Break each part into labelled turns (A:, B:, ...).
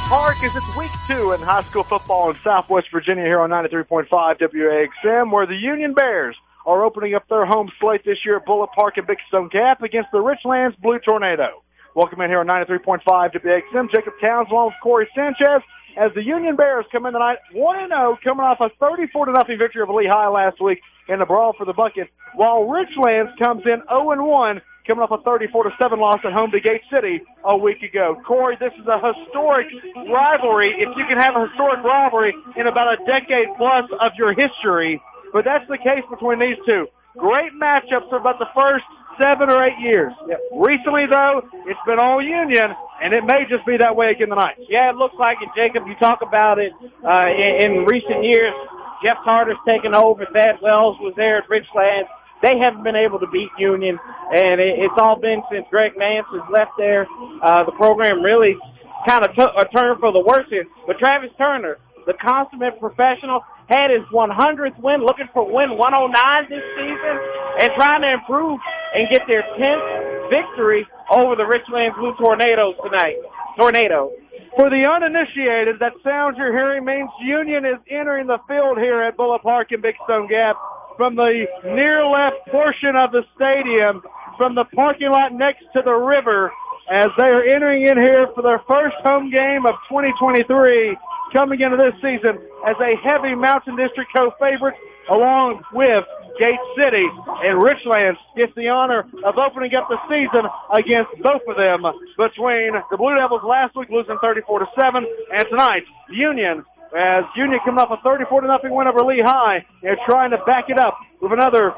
A: Park as it's week 2 in high school football in Southwest Virginia here on 93.5 WAXM, where the Union Bears are opening up their home slate this year at Bullitt Park in Big Stone Gap against the Richlands Blue Tornado. Welcome in here on 93.5 WAXM. Jacob Towns along with Corey Sanchez as the Union Bears come in tonight 1-0, coming off a 34-0 victory over Lehigh last week in the brawl for the bucket, while Richlands comes in 0-1, coming off a 34-7 loss at home to Gate City a week ago. Corey, this is a historic rivalry, if you can have a historic rivalry in about a decade plus of your history, but that's the case between these two. Great matchups for about the first 7 or 8 years.
B: Yep.
A: Recently, though, it's been all Union, and it may just be that way again tonight.
B: Yeah, it looks like it, Jacob. You talk about it in recent years. Jeff Carter's taken over. Thad Wells was there at Richlands. They haven't been able to beat Union, and it's all been since Greg Nance has left there. The program really kind of took a turn for the worse here. But Travis Turner, the consummate professional, had his 100th win, looking for win 109 this season, and trying to improve and get their 10th victory over the Richlands Blue Tornadoes tonight. Tornado.
A: For the uninitiated, that sound you're hearing means Union is entering the field here at Bullitt Park in Big Stone Gap from the near left portion of the stadium, from the parking lot next to the river, as they are entering in here for their first home game of 2023, coming into this season as a heavy Mountain District co-favorite, along with Gate City. And Richlands gets the honor of opening up the season against both of them, between the Blue Devils last week losing 34-7, and tonight, Union, as Union coming off a 34-0 win over Lehigh, and trying to back it up with another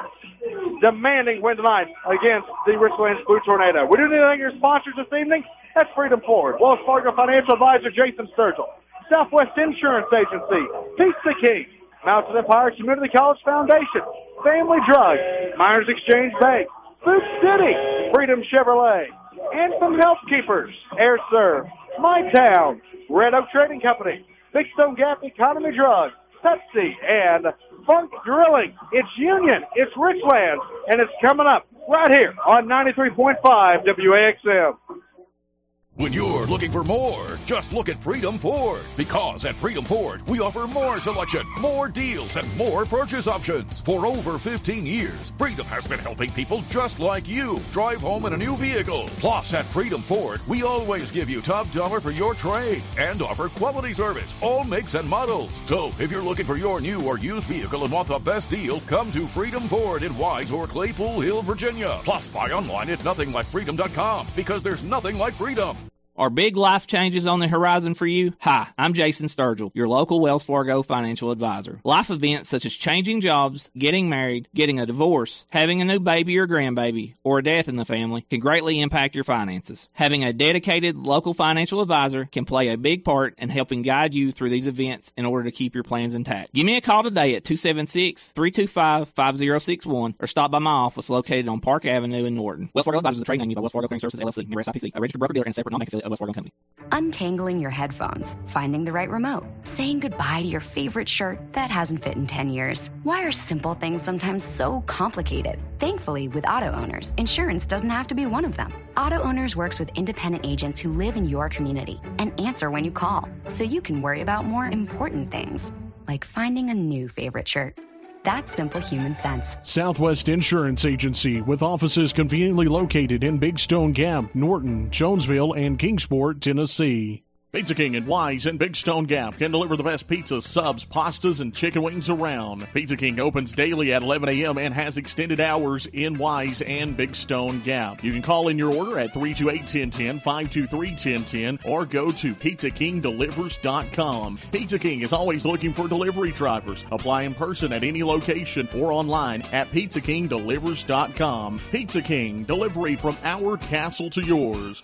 A: demanding win tonight against the Richlands Blue Tornado. We do need to thank your sponsors this evening. That's Freedom Ford, Wells Fargo Financial Advisor Jason Sturgill, Southwest Insurance Agency, Pizza King, Mountain Empire Community College Foundation, Family Drug, Miners Exchange Bank, Food City, Freedom Chevrolet, Anthem Health Keepers, Air Serv, My Town, Red Oak Trading Company, Big Stone Gap Economy Drug, Pepsi, and Funk Drilling. It's Union, it's Richlands, and it's coming up right here on 93.5 WAXM.
C: When you're looking for more, just look at Freedom Ford. Because at Freedom Ford, we offer more selection, more deals, and more purchase options. For over 15 years, Freedom has been helping people just like you drive home in a new vehicle. Plus, at Freedom Ford, we always give you top dollar for your trade and offer quality service, all makes and models. So, if you're looking for your new or used vehicle and want the best deal, come to Freedom Ford in Wise or Claypool Hill, Virginia. Plus, buy online at nothinglikeFreedom.com, because there's nothing like freedom.
D: Are big life changes on the horizon for you? Hi, I'm Jason Sturgill, your local Wells Fargo financial advisor. Life events such as changing jobs, getting married, getting a divorce, having a new baby or grandbaby, or a death in the family can greatly impact your finances. Having a dedicated local financial advisor can play a big part in helping guide you through these events in order to keep your plans intact. Give me a call today at 276-325-5061 or stop by my office located on Park Avenue in Norton. Wells Fargo Advisors is a trade name by Wells Fargo Clearing Services, LLC, member SIPC, a registered broker-dealer and separate non-bank affiliate of Wells Fargo Company.
E: Untangling your headphones, finding the right remote, saying goodbye to your favorite shirt that hasn't fit in 10 years. Why are simple things sometimes so complicated? Thankfully, with Auto Owners, insurance doesn't have to be one of them. Auto Owners works with independent agents who live in your community and answer when you call, so you can worry about more important things, like finding a new favorite shirt. That's simple human sense.
F: Southwest Insurance Agency, with offices conveniently located in Big Stone Gap, Norton, Jonesville, and Kingsport, Tennessee. Pizza King and Wise in Big Stone Gap can deliver the best pizza, subs, pastas, and chicken wings around. Pizza King opens daily at 11 a.m. and has extended hours in Wise and Big Stone Gap. You can call in your order at 328-1010, 523-1010, or go to PizzaKingDelivers.com. Pizza King is always looking for delivery drivers. Apply in person at any location or online at PizzaKingDelivers.com. Pizza King, delivery from our castle to yours.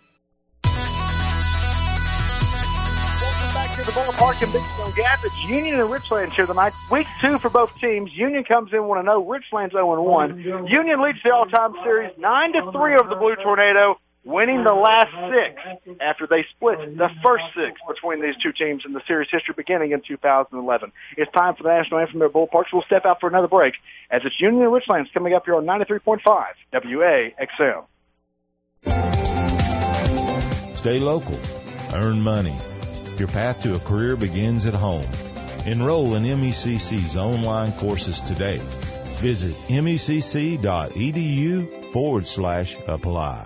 A: To the Bullitt Park in Big Stone Gap. It's Union and Richlands here tonight. Week 2 for both teams. Union comes in 1-0. Richlands 0-1. Union leads the all-time series 9-3 over the Blue Tornado, winning the last 6 after they split the first 6 between these two teams in the series history beginning in 2011. It's time for the national anthem at Bullitt Park. So we'll step out for another break as it's Union and Richlands coming up here on 93.5 WAXM.
G: Stay local. earn money. Your path to a career begins at home. Enroll in MECC's online courses today. Visit mecc.edu/apply.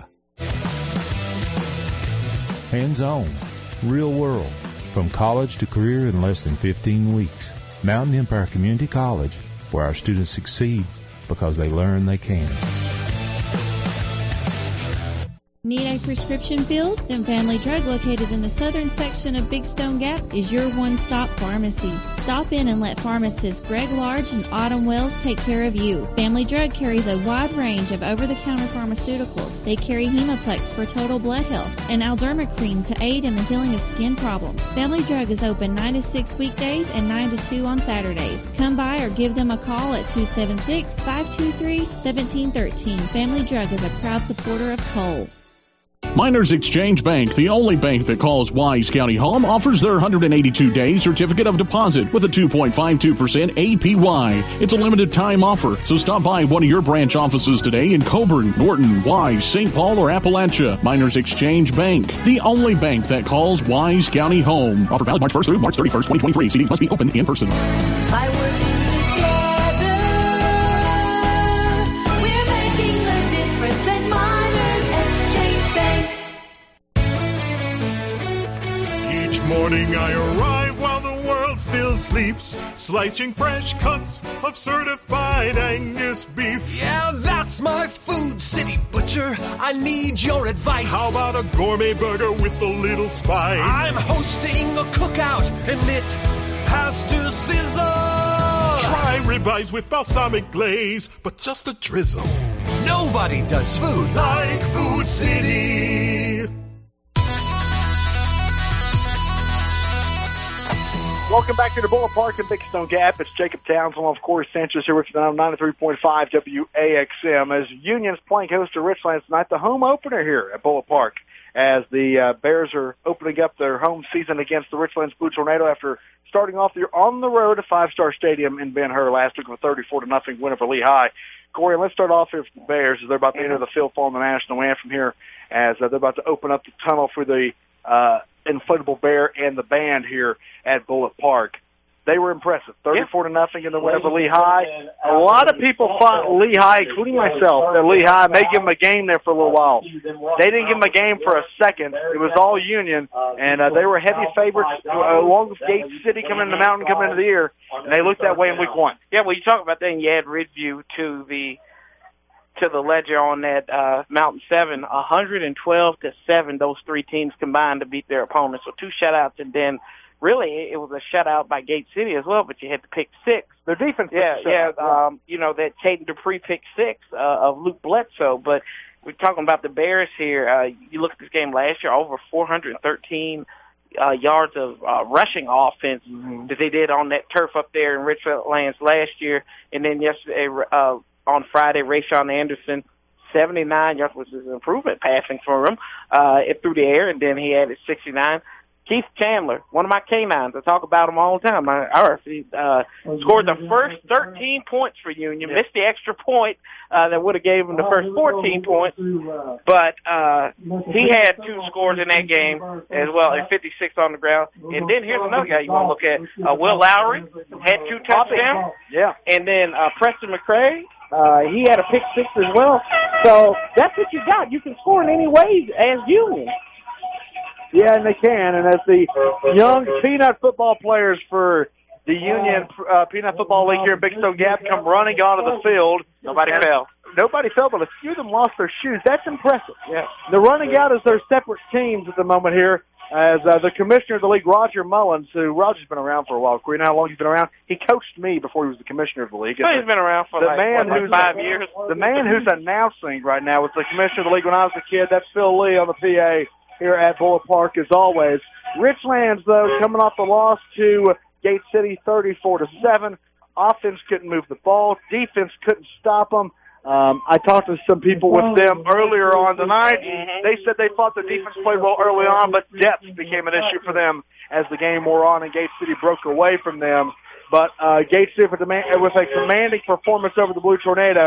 G: Hands-on, real world, from college to career in less than 15 weeks. Mountain Empire Community College, where our students succeed because they learn they can.
H: Need a prescription filled? Then Family Drug, located in the southern section of Big Stone Gap, is your one-stop pharmacy. Stop in and let pharmacists Greg Large and Autumn Wells take care of you. Family Drug carries a wide range of over-the-counter pharmaceuticals. They carry Hemoplex for total blood health and Alderma cream to aid in the healing of skin problems. Family Drug is open 9 to 6 weekdays and 9 to 2 on Saturdays. Come by or give them a call at 276-523-1713. Family Drug is a proud supporter of Cole.
F: Miners Exchange Bank, the only bank that calls Wise County home, offers their 182-day certificate of deposit with a 2.52% APY. It's a limited time offer, so stop by one of your branch offices today in Coburn, Norton, Wise, St. Paul, or Appalachia. Miners Exchange Bank, the only bank that calls Wise County home. Offer valid March 1st through March 31st, 2023. CDs must be open in person.
I: By working together, we're making the difference at Miners Exchange Bank.
J: Each morning I arrive while the world still sleeps, slicing fresh cuts of certified Angus beef.
K: Yeah, that's my Food City Butcher. I need your advice.
J: How about a gourmet burger with a little spice?
K: I'm hosting a cookout, and it has to sizzle.
J: Try ribeyes with balsamic glaze, but just a drizzle.
K: Nobody does food
J: like Food City.
A: Welcome back to the Bullet Park in Big Stone Gap. It's Jacob Towns along with Corey Sanchez here with you on 93.5 WAXM as Union's playing host to Richlands tonight, the home opener here at Bullet Park, as the Bears are opening up their home season against the Richlands Blue Tornado after starting off the year on the road at Five Star Stadium in Ben-Hur last week with a 34-0 win over Lehigh. Corey, let's start off here with the Bears as they're about to enter the field following the national anthem here as they're about to open up the tunnel for the inflatable bear and the band here at Bullet Park. They were impressive. 34-0 in the win over Lehigh. A lot of people thought Lehigh, including myself, that Lehigh may give them a game there for a little while. They didn't give them a game for a second. It was all Union, and they were heavy favorites along with Gate City coming into the mountain, coming into the year, and they looked that way in week one.
B: Yeah, well, you talk about that, and you add Ridgeview to the ledger on that Mountain 7, 112-7. Those three teams combined to beat their opponents. So two shutouts, and then really it was a shutout by Gate City as well. But you had to pick six.
A: Their defense,
B: that Caden Dupree pick six of Luke Bledsoe. But we're talking about the Bears here. You look at this game last year, over 413 yards of rushing offense that they did on that turf up there in Richlands last year, and then yesterday. On Friday, Rayshawn Anderson, 79 yards, which is an improvement passing for him through the air, and then he added 69. Keith Chandler, one of my canines, I talk about him all the time. He scored the first 13 points for Union, missed the extra point that would have gave him the first 14 points, but he had two scores in that game as well, and 56 on the ground. And then here's another guy you want to look at. Will Lowry had two touchdowns, and then Preston McCray, he had a pick six as well. So that's what you got. You can score in any way as Union.
A: Yeah, and they can. And as the young Peanut football players for the Union Peanut Football League here in Big Stone Gap come running onto the field.
B: Nobody fell.
A: Nobody fell, but a few of them lost their shoes. That's impressive.
B: Yeah.
A: They're running out as their separate teams at the moment here. As the commissioner of the league, Roger Mullins, who Roger's been around for a while. Corey, you know how long he's been around? He coached me before he was the commissioner of the league.
B: So he's been around for like 5 years.
A: The man who's announcing right now is the commissioner of the league when I was a kid. That's Phil Lee on the PA here at Bullet Park as always. Richlands, though, coming off the loss to Gate City 34-7. Offense couldn't move the ball. Defense couldn't stop them. I talked to some people with them earlier on tonight. They said they thought the defense played well early on, but depth became an issue for them as the game wore on and Gate City broke away from them. But Gate City with a commanding performance over the Blue Tornado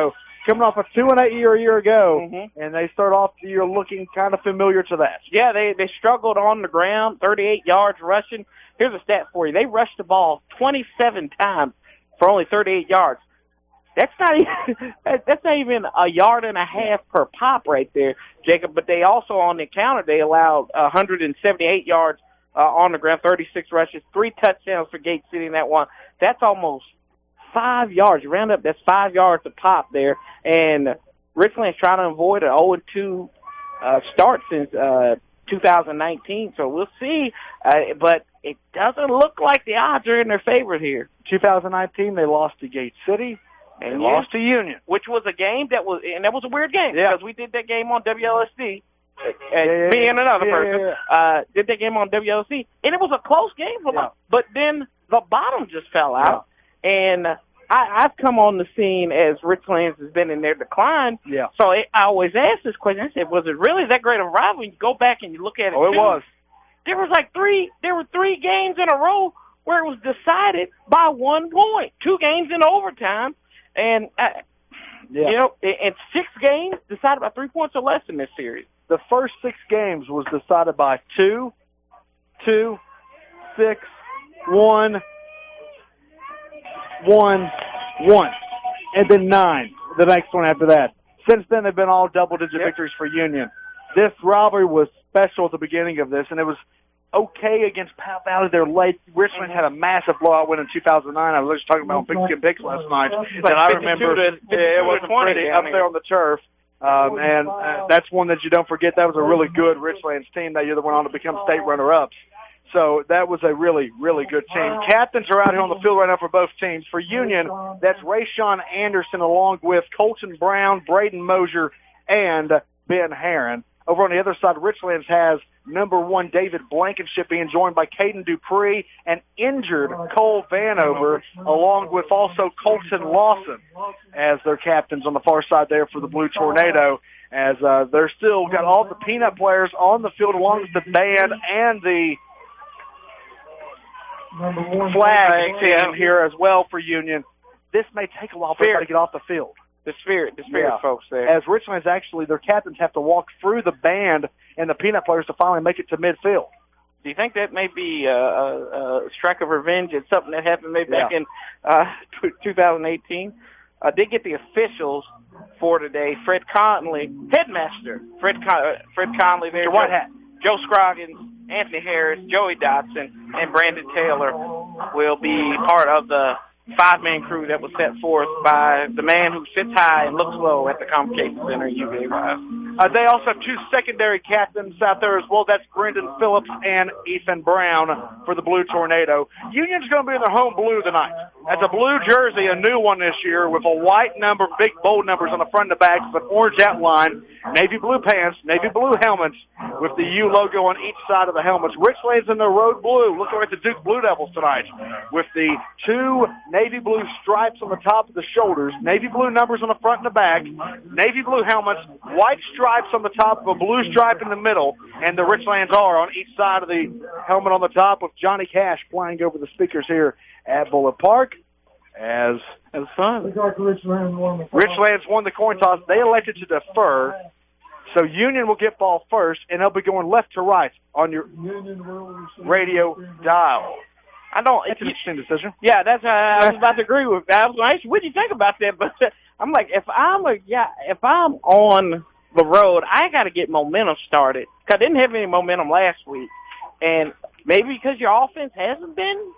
A: coming off a 2-8 year a year ago, and they start off the year looking kind of familiar to that.
B: Yeah, they struggled on the ground, 38 yards rushing. Here's a stat for you. They rushed the ball 27 times for only 38 yards. That's not even a yard and a half per pop right there, Jacob. But they also, on the counter, they allowed 178 yards on the ground, 36 rushes, 3 touchdowns for Gate City in that one. That's almost 5 yards. You round up, that's 5 yards a pop there. And Richland's trying to avoid an 0-2 start since 2019. So we'll see. But it doesn't look like the odds are in their favor here.
A: 2019, they lost to Gate City. And lost to Union.
B: Which was a game that was a weird game because we did that game on WLSD. Me and another person did that game on WLSD, and it was a close game for them. But then the bottom just fell out, and I've come on the scene as Richlands has been in their decline.
A: Yeah. So
B: I always ask this question. I said, was it really that great of a rivalry? You go back and you look at it.
A: Oh, it was.
B: There were 3 games in a row where it was decided by 1 point. 2 games in overtime. And, you know, and 6 games decided by 3 points or less in this series.
A: The first 6 games was decided by 2, 6, 1, 1, 1, and then 9, the next one after that. Since then, they've been all double-digit victories for Union. This rivalry was special at the beginning of this, and it was okay against Powell Valley. They're late. Richland had a massive blowout win in 2009. I was just talking about Pigskin Picks last night. And I remember it wasn't pretty up there on the turf. And that's one that you don't forget. That was a really good Richlands team that year that went on to become state runner-ups. So that was a really, really good team. Captains are out here on the field right now for both teams. For Union, that's Rayshawn Anderson along with Colton Brown, Braden Mosier, and Ben Herron. Over on the other side, Richlands has number 1 David Blankenship being joined by Caden Dupree and injured Cole Vanover, along with also Colton Lawson as their captains on the far side there for the Blue Tornado, as they're still got all the Peanut players on the field along with the band and the flag team here as well for Union. This may take a while for them to get off the field.
B: The spirit, folks there.
A: As Richland's actually, their captains have to walk through the band and the Peanut players to finally make it to midfield.
B: Do you think that may be a strike of revenge at something that happened maybe back in 2018? I did get the officials for today. Fred Conley, headmaster. Fred Conley there.
A: White hat.
B: Joe Scroggins, Anthony Harris, Joey Dotson, and Brandon Taylor will be part of the 5-man crew that was set forth by the man who sits high and looks low at the Convocation Center at UVA.
A: They also have 2 secondary captains out there as well. That's Brendan Phillips and Ethan Brown for the Blue Tornado. Union's going to be in their home blue tonight. That's a blue jersey, a new one this year, with a white number, big bold numbers on the front and the back, with an orange outline, navy blue pants, navy blue helmets, with the U logo on each side of the helmets. Richland's in the road blue, looking at the Duke Blue Devils tonight, with the 2 navy blue stripes on the top of the shoulders, navy blue numbers on the front and the back, navy blue helmets, white stripes on the top of a blue stripe in the middle, and the Richlands are on each side of the helmet on the top, with Johnny Cash playing over the speakers here at Bullitt Park. As fun. Richlands won the coin toss. They elected to defer. So Union will get ball first, and they'll be going left to right on your radio dial.
B: That's
A: an interesting decision.
B: Yeah, that's. I was about to agree with that. I was going to ask you, what do you think about that? But I'm like, if I'm on the road, I got to get momentum started because I didn't have any momentum last week, and maybe because your offense hasn't been.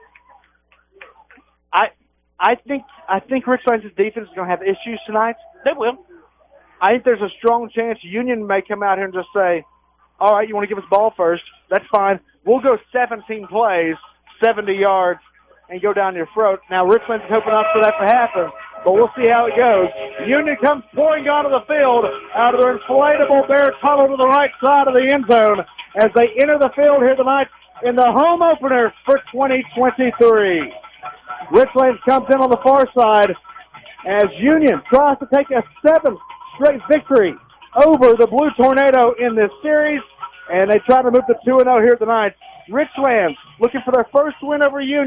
A: I think Richlands' defense is going to have issues tonight.
B: They will.
A: I think there's a strong chance Union may come out here and just say, all right, you want to give us ball first? That's fine. We'll go 17 plays, 70 yards, and go down your throat. Now, Richlands is hoping not for that to happen, but we'll see how it goes. Union comes pouring onto the field out of their inflatable bear tunnel to the right side of the end zone as they enter the field here tonight in the home opener for 2023. Richlands comes in on the far side as Union tries to take a 7th straight victory over the Blue Tornado in this series, and they try to move to 2-0 here tonight. Richlands looking for their first win over Union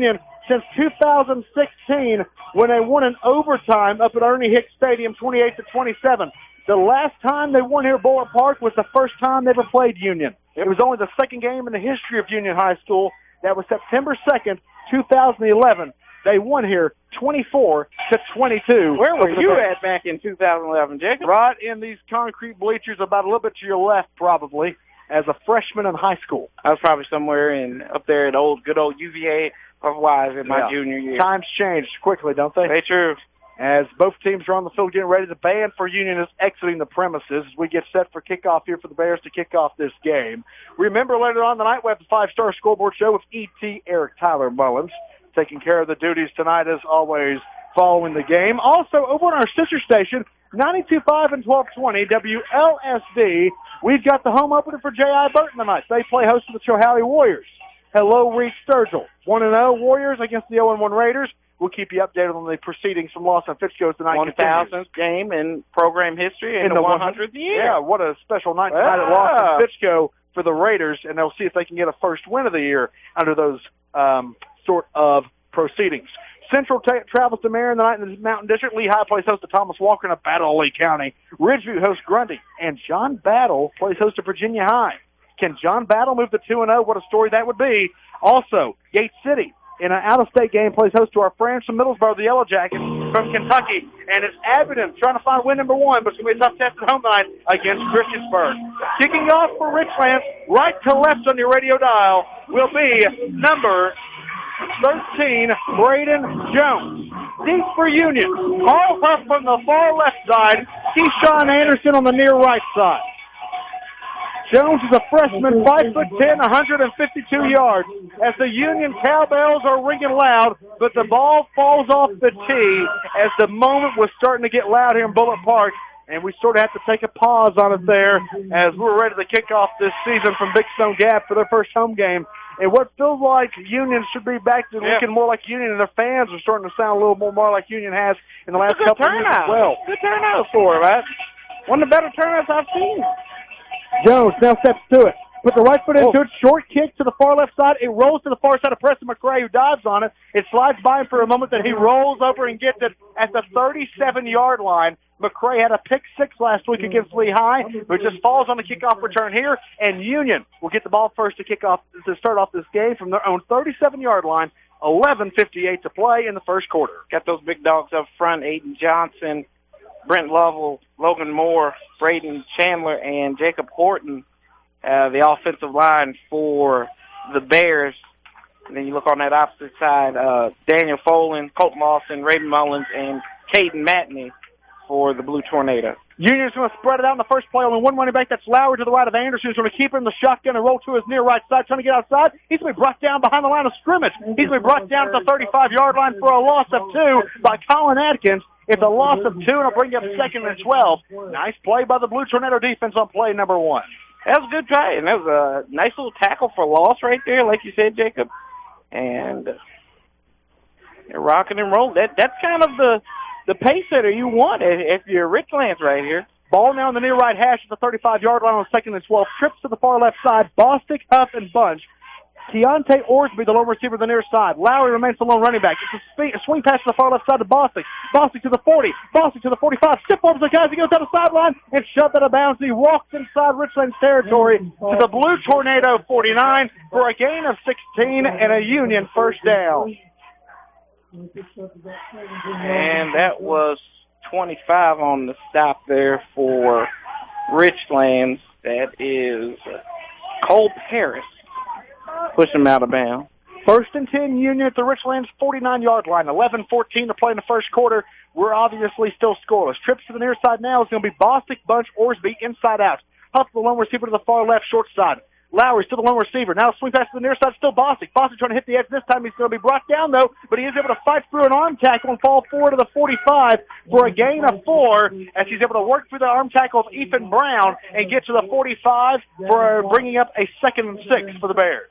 A: since 2016 when they won in overtime up at Ernie Hicks Stadium 28-27. The last time they won here at Bullard Park was the first time they ever played Union. It was only the second game in the history of Union High School. That was September 2nd, 2011. They won here 24-22.
B: Where were you at back in 2011, Jacob?
A: Right in these concrete bleachers, about a little bit to your left, probably, as a freshman in high school.
B: I was probably somewhere up there at good old UVA of Wise in my junior year.
A: Times change quickly, don't they?
B: They true.
A: As both teams are on the field getting ready, the band for Union is exiting the premises as we get set for kickoff here for the Bears to kick off this game. Remember, later on tonight, we have the 5-Star Scoreboard Show with E.T. Eric Tyler Mullins, taking care of the duties tonight, as always, following the game. Also, over on our sister station, 92.5 and 1220 WLSD, we've got the home opener for J.I. Burton tonight. They play host to the Chohalee Warriors. Hello, Reed Sturgill. 1-0 Warriors against the 0-1 Raiders. We'll keep you updated on the proceedings from Lawson Fitchco's tonight.
B: 1,000th game in program history in the 100th year.
A: Yeah, what a special night tonight at Lawson Fitchco for the Raiders, and they'll see if they can get a first win of the year under those sort of proceedings. Central travels to Marion tonight in the Mountain District. Lehigh plays host to Thomas Walker in a battle of Lee County. Ridgeview hosts Grundy, and John Battle plays host to Virginia High. Can John Battle move to 2-0? What a story that would be. Also, Gates City in an out-of-state game plays host to our friends from Middlesboro, the Yellow Jackets from Kentucky. And it's Abingdon trying to find win number one, but it's going to be a tough test at home tonight against Christiansburg. Kicking off for Richland, right to left on your radio dial, will be number 13, Braden Jones. Deep for Union. Carl Huff from the far left side. Keyshawn Anderson on the near right side. Jones is a freshman, 5'10", 152 yards. As the Union cowbells are ringing loud, but the ball falls off the tee as the moment was starting to get loud here in Bullitt Park, and we sort of have to take a pause on it there as we're ready to kick off this season from Big Stone Gap for their first home game. And what feels like Union should be back to looking more like Union, and their fans are starting to sound a little more like Union has in the last couple of years as well.
B: Good turnout for it, right? One of the better turnouts I've seen.
A: Jones now steps to it. Put the right foot into it. Short kick to the far left side. It rolls to the far side of Preston McRae, who dives on it. It slides by him for a moment, then he rolls over and gets it at the 37-yard line. McRae had a pick six last week against Lehigh, but just falls on the kickoff return here, and Union will get the ball first to start off this game from their own 37-yard line. 11:58 to play in the first quarter.
B: Got those big dogs up front, Aiden Johnson, Brent Lovell, Logan Moore, Braden Chandler, and Jacob Horton, the offensive line for the Bears. And then you look on that opposite side, Daniel Folan, Colton Lawson, Raven Mullins, and Caden Matney for the Blue Tornado.
A: Union's going to spread it out in the first play. Only one running back. That's Lowry to the right of Anderson, who's going to keep him in the shotgun and roll to his near right side, trying to get outside. He's going to be brought down behind the line of scrimmage. He's going to be brought down at the 35-yard line for a loss of 2 by Colin Atkins. It's a loss of 2, and it'll bring you up second and 12. Nice play by the Blue Tornado defense on play number 1.
B: That was a good try, and that was a nice little tackle for loss right there, like you said, Jacob. And they're rocking and rolling. That's kind of the pace setter you want if you're Richlands right here.
A: Ball now on the near right hash at the 35-yard line on second and 12. Trips to the far left side. Bostic, Huff, and Bunch. Keontae Orsby, the lone receiver, the near side. Lowry remains the lone running back. It's a swing pass to the far left side to Bostic. Bostic to the 40. Bostic to the 45. Step over the guys. He goes down the sideline and shoved out of bounds. He walks inside Richlands territory to the Blue Tornado 49 for a gain of 16 and a Union first down.
B: And that was 25 on the stop there for Richlands. That is Cole Paris. Push him out of bounds.
A: First and 10 Union at the Richlands 49-yard line. 11:14 to play in the first quarter. We're obviously still scoreless. Trips to the near side now is going to be Bostic, Bunch, Orsby, inside out. Huff the lone receiver to the far left short side. Lowry still the lone receiver. Now swing pass to the near side, still Bostic. Bostic trying to hit the edge this time. He's going to be brought down, though, but he is able to fight through an arm tackle and fall forward to the 45 for a gain of 4 as he's able to work through the arm tackle of Ethan Brown and get to the 45 for bringing up a 2nd and 6 for the Bears.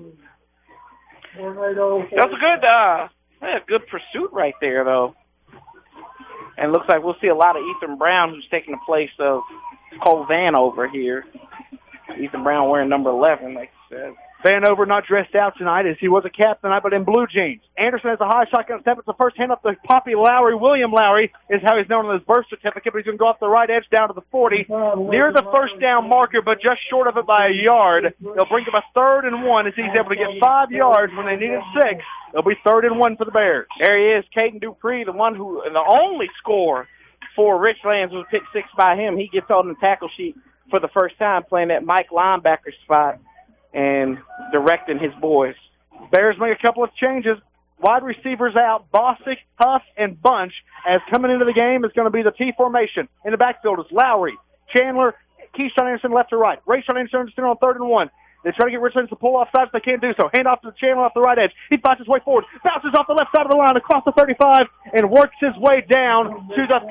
B: That's a good pursuit right there, though. And looks like we'll see a lot of Ethan Brown, who's taking the place of Cole Van over here. Ethan Brown wearing number 11, like you said.
A: Vanover not dressed out tonight as he was a captain tonight, but in blue jeans. Anderson has a high shotgun step. It's the first hand up to Poppy Lowry. William Lowry is how he's known on his birth certificate, but he's going to go off the right edge down to the 40, near the first down marker, but just short of it by a yard. They'll bring him a 3rd and 1 as he's able to get 5 yards when they needed 6. It'll be 3rd and 1 for the Bears.
B: There he is, Caden Dupree, the only scorer for Richlands was picked 6 by him. He gets on the tackle sheet for the first time, playing that Mike linebacker spot and directing his boys.
A: Bears make a couple of changes. Wide receivers out, Bostic, Huff, and Bunch. As coming into the game is going to be the T formation. In the backfield is Lowry, Chandler, Keyshawn Anderson left to right. Rayshawn Anderson on 3rd and 1. They try to get Richlands to pull off sides, but they can't do so. Hand off to Chandler off the right edge. He fights his way forward, bounces off the left side of the line across the 35, and works his way down to the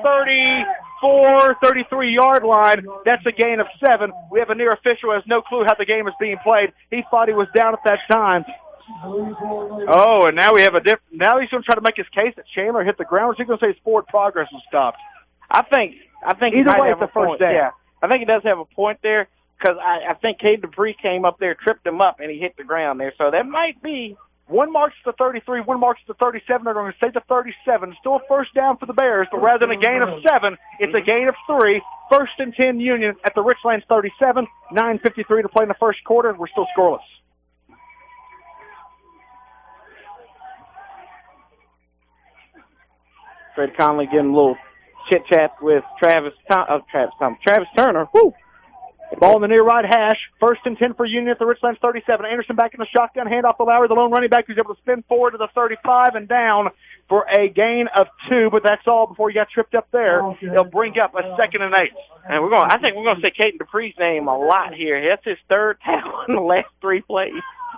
A: 33-yard line. That's a gain of 7. We have a near official who has no clue how the game is being played. He thought he was down at that time. Oh, and now we have now he's going to try to make his case that Chandler hit the ground. Or is he going to say his forward progress was stopped?
B: I think
A: either way, it's the first down.
B: Yeah, I think he does have a point there because I think Caden Dupree came up there, tripped him up, and he hit the ground there. So that might be.
A: One marks to 33, one marks to 37. They're going to say the 37. Still a first down for the Bears, but rather than a gain of 7, it's a gain of 3. 1st and 10 Union at the Richlands 37. 9:53 to play in the first quarter. We're still scoreless.
B: Fred Conley getting a little chit-chat with Travis Turner. Woo!
A: Ball in the near right hash. 1st and 10 for Union at the Richlands 37. Anderson back in the shotgun. Hand off to Lowry, the lone running back, who's able to spin forward to the 35 and down for a gain of 2. But that's all before he got tripped up there. He'll bring up a 2nd and 8.
B: And I think we're going to say Caden Dupree's name a lot here. That's his 3rd tackle in the last 3 plays.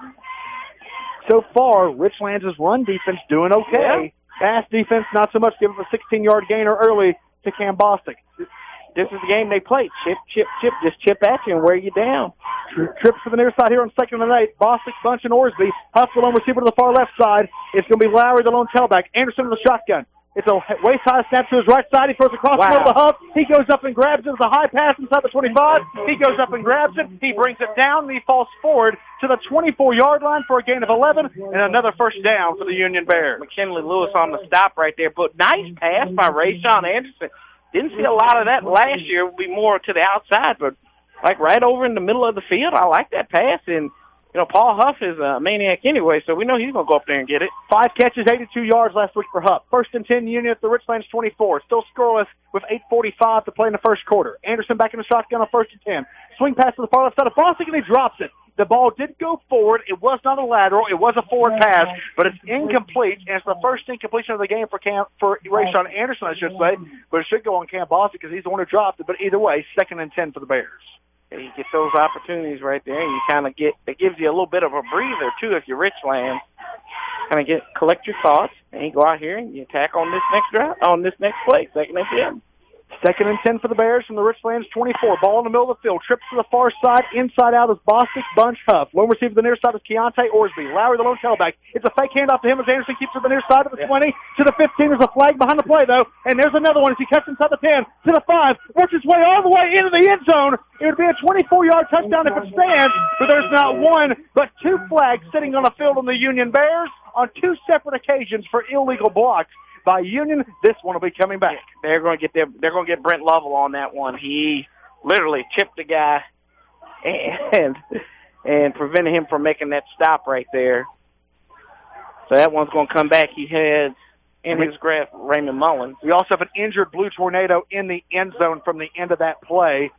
A: So far, Richlands' run defense doing okay.
B: Yeah.
A: Pass defense, not so much. Give up a 16-yard gainer early to Cam Bostic.
B: This is the game they play. Chip, just chip at you and wear you down.
A: Trips to the near side here on 2nd and 8. Bostic, Bunch, and Orsby. Huff, the lone receiver to the far left side. It's going to be Lowry, the lone tailback. Anderson in the shotgun. It's a waist-high snap to his right side. He throws across the middle of the Huff. He goes up and grabs it. It's a high pass inside the 25. He goes up and grabs it. He brings it down, and he falls forward to the 24-yard line for a gain of 11 and another first down for the Union Bears.
B: McKinley Lewis on the stop right there. But nice pass by Rayshawn Anderson. Didn't see a lot of that last year. It would be more to the outside, but like right over in the middle of the field. I like that pass. And, Paul Huff is a maniac anyway, so we know he's going to go up there and get it. 5 catches, 82 yards last week for Huff. 1st and 10 Union at the Richlands 24. Still scoreless with 8:45 to play in the first quarter. Anderson back in the shotgun on 1st and 10. Swing pass to the far left side of Bostic, and he drops it. The ball did go forward. It was not a lateral. It was a forward pass, but it's incomplete, and it's the first incompletion of the game for Rayshawn Anderson, I should say. But it should go on Cam Bostic because he's the one who dropped it. But either way, 2nd and 10 for the Bears. You get those opportunities right there. You kind of it gives you a little bit of a breather, too, if you're Richland. Kind of collect your thoughts, and you go out here and you attack on this next drive, on this next play, 2nd and 10.
A: 2nd and 10 for the Bears from the Richlands 24. Ball in the middle of the field. Trips to the far side. Inside out is Bostic, Bunch, Huff. Lone receiver to the near side is Keontae Orsby. Lowry, the lone tailback. It's a fake handoff to him as Anderson keeps it to the near side of the 20 to the 15. There's a flag behind the play, though. And there's another one as he cuts inside the 10 to the 5. Works his way all the way into the end zone. It would be a 24-yard touchdown if it stands, but there's not one, but 2 flags sitting on the field on the Union Bears on 2 separate occasions for illegal blocks by Union. This one will be coming back.
B: They're going to get Brent Lovell on that one. He literally chipped the guy and prevented him from making that stop right there. So that one's going to come back. He has in his grasp Raymond Mullins.
A: We also have an injured Blue Tornado in the end zone from the end of that play.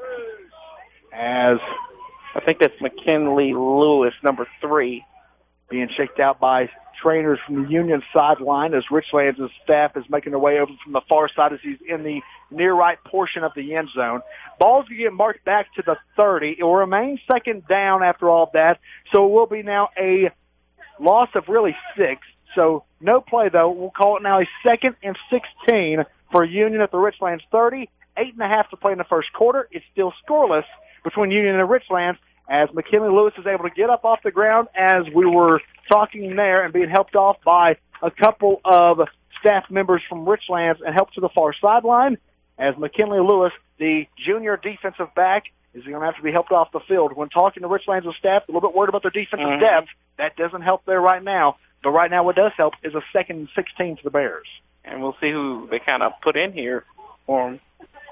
A: As
B: I think that's McKinley Lewis, number 3.
A: Being checked out by trainers from the Union sideline as Richlands' staff is making their way over from the far side as he's in the near right portion of the end zone. Ball's going to get marked back to the 30. It will remain 2nd down after all of that, so it will be now a loss of really 6. So no play, though. We'll call it now a 2nd and 16 for Union at the Richlands 30. 8.5 to play in the first quarter. It's still scoreless between Union and Richlands as McKinley Lewis is able to get up off the ground as we were talking there and being helped off by a couple of staff members from Richlands and helped to the far sideline as McKinley Lewis, the junior defensive back,
L: is he going to have to be helped off the field? When talking to Richlands' staff, a little bit worried about their defensive depth. That doesn't help there right now. But right now what does help is a 2nd and 16 for the Bears.
B: And we'll see who they kind of put in here for them.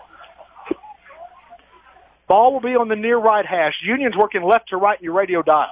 L: Ball will be on the near right hash. Union's working left to right in your radio dial.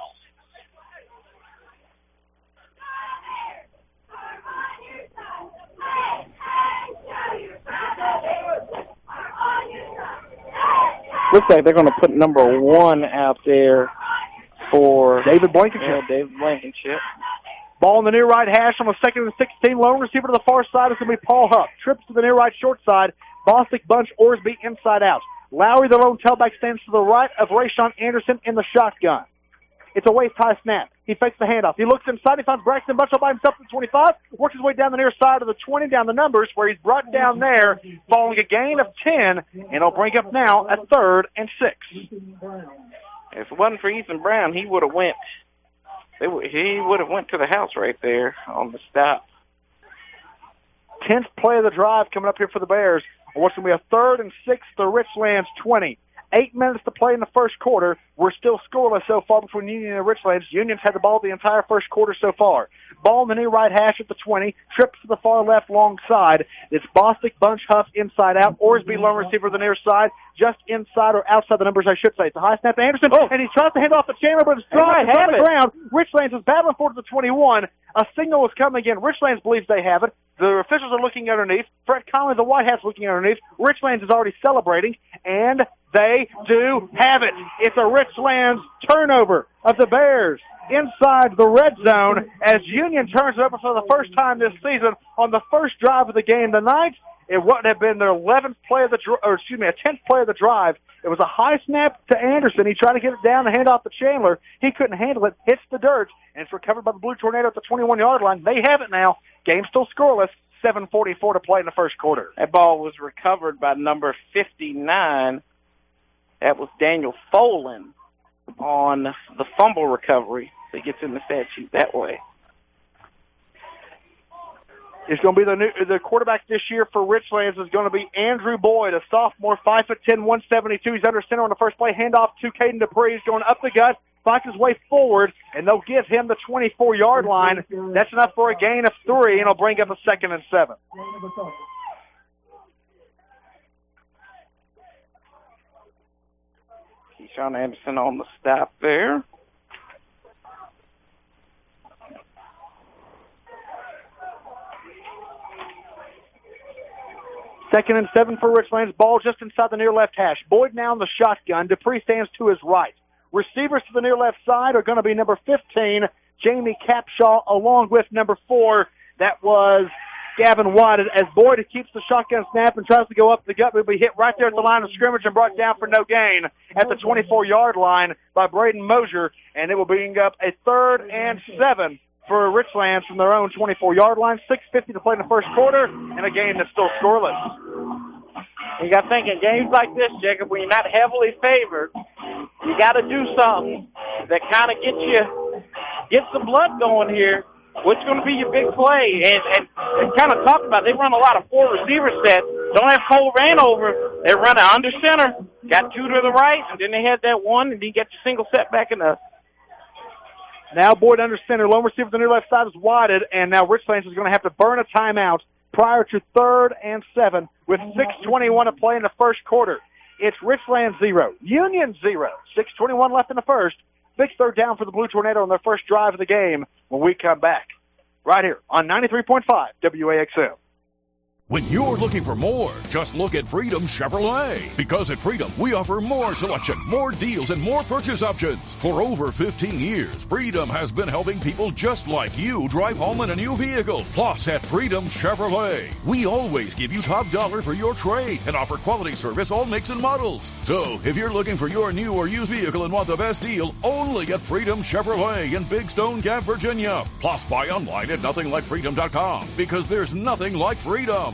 B: Looks like they're going to put number 1 out there for
L: David Blankenship.
B: Yeah, David Blankenship.
L: Ball in the near right hash on the 2nd and 16. Lone receiver to the far side is going to be Paul Huff. Trips to the near right short side. Bostic Bunch, Orsby inside out. Lowry, the lone tailback, stands to the right of Rayshawn Anderson in the shotgun. It's a waist-high snap. He fakes the handoff. He looks inside. He finds Braxton Bunch all by himself at the 25. Works his way down the near side of the 20, down the numbers, where he's brought down there, following a gain of 10, and he'll bring up now a 3rd and 6.
B: If it wasn't for Ethan Brown, he would have went. He would have went to the house right there on the stop.
L: 10th play of the drive coming up here for the Bears. What's going to be a 3rd and 6 to Richlands 20. 8 minutes to play in the first quarter. We're still scoreless so far between Union and Richlands. Union's had the ball the entire first quarter so far. Ball in the near right hash at the 20. Trips to the far left long side. It's Bostic, Bunch, Huff inside out. Orsby, lone receiver to the near side. Just inside or outside the numbers, I should say. It's a high snap to Anderson. And he tries to hand off the Chandler, but it's dropped on the ground. Richlands is battling for it to the 21. A signal is coming in. Richlands believes they have it. The officials are looking underneath. Fred Conley, the White Hat's looking underneath. Richlands is already celebrating, and they do have it. It's a Richlands turnover of the Bears inside the red zone as Union turns it over for the first time this season on the first drive of the game tonight. It wouldn't have been their 10th play of the drive. It was a high snap to Anderson. He tried to get it down and hand off to Chandler. He couldn't handle it. Hits the dirt, and it's recovered by the Blue Tornado at the 21-yard line. They have it now. Game still scoreless. 7:44 to play in the first quarter.
B: That ball was recovered by number 59. That was Daniel Folan on the fumble recovery. He gets in the stat sheet that way.
L: It's going to be the quarterback this year for Richlands is going to be Andrew Boyd, a sophomore, 5'10", 172. He's under center on the first play. Handoff to Caden Dupree. He's going up the gut, finds his way forward, and they'll give him the 24-yard line. That's enough for a gain of 3, and it'll bring up a 2nd and 7.
B: Keyshawn Anderson on the stop there.
L: Second and 7 for Richlands. Ball just inside the near left hash. Boyd now in the shotgun. Dupree stands to his right. Receivers to the near left side are going to be number 15, Jamie Capshaw, along with number 4. That was Gavin White. As Boyd keeps the shotgun snap and tries to go up the gut, but will be hit right there at the line of scrimmage and brought down for no gain at the 24-yard line by Braden Mosier, and it will bring up a 3rd and 7 for Richlands from their own 24-yard line. 6:50 to play in the first quarter, and a game that's still scoreless.
B: You got to think in games like this, Jacob, when you're not heavily favored, you got to do something that kind of gets the blood going here. What's going to be your big play? And kind of talked about, they run a lot of 4-receiver sets. Don't have Cole Ranover. They run it under center. Got 2 to the right, and then they had that 1, and then you get your single set back in the.
L: Now Boyd under center. Lone receiver to the near left side is widened, and now Richlands is going to have to burn a timeout prior to 3rd and 7 with 6:21 to play in the first quarter. It's Richlands 0, Union 0. 6:21 left in the first. Big 3rd down for the Blue Tornado on their first drive of the game when we come back. Right here on 93.5 WAXM.
C: When you're looking for more, just look at Freedom Chevrolet. Because at Freedom, we offer more selection, more deals, and more purchase options. For over 15 years, Freedom has been helping people just like you drive home in a new vehicle. Plus, at Freedom Chevrolet, we always give you top dollar for your trade and offer quality service all makes and models. So, if you're looking for your new or used vehicle and want the best deal, only at Freedom Chevrolet in Big Stone Gap, Virginia. Plus, buy online at nothinglikeFreedom.com because there's nothing like freedom.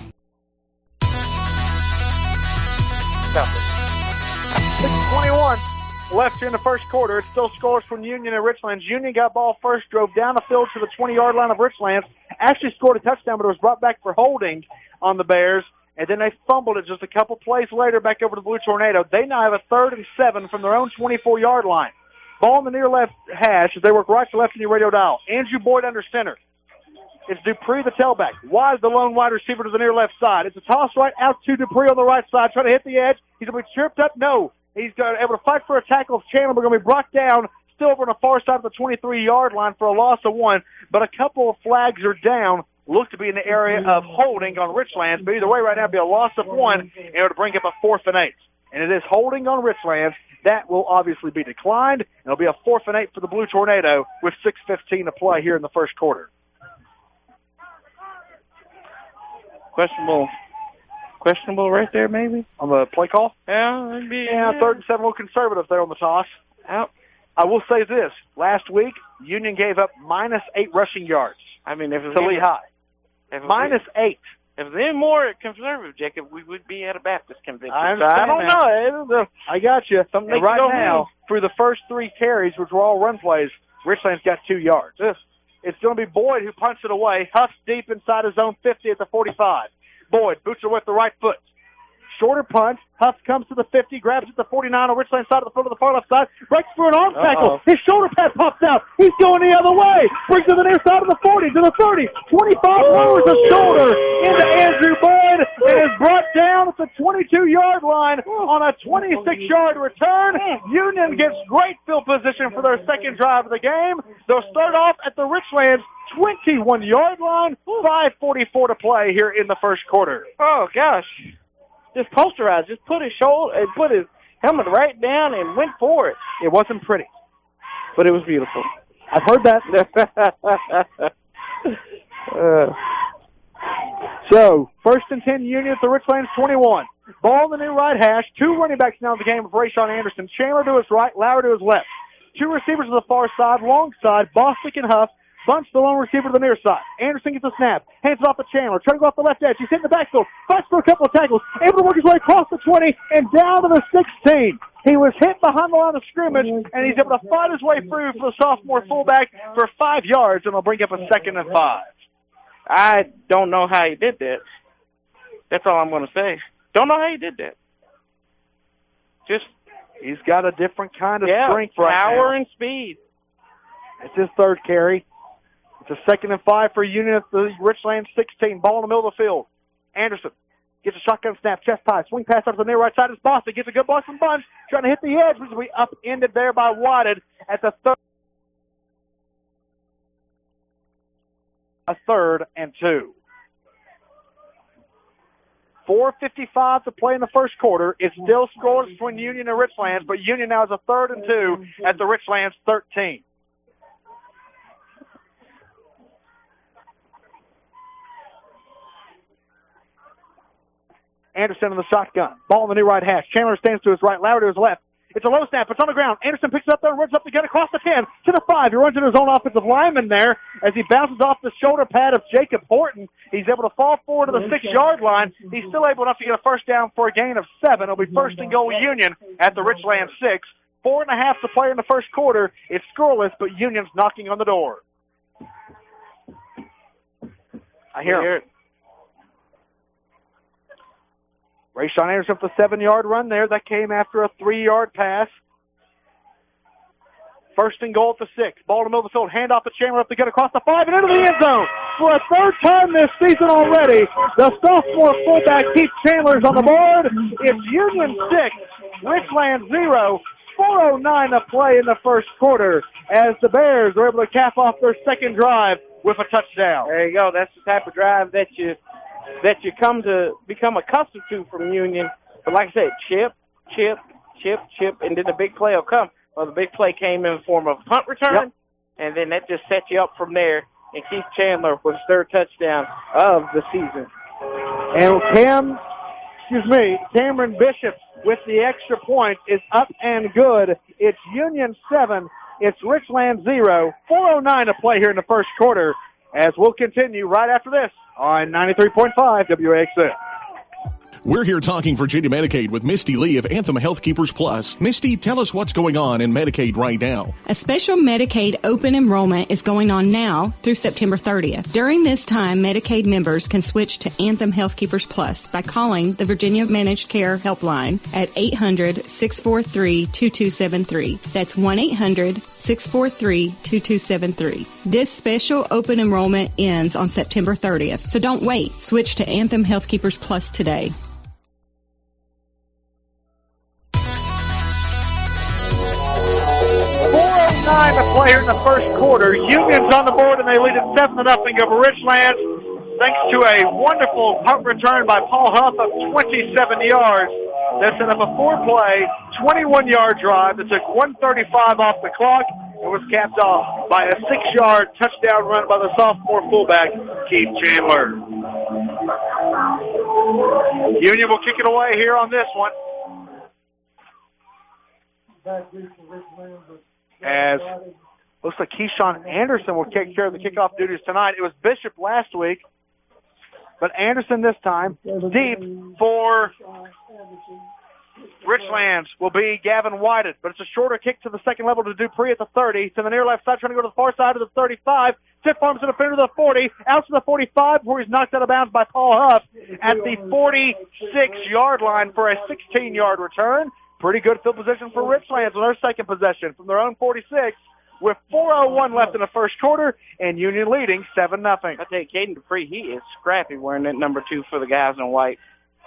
L: 6:21 left here in the first quarter. It's still scores from Union and Richlands. Union got ball first, drove down the field to the 20-yard line of Richlands, actually scored a touchdown, but it was brought back for holding on the Bears. and then they fumbled it just a couple plays later back over to the Blue Tornado. They now have a 3rd and 7 from their own 24-yard line. Ball in the near left hash as they work right to left in your radio dial. Andrew Boyd under center. It's Dupree, the tailback. Wide, the lone wide receiver to the near left side. It's a toss right out to Dupree on the right side, trying to hit the edge. He's going to be tripped up. No. He's able to fight for a tackle. Chandler going to be brought down, still over on the far side of the 23-yard line for a loss of 1. But a couple of flags are down. Look to be in the area of holding on Richlands. But either way, right now, it'll be a loss of 1 in order to bring up a 4th and 8. And it is holding on Richlands. That will obviously be declined. It'll be a 4th and 8 for the Blue Tornado with 6:15 to play here in the first quarter.
B: Questionable right there, maybe?
L: On the play call?
B: Yeah, it'd be.
L: Yeah, 3rd and 7, a little conservative there on the toss.
B: Yep.
L: I will say this. Last week, Union gave up -8 rushing yards.
B: I mean, if it was
L: to Lehigh. -8.
B: If it's any more conservative, Jacob, we would be at a Baptist convention.
L: I understand.
B: I don't know.
L: I got you.
B: Something
L: and right now, through the first 3 carries, which were all run plays, Richlands got 2 yards. It's going to be Boyd who punts it away. Huffs deep inside his own 50 at the 45. Boyd boots it with the right foot. Shorter punt. Huff comes to the 50, grabs at the 49 on Richlands side of the foot of the far left side, breaks for an arm tackle. His shoulder pad pops out. He's going the other way. Brings to the near side of the 40, to the 30. 25 lowers the shoulder into Andrew Boyd and is brought down at the 22-yard line on a 26-yard return. Union gets great field position for their second drive of the game. They'll start off at the Richlands 21-yard line. 5:44 to play here in the first quarter.
B: Oh, gosh. Just posterized. Just put his helmet right down and went for it.
L: It wasn't pretty,
B: but it was beautiful.
L: I've heard that. So, 1st and 10 Union at the Richlands 21. Ball in the new right hash. 2 running backs now in the game of Rayshawn Anderson. Chandler to his right, Lauer to his left. 2 receivers to the far side, long side, Bostic and Huff. Bunch the lone receiver to the near side. Anderson gets a snap. Hands it off to Chandler. Trying to go off the left edge. He's hitting the backfield. Fights for a couple of tackles. Able to work his way across the 20 and down to the 16. He was hit behind the line of scrimmage, and he's able to fight his way through for the sophomore fullback for 5 yards, and he'll bring up a 2nd and 5.
B: I don't know how he did that. That's all I'm going to say. Don't know how he did that. Just
L: he's got a different kind of strength right now.
B: Power and speed.
L: It's his 3rd carry. It's a 2nd and 5 for Union at the Richlands 16. Ball in the middle of the field. Anderson gets a shotgun snap, chest high, swing pass out to the near right side. It's Boston. Gets a good block from Bunch. Trying to hit the edge, which will be upended there by Wadded at the 3rd. A 3rd and 2. 4:55 to play in the first quarter. It's still scoreless between Union and Richlands, but Union now has a 3rd and 2 at the Richlands 13. Anderson in the shotgun. Ball in the new right hash. Chandler stands to his right. Lauer to his left. It's a low snap. It's on the ground. Anderson picks it up there and runs up the gun across the 10 to the 5. He runs into his own offensive lineman there as he bounces off the shoulder pad of Jacob Horton. He's able to fall forward to the 6-yard line. He's still able enough to get a first down for a gain of 7. It'll be 1st and goal Union at the Richlands 6. 4.5 to play in the first quarter. It's scoreless, but Union's knocking on the door. I hear it. Rayshawn Anderson for the 7-yard run there. That came after a 3-yard pass. 1st and goal at the 6. Ball in the middle of the field. Hand off to Chandler up the gut across the 5 and into the end zone. For a 3rd time this season already, the sophomore fullback Keith Chandler's on the board. It's Union 6, Richlands 0. 4:09 to play in the first quarter as the Bears are able to cap off their second drive with a touchdown.
B: There you go. That's the type of drive that you come to become accustomed to from Union. But like I said, chip, and then the big play will come. Well, the big play came in the form of a punt return, and then that just set you up from there. And Keith Chandler was 3rd touchdown of the season.
L: And Cameron Bishop with the extra point is up and good. It's Union 7. It's Richlands 0. 4:09 to play here in the first quarter as we'll continue right after this on 93.5 WAXN.
F: We're here talking Virginia Medicaid with Misty Lee of Anthem Health Keepers Plus. Misty, tell us what's going on in Medicaid right now.
M: A special Medicaid open enrollment is going on now through September 30th. During this time, Medicaid members can switch to Anthem Health Keepers Plus by calling the Virginia Managed Care Helpline at 800-643-2273. That's 1-800-643-2273. This special open enrollment ends on September 30th, so don't wait. Switch to Anthem Health Keepers Plus today.
L: 4:09 to play here in the first quarter. Union's on the board, and they lead at 7-0 over Richlands, thanks to a wonderful punt return by Paul Huff of 27 yards. That set up a 4-play, 21-yard drive that took 1:35 off the clock and was capped off by a 6-yard touchdown run by the sophomore fullback, Keith Chandler. Union will kick it away here on this one. As looks like Keyshawn Anderson will take care of the kickoff duties tonight. It was Bishop last week, but Anderson this time. Deep for Richlands will be Gavin Whited, but it's a shorter kick to the second level to Dupree at the 30, to the near left side, trying to go to the far side of the 35. Tip arms to the defender to the 40, out to the 45 before he's knocked out of bounds by Paul Huff at the 46-yard line for a 16-yard return. Pretty good field position for Richlands on their second possession from their own 46 with 4:01 left in the first quarter and Union leading 7-0.
B: I tell you, Caden Dupree, he is scrappy wearing that number 2 for the guys in white.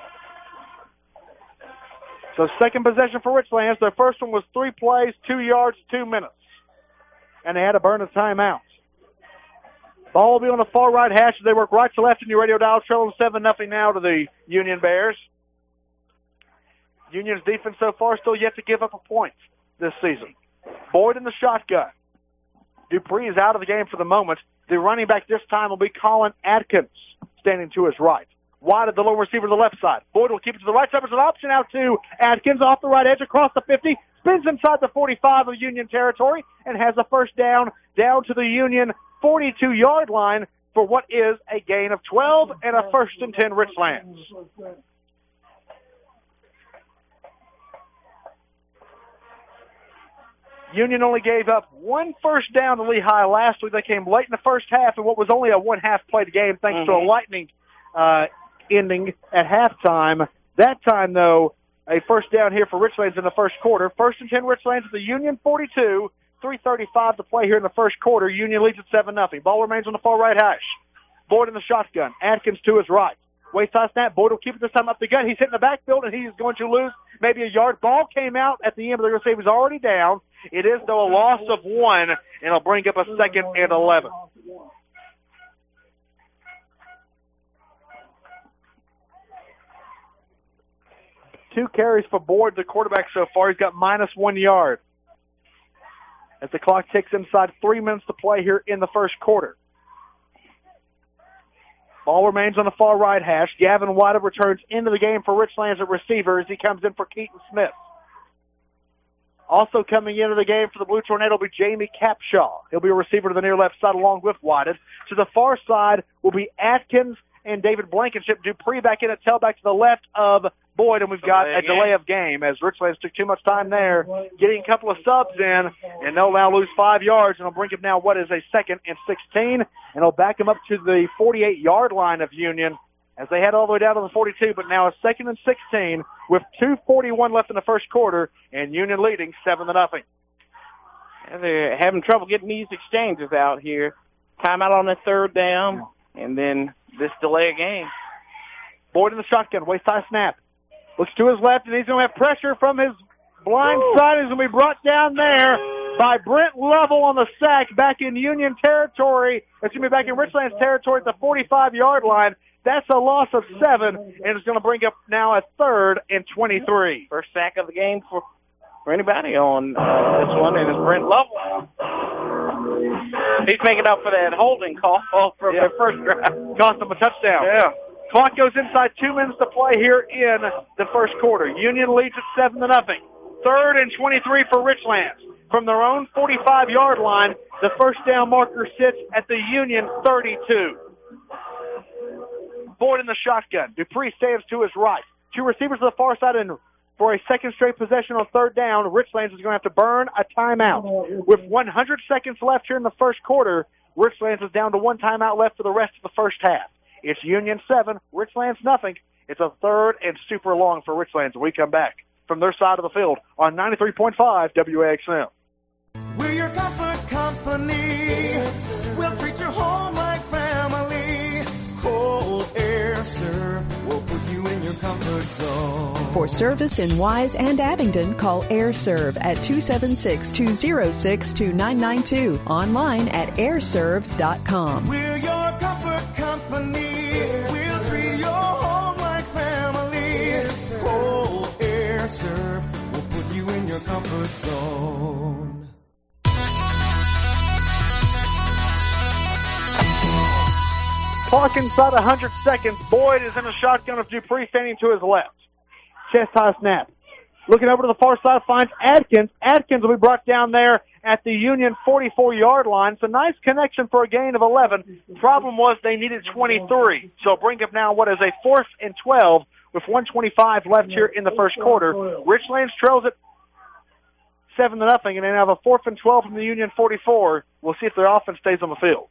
L: So second possession for Richlands. Their first one was 3 plays, 2 yards, 2 minutes. And they had to burn a timeout. Ball will be on the far right hash as they work right to left in your radio dial, trailing 7-0 now to the Union Bears. Union's defense so far still yet to give up a point this season. Boyd in the shotgun. Dupree is out of the game for the moment. The running back this time will be Colin Atkins, standing to his right. Wide of the low receiver to the left side. Boyd will keep it to the right side. There's an option out to Atkins off the right edge across the 50. Spins inside the 45 of Union territory and has a first down to the Union 42-yard line for what is a gain of 12 and a 1st and 10 Richlands. Union only gave up 1 first down to Lehigh last week. They came late in the first half in what was only a 1-half played game thanks to a lightning ending at halftime. That time, though, a first down here for Richlands in the first quarter. 1st and 10 Richlands at the Union 42. 3:35 to play here in the first quarter. Union leads at 7-0. Ball remains on the far right hash. Boyd in the shotgun. Atkins to his right. Wayside snap. Boyd will keep it this time up the gut. He's hitting the backfield, and he's going to lose maybe a yard. Ball came out at the end, but they're going to say he was already down. It is, though, a loss of 1, and it'll bring up a 2nd and 11. Two carries for Boyd, the quarterback so far. He's got -1 yard. As the clock ticks inside 3 minutes to play here in the first quarter. Ball remains on the far right hash. Gavin White returns into the game for Richlands at receiver as he comes in for Keaton Smith. Also coming into the game for the Blue Tornado will be Jamie Capshaw. He'll be a receiver to the near left side along with Whited. To the far side will be Atkins and David Blankenship. Dupree back in at tailback to the left of Boyd, and we've got a delay of game as Richlands took too much time there, getting a couple of subs in, and they'll now lose 5 yards, and they'll bring him now what is a 2nd and 16, and they'll back him up to the 48-yard line of Union as they head all the way down to the 42, but now a 2nd and 16 with 2:41 left in the first quarter, and Union leading 7-0.
B: And they're having trouble getting these exchanges out here. Timeout on that 3rd down, and then this delay of game.
L: Boyd in the shotgun, waist-high snap. Looks to his left, and he's going to have pressure from his blind side. He's going to be brought down there by Brent Lovell on the sack back in Union territory. It's going to be back in Richlands territory at the 45-yard line. That's a loss of 7, and it's going to bring up now a 3rd and 23.
B: First sack of the game for anybody on this one, and it's Brent Lovell. He's making up for that holding call from their first drive.
L: Cost them a touchdown.
B: Yeah.
L: Clock goes inside 2 minutes to play here in the first quarter. Union leads at 7-0. 3rd and 23 for Richlands. From their own 45-yard line, the first down marker sits at the Union 32. Boyd in the shotgun. Dupree stands to his right. Two receivers to the far side, and for a second straight possession on third down, Richlands is going to have to burn a timeout. With 100 seconds left here in the first quarter, Richlands is down to one timeout left for the rest of the first half. It's Union 7, Richlands nothing. It's a third and super long for Richlands when we come back from their side of the field on 93.5 WAXM.
K: We're your comfort company. We'll treat your home like family. Cold Air Serve will put you in your comfort zone.
N: For service in Wise and Abingdon, call Air Serve at 276-206-2992. Online at airserve.com.
K: We're your comfort company. We'll treat your home like family. Cold Air Serve will put you in your comfort zone.
L: Clock inside 100 seconds. Boyd is in a shotgun with Dupree standing to his left. Chest high snap. Looking over to the far side, finds Adkins. Adkins will be brought down there at the Union 44-yard line. It's a nice connection for a gain of 11. Problem was they needed 23. So bring up now what is a 4th and 12 with 1:25 left here in the first quarter. Richlands trails it 7-0, and they have a 4th and 12 from the Union 44. We'll see if their offense stays on the field.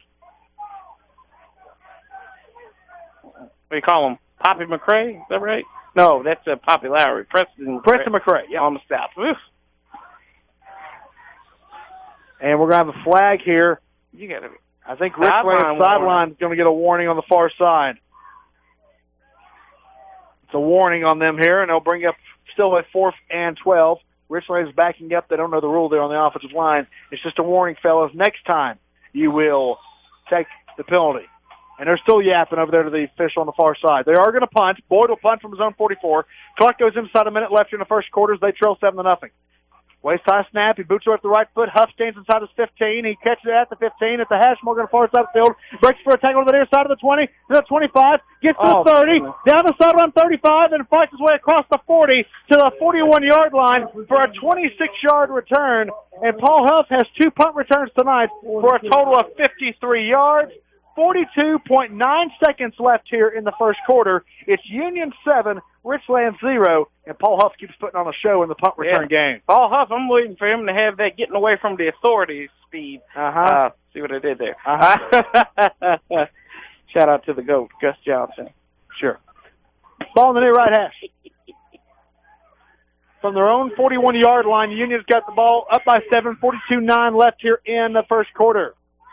B: What do you call him? Poppy McRae? Is that right? No, that's Poppy Lowry. Preston
L: McRae, yeah.
B: On the south. Oof.
L: And we're going to have a flag here.
B: You got to.
L: I think Richland's sideline is going to get a warning on the far side. It's a warning on them here, and they'll bring up still a 4th and 12. Richland's backing up. They don't know the rule there on the offensive line. It's just a warning, fellas. Next time you will take the penalty. And they're still yapping over there to the official on the far side. They are going to punt. Boyd will punt from his own 44. Clock goes inside a minute left in the first quarter as they trail 7-0. Waist high snap. He boots it with the right foot. Huff stands inside his 15. He catches it at the 15 at the hash mark on the far side of the field. Breaks for a tackle to the near side of the 20. To the 25. Gets to the 30. Down the sideline 35. And fights his way across the 40 to the 41-yard line for a 26-yard return. And Paul Huff has 2 punt returns tonight for a total of 53 yards. 42.9 seconds left here in the first quarter. It's Union 7, Richland 0, and Paul Huff keeps putting on a show in the punt return game.
B: Paul Huff, I'm waiting for him to have that getting away from the authorities speed. See what I did there. Shout out to the GOAT, Gus Johnson.
L: Sure. Ball in the near right hash. From their own 41-yard line, Union's got the ball up by 7, 42-9 left here in the first quarter.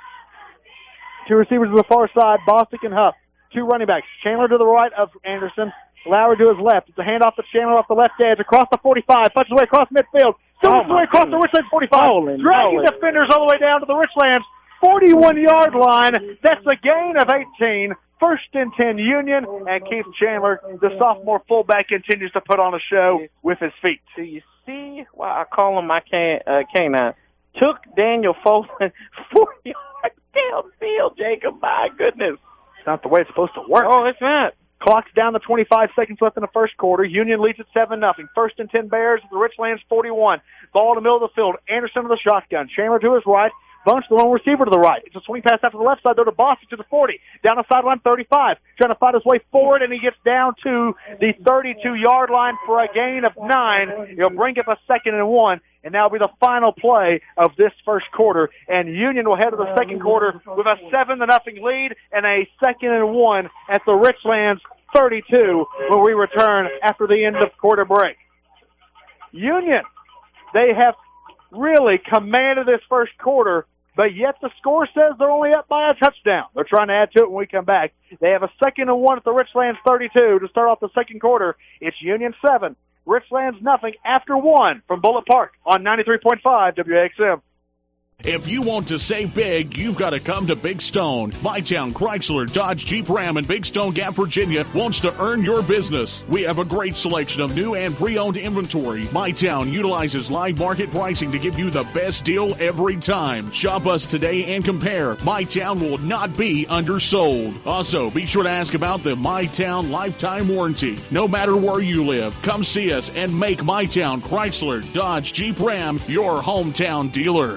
L: 2 receivers to the far side, Bostic and Huff. 2 running backs. Chandler to the right of Anderson. Lowry to his left. It's a handoff to Chandler off the left edge, across the 45, punches away across midfield. Still way across the Richlands 45. Dragging defenders all the way down to the Richlands 41-yard line. That's a gain of 18. 1st and 10 Union, and Keith Chandler, the sophomore fullback, continues to put on a show with his feet.
B: Do you see why I call him my canine? Took Daniel Foley 4 yards downfield, Jacob. My goodness.
L: It's not the way it's supposed to work.
B: Oh, it's not.
L: Clock's down to 25 seconds left in the first quarter. Union leads at 7-0. 1st and 10 Bears, the Richlands 41. Ball in the middle of the field. Anderson to the shotgun. Chandler to his right. Bunch, the lone receiver to the right. It's a swing pass out to the left side, though, to Boston to the 40. Down the sideline, 35. Trying to fight his way forward, and he gets down to the 32-yard line for a gain of 9. He'll bring up a 2nd and 1, and that'll be the final play of this first quarter. And Union will head to the second quarter with a 7-0 lead and a 2nd and 1 at the Richlands 32 when we return after the end of quarter break. Union, they have really commanded this first quarter, but yet the score says they're only up by a touchdown. They're trying to add to it when we come back. They have a 2nd and 1 at the Richlands 32 to start off the second quarter. It's Union 7, Richlands nothing after 1 from Bullitt Park on 93.5 WAXM.
F: If you want to save big, you've got to come to Big Stone. Mytown Chrysler, Dodge, Jeep, Ram, and Big Stone Gap, Virginia wants to earn your business. We have a great selection of new and pre-owned inventory. Mytown utilizes live market pricing to give you the best deal every time. Shop us today and compare. Mytown will not be undersold. Also, be sure to ask about the Mytown lifetime warranty. No matter where you live, come see us and make Mytown Chrysler, Dodge, Jeep, Ram your hometown dealer.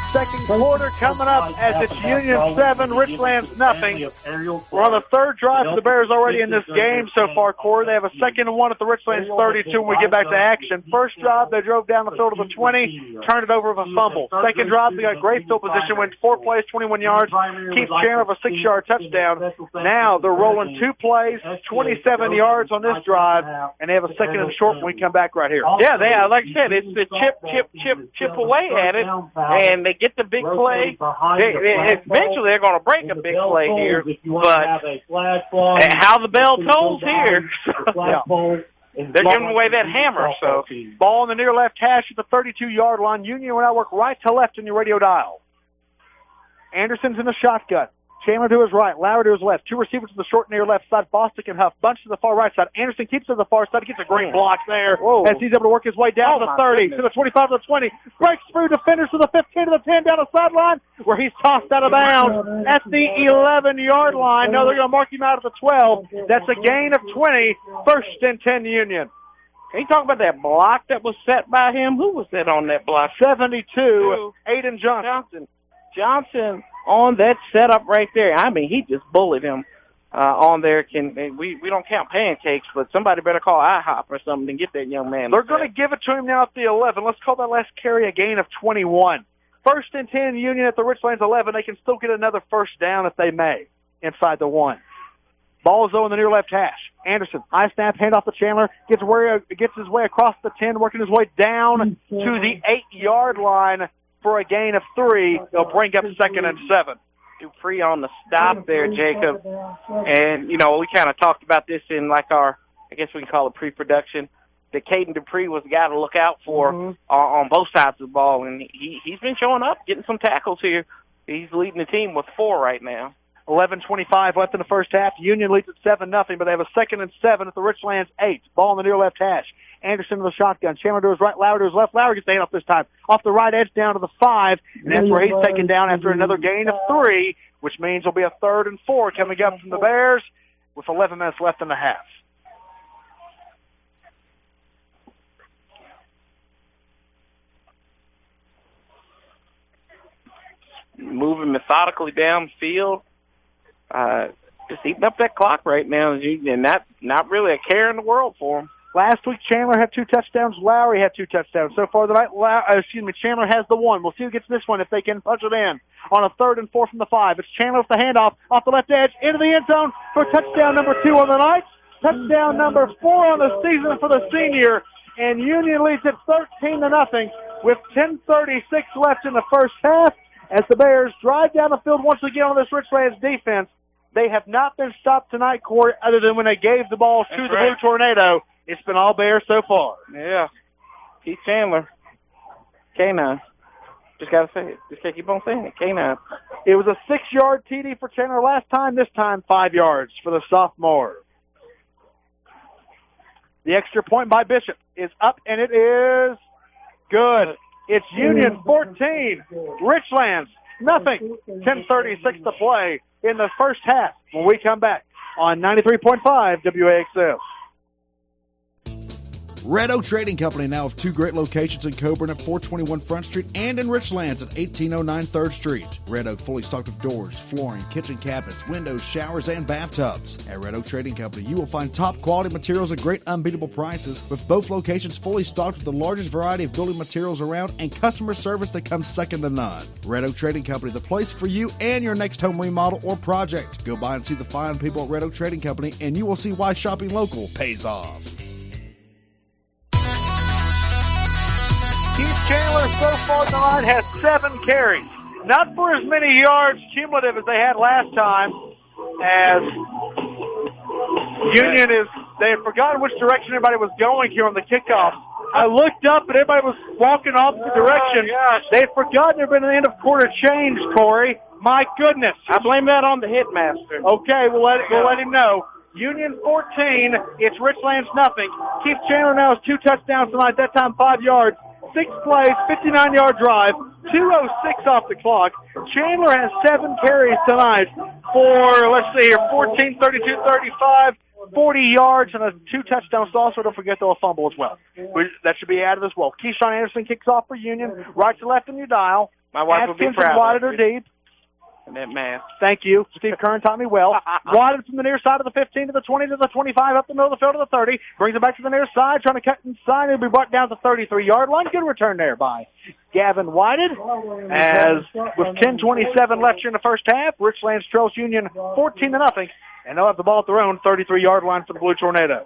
L: Second quarter coming up as it's Union 7, Richlands nothing. We're on the third drive for the Bears already in this game so far, Corey. They have a 2nd and 1 at the Richlands 32 when we get back to action. First drive, they drove down the field to the 20, turned it over with a fumble. Second drive, they got great field position, went 4 plays, 21 yards, Keith Chandler with a 6-yard touchdown. Now they're rolling 2 plays, 27 yards on this drive, and they have a 2nd and short when we come back right here.
B: Yeah, like I said, it's the chip away at it, and they get the big play. Eventually, they're going to break a big play here, but how the bell tolls here, they're giving away that hammer. So,
L: ball in the near left hash at the 32-yard line. Union will now work right to left in your radio dial. Anderson's in the shotgun. Chandler to his right, Lauer to his left. 2 receivers to the short near left side. Bostic and Huff bunch to the far right side. Anderson keeps to the far side. Gets a great block there as he's able to work his way down to the 30, to the 25, to the 20. Breaks through defenders to the 15, to the 10, down the sideline where he's tossed out of bounds at the 11-yard line. No, they're going to mark him out at the 12. That's a gain of 20. 1st and 10 Union.
B: Can you talk about that block that was set by him? Who was that on that block?
L: 72, Aiden
B: Johnson on that setup right there. I mean, he just bullied him on there. We don't count pancakes, but somebody better call IHOP or something to get that young man.
L: They're going to give it to him now at the 11. Let's call that last carry a gain of 21. 1st and 10 Union at the Richlands 11. They can still get another first down if they may inside the 1. Ball is though in the near left hash. Anderson, high snap, hand off to Chandler, gets his way across the 10, working his way down to the 8-yard line for a gain of 3. They'll bring up 2nd and 7.
B: Dupree on the stop there, Jacob. And, we kind of talked about this in like our, I guess we can call it pre-production, that Caden Dupree was the guy to look out for on both sides of the ball. And he's been showing up, getting some tackles here. He's leading the team with 4 right now.
L: 11:25 left in the first half. Union leads at 7-0, but they have a 2nd and 7 at the Richlands 8. Ball in the near left hash. Anderson to the shotgun. Chandler to his right, Lauer to his left. Lauer gets the handoff this time. Off the right edge down to the 5, and that's where he's taken down after another gain of 3, which means it'll be a 3rd and 4 coming up from the Bears with 11 minutes left in the half.
B: Moving methodically downfield. Just eating up that clock right now, and not really a care in the world for him.
L: Last week, Chandler had 2 touchdowns. Lowry had 2 touchdowns. So far tonight, Chandler has the 1. We'll see who gets this one if they can punch it in. On a 3rd and 4 from the 5. It's Chandler with the handoff off the left edge into the end zone for touchdown number 2 on the night. Touchdown number 4 on the season for the senior. And Union leads it 13-0 with 10:36 left in the first half as the Bears drive down the field once again on this Richlands defense. They have not been stopped tonight, Corey, other than when they gave the ball to the Blue Tornado. It's been all Bears so far.
B: Yeah. Keith Chandler. K9. Just got to say it. Just keep on saying it. K9.
L: It was a 6-yard TD for Chandler last time. This time, 5 yards for the sophomore. The extra point by Bishop is up, and it is good. It's Union 14, Richlands nothing. 10:36 to play in the first half when we come back on 93.5 WAXL.
O: Red Oak Trading Company now have 2 great locations in Coburn at 421 Front Street and in Richlands at 1809 3rd Street. Red Oak fully stocked with doors, flooring, kitchen cabinets, windows, showers, and bathtubs. At Red Oak Trading Company, you will find top quality materials at great unbeatable prices, with both locations fully stocked with the largest variety of building materials around and customer service that comes second to none. Red Oak Trading Company, the place for you and your next home remodel or project. Go by and see the fine people at Red Oak Trading Company, and you will see why shopping local pays off.
L: Keith Chandler so far tonight has 7 carries. Not for as many yards cumulative as they had last time, as Union they had forgotten which direction everybody was going here on the kickoff. I looked up and everybody was walking opposite direction. They had forgotten there had been an end of quarter change, Corey. My goodness.
B: I blame that on the hitmaster.
L: Okay, we'll let him know. Union 14, it's Richlands nothing. Keith Chandler now has 2 touchdowns tonight, that time 5 yards. 6 plays, 59-yard drive, 2:06 off the clock. Chandler has 7 carries tonight for, 14, 32, 35, 40 yards and 2 touchdowns. Also, don't forget they'll fumble as well. That should be added as well. Keyshawn Anderson kicks off for Union. Right to left in your dial.
B: My wife will be
L: Atkins
B: proud.
L: and Wadded are deep.
B: And that math.
L: Thank you. Steve Kern taught me well. Wadded from the near side of the 15 to the 20 to the 25, up the middle of the field to the 30. Brings it back to the near side, trying to cut inside. It'll be brought down to the 33-yard line. Good return there by Gavin Whited. As with 10:27 left here in the first half, Richlands trails Union 14-0, and they'll have the ball at their own 33-yard line for the Blue Tornado.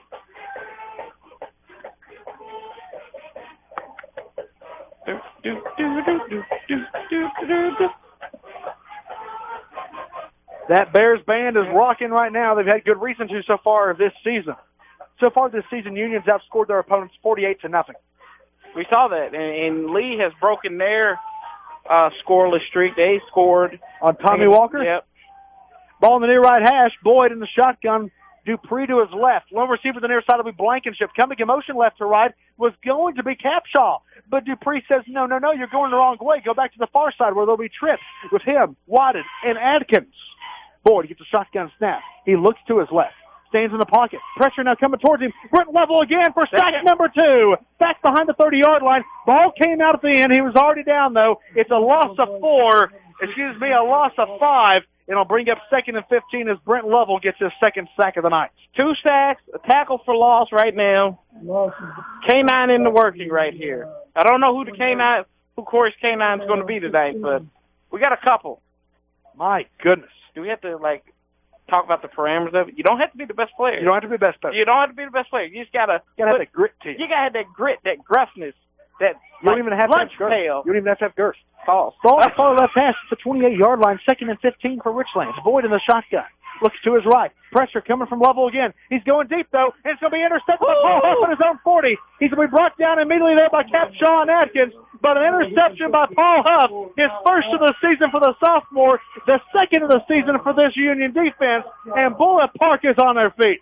L: That Bears band is rocking right now. They've had good reason to so far this season. So far this season, Union's outscored their opponents 48-0.
B: We saw that, and Lee has broken their scoreless streak. They scored
L: on Tommy Walker.
B: Yep.
L: Ball in the near right hash. Boyd in the shotgun. Dupree to his left. Lone receiver to the near side will be Blankenship. Coming in motion left to right was going to be Capshaw. But Dupree says, no, you're going the wrong way. Go back to the far side where there'll be trips with him, Wadded, and Adkins. Boyd gets a shotgun snap. He looks to his left. Stands in the pocket. Pressure now coming towards him. Brent Level again for sack number 2. Back behind the 30-yard line. Ball came out at the end. He was already down, though. It's a loss of 4. A loss of 5. And it'll bring up 2nd and 15 as Brent Lovell gets his second sack of the night.
B: 2 sacks, a tackle for loss right now. K9 in the working right here. I don't know who Corey's K9 is going to be tonight, but we got a couple.
L: My goodness.
B: Do we have to, talk about the parameters of it? You don't have to be the best player.
L: You don't have to be the best player.
B: You don't have to be the best player. You just got to
L: have that grit to you.
B: You got to have that grit, that gruffness, that
L: you don't even have
B: lunch
L: to have
B: pail.
L: You don't even have to have girth.
B: False.
L: Ball far left pass to the 28-yard line, 2nd and 15 for Richlands. Boyd in the shotgun. Looks to his right. Pressure coming from Lovell again. He's going deep, though, and it's going to be intercepted by Paul Huff on his own 40. He's going to be brought down immediately there by Capshaw and Atkins, but an interception by Paul Huff, his first of the season for the sophomore, the second of the season for this Union defense, and Bullitt Park is on their feet.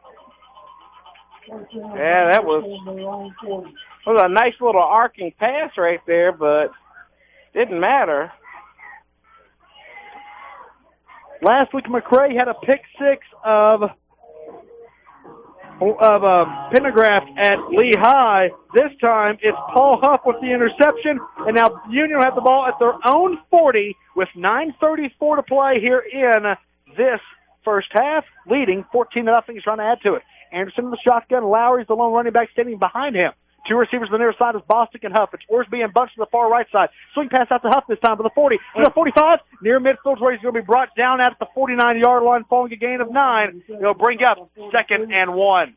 B: Yeah, that was a nice little arcing pass right there, but didn't matter.
L: Last week, McCray had a pick 6 of Pendergraft at Lehigh. This time, it's Paul Huff with the interception, and now Union will have the ball at their own 40 with 9:34 to play here in this first half, leading 14-0. He's trying to add to it. Anderson in the shotgun. Lowry's the lone running back standing behind him. 2 receivers on the near side is Bostic and Huff. It's Orsby and Bunch to the far right side. Swing pass out to Huff this time to the 40. To the 45. Near midfield where he's going to be brought down at the 49-yard line following a gain of 9. He'll bring up 2nd and 1.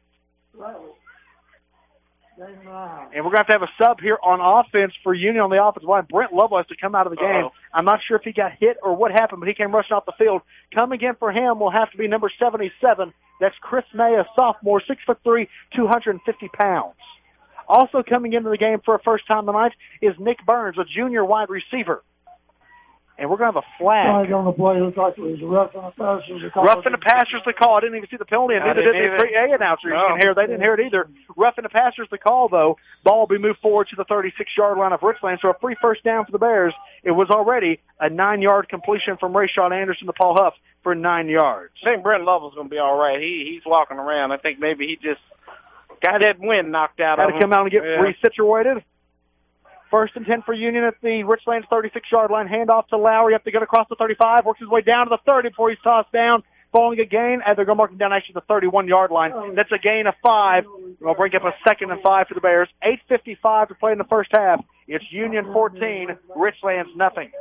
L: And we're going to have a sub here on offense for Union on the offensive line. Brent Lovell has to come out of the game. I'm not sure if he got hit or what happened, but he came rushing off the field. Coming in for him will have to be number 77. That's Chris May, a sophomore, 6'3", 250 pounds. Also coming into the game for a first time tonight is Nick Burns, a junior wide receiver. And we're going to have a flag.
P: On the play, looks like it was roughing the passers.
L: Roughing the passers the call. I didn't even see the penalty, and neither did the 3A announcers. They didn't hear it either. Roughing the passers the call, though. Ball will be moved forward to the 36-yard line of Richland. So a free first down for the Bears. It was already a 9-yard completion from Rayshawn Anderson to Paul Huff for 9 yards.
B: I think Brent Lovell's going to be all right. He's walking around. I think maybe he just got that wind knocked out of him.
L: Got to come out and get resituated. 1st and 10 for Union at the Richlands 36-yard line. Handoff to Lowry up to get across the 35. Works his way down to the 30 before he's tossed down. Following a gain, and they're going to mark him down actually the 31-yard line. That's a gain of 5. We'll bring up a 2nd and 5 for the Bears. 8:55 to play in the first half. It's Union 14, Richlands nothing.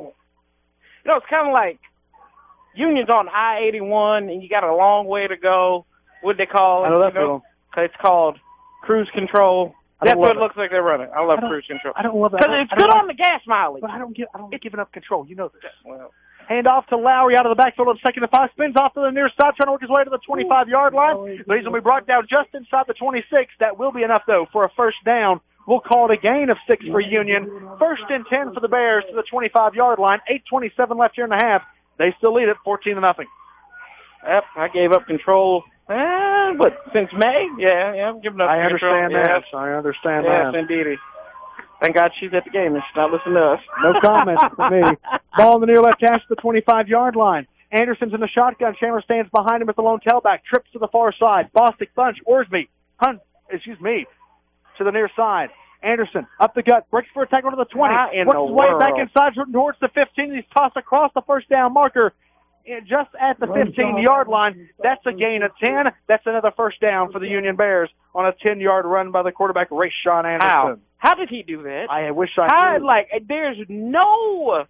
B: It's kind of like Union's on I-81, and you got a long way to go. What'd they call it?
L: I know that feeling.
B: It's called cruise control. That's what it looks like they're running. I love cruise control.
L: I don't love that.
B: Because it's good on the gas mileage.
L: But I don't giving up control. You know this. Well, hand off to Lowry out of the backfield of 2nd and 5. Spins off to the near side, trying to work his way to the 25-yard line. But he's going to be brought down just inside the 26. That will be enough, though, for a first down. We'll call it a gain of 6 for Union. 1st and 10 for the Bears to the 25-yard line. 8:27 left here in the half. They still lead it 14-0.
B: Yep, I gave up control. But since May, I'm giving up
L: I
B: control.
L: understand that. I understand that.
B: Yes, indeed. Thank God she's at the game and she's not listening to us.
L: No comments for me. Ball in the near left hash to the 25-yard line. Anderson's in the shotgun. Chandler stands behind him with the lone tailback. Trips to the far side. Bostic, Bunch, Orsby. To the near side. Anderson up the gut, breaks for a tackle to the 20,
B: How in
L: works
B: the
L: his way back
B: world?
L: inside towards the 15. He's tossed across the first down marker. And just at the 15-yard line. That's a gain of 10. That's another first down for the Union Bears on a 10-yard run by the quarterback, Rayshawn Anderson.
B: How did he do that?
L: I wish I knew.
B: There's no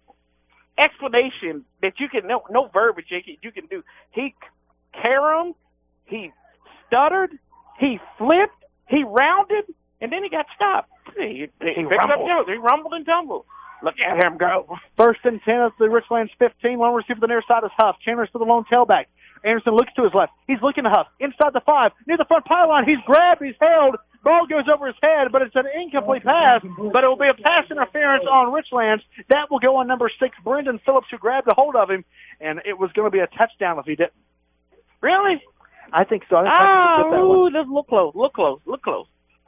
B: explanation that you can, no verbiage you can do. He caromed, he stuttered, he flipped, he rounded, and then he got stopped. He picked up Jones. He rumbled and tumbled. Look at him go.
L: First and 10 at the Richlands 15. One receiver to the near side is Huff. Chandler's to the lone tailback. Anderson looks to his left. He's looking to Huff. Inside the 5. Near the front pylon. He's grabbed. He's held. Ball goes over his head, but it's an incomplete pass. But it will be a pass interference on Richlands. That will go on number 6, Brendan Phillips, who grabbed a hold of him. And it was going to be a touchdown if he didn't.
B: Really?
L: I think so.
B: Just look close.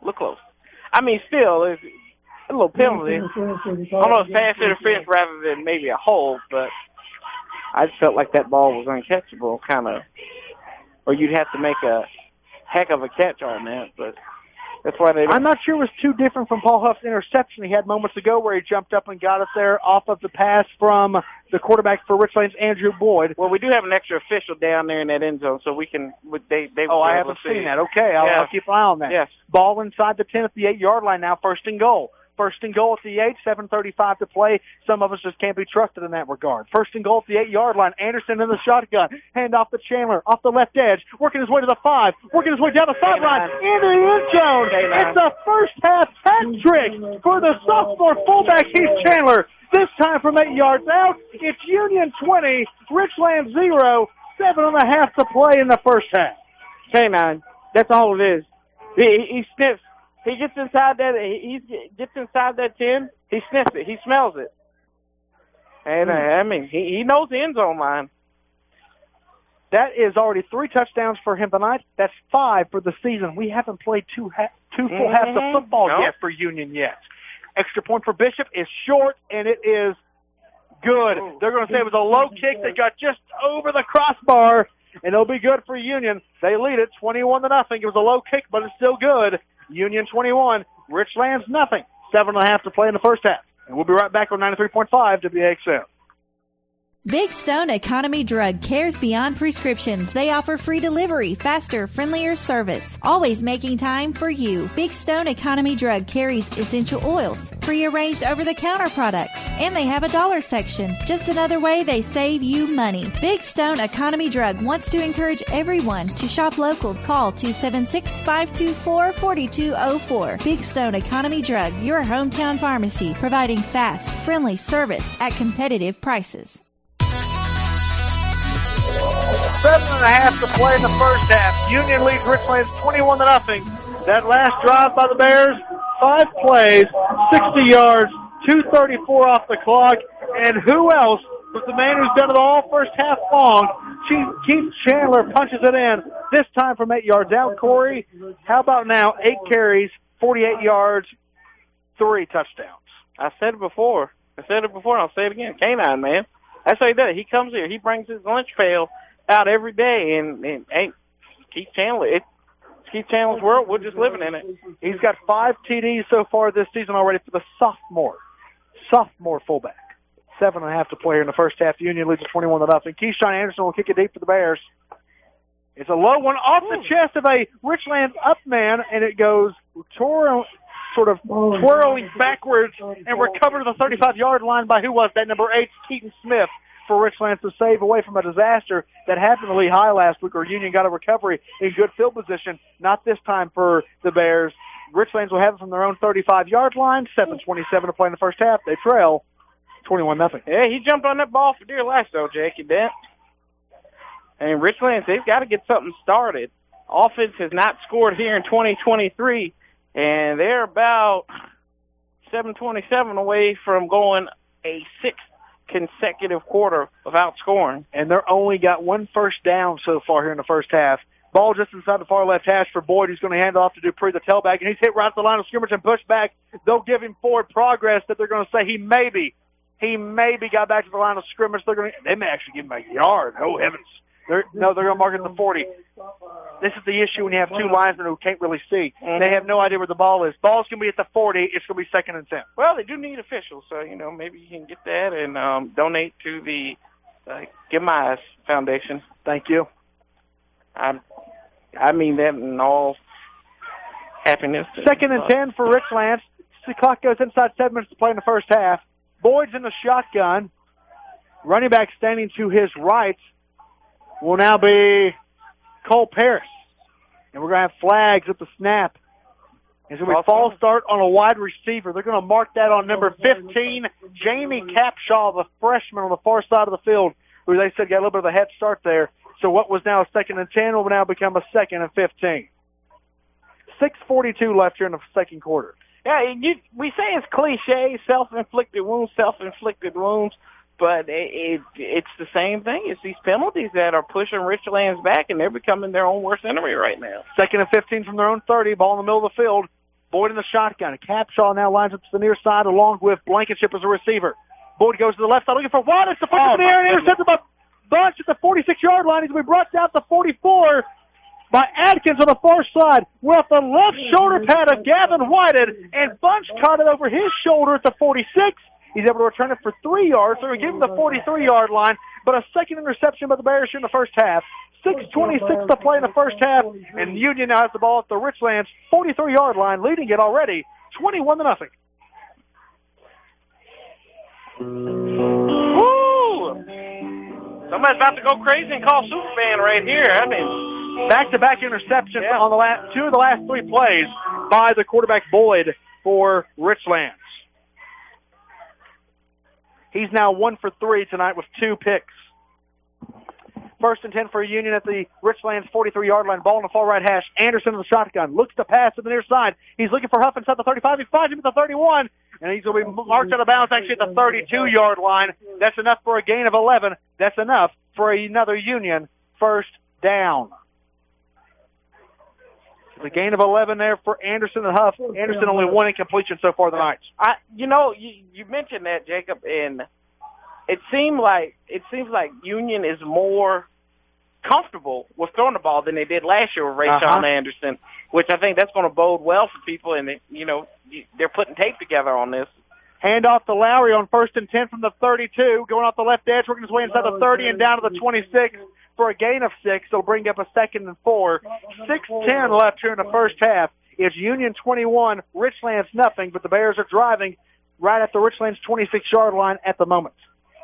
B: I mean, still, it's a little penalty. Almost pass interference rather than maybe a hold, but I just felt like that ball was uncatchable, kind of, or you'd have to make a heck of a catch on that, but that's why they.
L: I'm not sure it was too different from Paul Huff's interception he had moments ago where he jumped up and got it there off of the pass from the quarterback for Richlands, Andrew Boyd.
B: Well, we do have an extra official down there in that end zone, so we can.
L: I haven't seen that. Okay, I'll keep an eye on that.
B: Yes.
L: Ball inside the 10 at the 8-yard line now, first and goal. First and goal at the 8, 7:35 to play. Some of us just can't be trusted in that regard. First and goal at the 8-yard line. Anderson in the shotgun. Hand off to Chandler, off the left edge, working his way to the 5, working his way down the sideline, into the end zone. It's a first-half hat trick for the sophomore fullback, Heath Chandler. This time from 8 yards out. It's Union 20, Richland 0, 7.5 to play in the first half.
B: K9, that's all it is. He sniffs. He gets inside that. He gets inside that 10. He sniffs it. He smells it. And I mean, he knows the end zone line.
L: That is already 3 touchdowns for him tonight. That's 5 for the season. We haven't played two full halves of football yet for Union yet. Extra point for Bishop is short, and it is good. They're going to say it was a low kick that got just over the crossbar, and it'll be good for Union. They lead it 21-0. It was a low kick, but it's still good. Union 21, Richlands nothing. 7.5 to play in the first half. And we'll be right back on 93.5 WAXM.
H: Big Stone Economy Drug cares beyond prescriptions. They offer free delivery, faster, friendlier service, always making time for you. Big Stone Economy Drug carries essential oils, pre-arranged over-the-counter products, and they have a dollar section. Just another way they save you money. Big Stone Economy Drug wants to encourage everyone to shop local. Call 276-524-4204. Big Stone Economy Drug, your hometown pharmacy, providing fast, friendly service at competitive prices.
L: 7.5 to play in the first half. Union leads Richlands 21-0. That last drive by the Bears, 5 plays, 60 yards, 2:34 off the clock. And who else but the man who's done it all first half long? Keith Chandler punches it in, this time from 8 yards out. Corey, how about now? 8 carries, 48 yards, 3 touchdowns.
B: I said it before. and I'll say it again. K9, man. That's how he does it. He comes here. He brings his lunch pail out every day, and ain't Keith Chandler. It's Keith Chandler's world. We're just living in it.
L: He's got 5 TDs so far this season already for the sophomore fullback. 7.5 to play here in the first half. Union leads 21-0. Keyshawn Anderson will kick it deep for the Bears. It's a low one off the chest of a Richlands up man, and it goes twirling backwards and recovered to the 35-yard line by who was that? Number 8, Keaton Smith, for Richlands to save away from a disaster that happened to Lehigh last week, where Union got a recovery in good field position. Not this time for the Bears. Richlands will have it from their own 35-yard line. 7:27 to play in the first half. They trail 21-0.
B: Yeah, he jumped on that ball for dear life, though, Jake. He did. And Richlands, they've got to get something started. Offense has not scored here in 2023, and they're about 7:27 away from going a 6th consecutive quarter without scoring.
L: And they're only got 1 first down so far here in the first half. Ball just inside the far left hash for Boyd, who's going to hand it off to Dupree, the tailback, and he's hit right at the line of scrimmage and pushed back. They'll give him forward progress that they're going to say he maybe got back to the line of scrimmage. They may actually give him a yard. Oh, heavens. They're going to mark it at the 40. This is the issue when you have two linemen who can't really see.
B: Mm-hmm.
L: They have no idea where the ball is. Ball's going to be at the 40. It's going to be 2nd and 10.
B: Well, they do need officials, so, maybe you can get that and donate to the Give My Eyes Foundation.
L: Thank you.
B: I mean that in all happiness.
L: 2nd and 10 for Richlands. The clock goes inside 7 minutes to play in the first half. Boyd's in the shotgun. Running back standing to his right will now be Cole Parris. And we're going to have flags at the snap. It's going to be a false start on a wide receiver. They're going to mark that on number 15, Jamie Capshaw, the freshman on the far side of the field, who they said got a little bit of a head start there. So what was now a 2nd and 10 will now become a 2nd and 15. 6:42 left here in the second quarter.
B: Yeah, we say it's cliche, self-inflicted wounds, but it's the same thing. It's these penalties that are pushing Richlands back, and they're becoming their own worst enemy right now.
L: 2nd and 15 from their own 30. Ball in the middle of the field. Boyd in the shotgun. Capshaw now lines up to the near side along with Blankenship as a receiver. Boyd goes to the left side looking for Watt. It's the foot in the air and intercepted by Bunch at the 46-yard line. He's going to be brought down to the 44 by Adkins on the far side. We're off the left shoulder pad of Gavin Whited, and Bunch caught it over his shoulder at the 46. He's able to return it for 3 yards. So we give him the 43-yard line, but a second interception by the Bears here in the first half. 6:26 to play in the first half, and Union now has the ball at the Richlands 43-yard line, leading it already 21-0.
B: Woo! Somebody's about to go crazy and call Superman right here. I mean,
L: back-to-back interceptions on the two of the last 3 plays by the quarterback Boyd for Richlands. He's now 1 for 3 tonight with 2 picks. 1st and 10 for Union at the Richlands 43-yard line. Ball in the far right hash. Anderson in the shotgun. Looks to pass to the near side. He's looking for Huff inside the 35. He finds him at the 31. And he's going to be marked out of bounds actually at the 32-yard line. That's enough for a gain of 11. That's enough for another Union first down. The gain of 11 there for Anderson and Huff. Anderson only 1 incompletion so far tonight.
B: You mentioned that, Jacob, and it seems like Union is more comfortable with throwing the ball than they did last year with Rayshawn Anderson, which I think that's going to bode well for people, and they're putting tape together on this.
L: Hand off to Lowry on 1st and 10 from the 32, going off the left edge, working his way inside the 30 and down to the 26 for a gain of 6. It'll bring up a 2nd and 4. 6:10 left here in the first half. It's Union 21, Richlands nothing, but the Bears are driving right at the Richlands 26-yard line at the moment.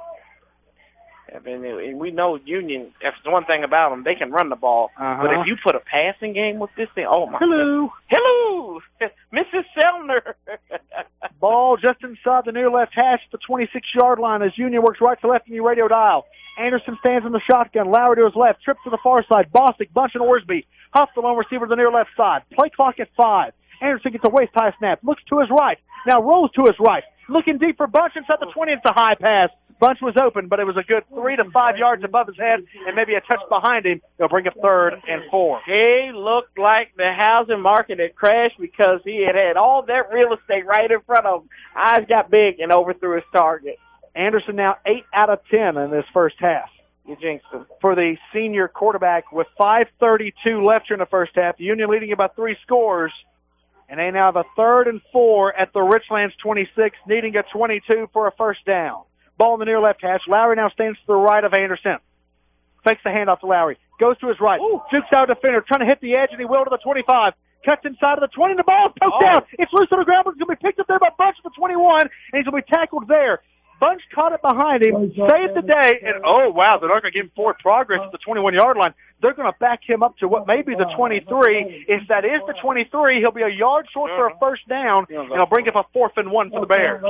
B: I mean, we know Union, that's one thing about them, they can run the ball. But if you put a passing game with this thing, oh, my God. Hello, Mrs. Selner.
L: Ball just inside the near left hash at the 26-yard line as Union works right to left in your radio dial. Anderson stands in the shotgun. Lowry to his left. Trips to the far side. Bostic, Bunch, and Orsby. Huff the lone receiver to the near left side. Play clock at 5. Anderson gets a waist-high snap. Looks to his right. Now rolls to his right. Looking deep for Bunch inside the 20. It's a high pass. Bunch was open, but it was a good 3 to 5 yards above his head and maybe a touch behind him. They'll bring up 3rd and 4.
B: He looked like the housing market had crashed because he had all that real estate right in front of him. Eyes got big and overthrew his target.
L: Anderson now 8 out of 10 in this first half.
B: You jinxed him.
L: For the senior quarterback with 5:32 left here in the first half. The Union leading about 3 scores. And they now have a 3rd and 4 at the Richlands 26, needing a 22 for a first down. Ball in the near left hash. Lowry now stands to the right of Anderson. Fakes the handoff to Lowry. Goes to his right. Jukes out defender. Trying to hit the edge, and he will to the 25. Cuts inside of the 20, and the ball is poked out. It's loose on the ground, but it's going to be picked up there by Bunch at the 21, and he's going to be tackled there. Bunch caught it behind him, saved the day, and they're not going to give him forward progress at the 21-yard line. They're going to back him up to what may be the 23. If that is the 23, he'll be a yard short for a first down, and he'll bring up a 4th and 1 for the Bears.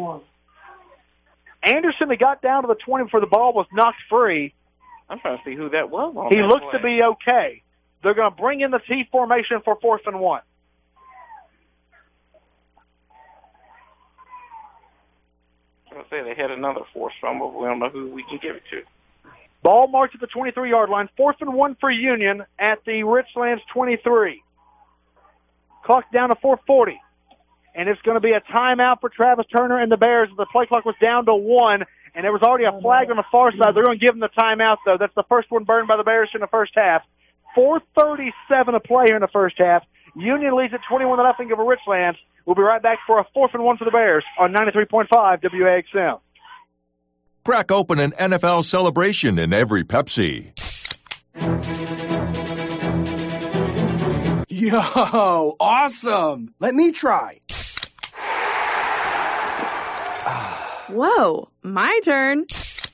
L: Anderson, they got down to the 20 before the ball was knocked free.
B: I'm trying to see who that was.
L: He looks to be okay. They're going to bring in the T formation for 4th and 1.
B: I was going to say they had another forced fumble, but we don't know who we can give it to.
L: Ball marked at the 23-yard line. 4th and 1 for Union at the Richlands 23. Clock down to 4:40. And it's going to be a timeout for Travis Turner and the Bears. The play clock was down to 1 And there was already a flag on the far side. They're going to give them the timeout, though. That's the first one burned by the Bears in the first half. 4:37 to play here in the first half. Union leads at 21-0 over Richlands. We'll be right back for a 4th and 1 for the Bears on 93.5 WAXM.
Q: Crack open an NFL celebration in every Pepsi.
R: Yo, awesome. Let me try.
S: Whoa, my turn.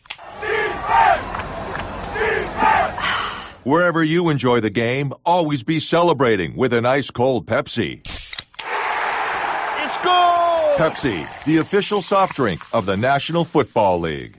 Q: Wherever you enjoy the game, always be celebrating with an ice cold Pepsi. It's goal! Pepsi, the official soft drink of the National Football League.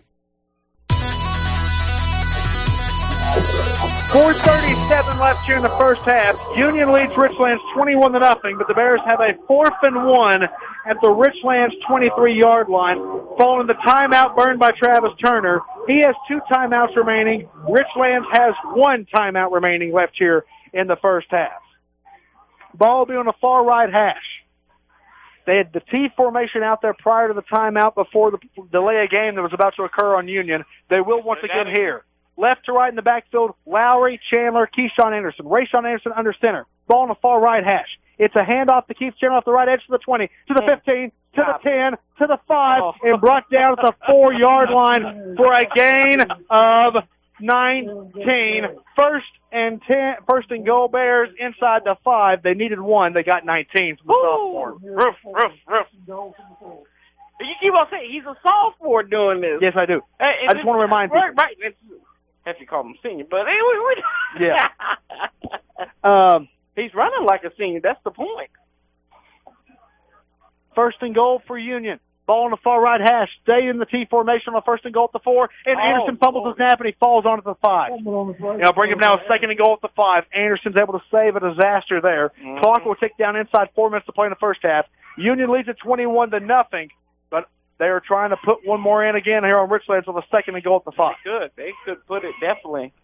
L: 4:37 left here in the first half. Union leads Richlands 21-0, but the Bears have a 4th and 1 at the Richlands 23-yard line, following the timeout burned by Travis Turner. He has 2 timeouts remaining. Richlands has 1 timeout remaining left here in the first half. Ball will be on the far right hash. They had the T formation out there prior to the timeout before the delay of game that was about to occur on Union. They will once again here. Left to right in the backfield, Lowry, Chandler, Keyshawn Anderson. Rayshawn Anderson under center. Ball on the far right hash. It's a handoff to Keith Chandler off the right edge to the 20, to the 15, to the 10, to the 5, and brought down at the 4-yard line for a gain of 19. First and goal Bears inside the 5. They needed 1. They got 19 from the sophomore.
B: Roof. You keep on saying he's a sophomore doing this.
L: Yes, I do. I just want to remind people.
B: Right. Have to call him senior, but anyway,
L: yeah.
B: He's running like a senior. That's the point.
L: First and goal for Union. Ball on the far right hash. Stay in the T formation on the 1st and goal at the 4. And Anderson fumbles the snap and he falls onto the 5. Bring him now 2nd and goal at the 5. Anderson's able to save a disaster there.
B: Mm-hmm.
L: Clock will tick down inside 4 minutes to play in the first half. Union leads at 21-0, but they are trying to put one more in again here on Richlands on the 2nd and goal at the 5.
B: They could put it definitely.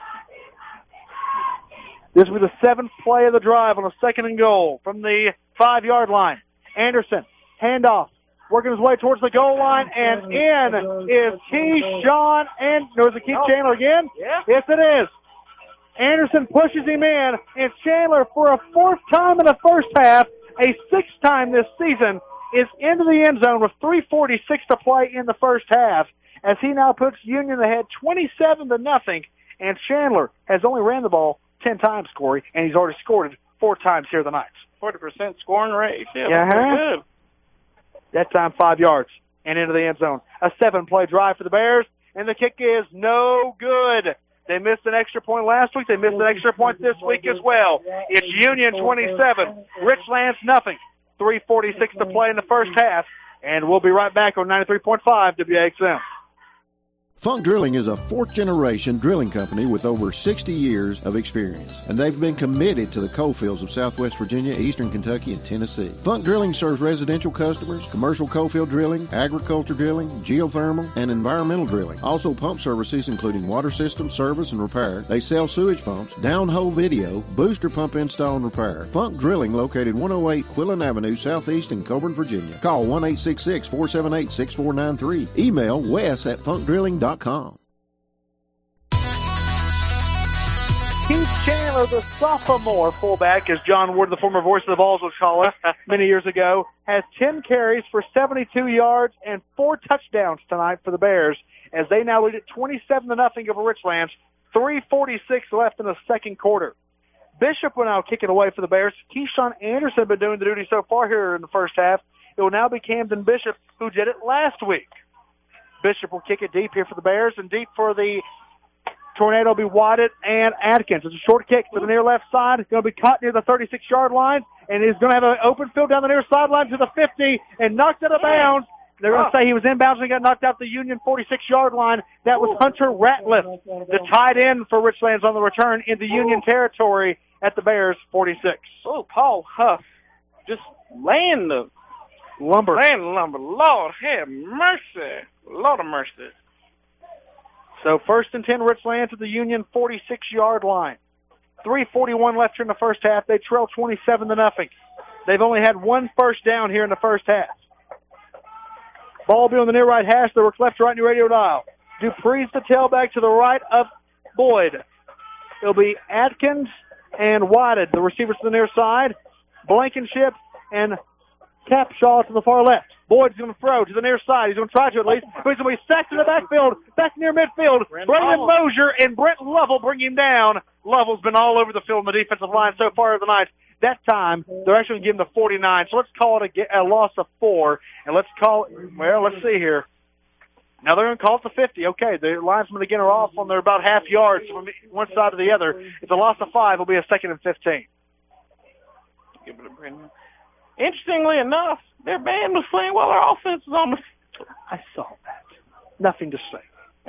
L: This will be the 7th play of the drive on a 2nd and goal from the 5-yard line. Anderson, handoff, working his way towards the goal line, and in is Keyshawn, and was it Keith Chandler again?
B: Yeah.
L: Yes, it is. Anderson pushes him in, and Chandler, for a 4th time in the first half, a 6th time this season, is into the end zone with 3:46 to play in the first half, as he now puts Union ahead 27-0, and Chandler has only ran the ball 10 times, Corey, and he's already scored it 4 times here tonight.
B: 40% scoring rate.
L: Yeah, good. That time 5 yards and into the end zone. A 7-play drive for the Bears, and the kick is no good. They missed an extra point last week. They missed an extra point this week as well. It's Union 27, Richlands nothing. 3:46 to play in the first half, and we'll be right back on 93.5 WAXM.
T: Funk Drilling is a 4th-generation drilling company with over 60 years of experience, and they've been committed to the coal fields of Southwest Virginia, Eastern Kentucky, and Tennessee. Funk Drilling serves residential customers, commercial coal field drilling, agriculture drilling, geothermal, and environmental drilling. Also pump services including water system service and repair. They sell sewage pumps, downhole video, booster pump install and repair. Funk Drilling, located 108 Quillen Avenue, Southeast in Coburn, Virginia. Call 1-866-478-6493. Email wes@funkdrilling.com.
L: Keith Chandler, the sophomore fullback, as John Ward, the former voice of the Vols, would call it many years ago, has 10 carries for 72 yards and 4 touchdowns tonight for the Bears, as they now lead at 27-0 over Richlands. 3:46 left in the second quarter. Bishop will now kick it away for the Bears. Keyshawn Anderson has been doing the duty so far here in the first half. It will now be Camden Bishop, who did it last week. Bishop will kick it deep here for the Bears, and deep for the Tornado will be Waddett and Atkins. It's a short kick to the near left side. It's going to be caught near the 36-yard line, and he's going to have an open field down the near sideline to the 50 and knocked out of bounds. They're going to say he was inbounds and got knocked out the Union 46-yard line. That was Hunter Ratliff, the tight end for Richlands on the return into Union territory at the Bears 46.
B: Oh, Paul Huff just laying the
L: lumber.
B: Lord have mercy. Lord of mercy.
L: So 1st and 10 Richlands at the Union 46-yard line. 3:41 left here in the first half. They trail 27-0. They've only had 1 first down here in the first half. Ball will be on the near right hash. They work left to right in your radio dial. Dupree's the tailback to the right of Boyd. It'll be Atkins and Whited, the receivers to the near side. Blankenship and Capshaw to the far left. Boyd's going to throw to the near side. He's going to try to at least. But he's going to be sacked in the backfield, back near midfield. Brandon Mosier and Brent Lovell bring him down. Lovell's been all over the field on the defensive line so far tonight. That time, they're actually going to give him the 49. So let's call it a loss of 4. And let's call it, well, let's see here. Now they're going to call it the 50. Okay, the linesmen again are off on their about half yards from one side to the other. It's a loss of 5. It'll be a 2nd and 15.
B: Give it to Brendan. Interestingly enough, their band was playing while their offense was on the field.
L: I saw that. Nothing to say.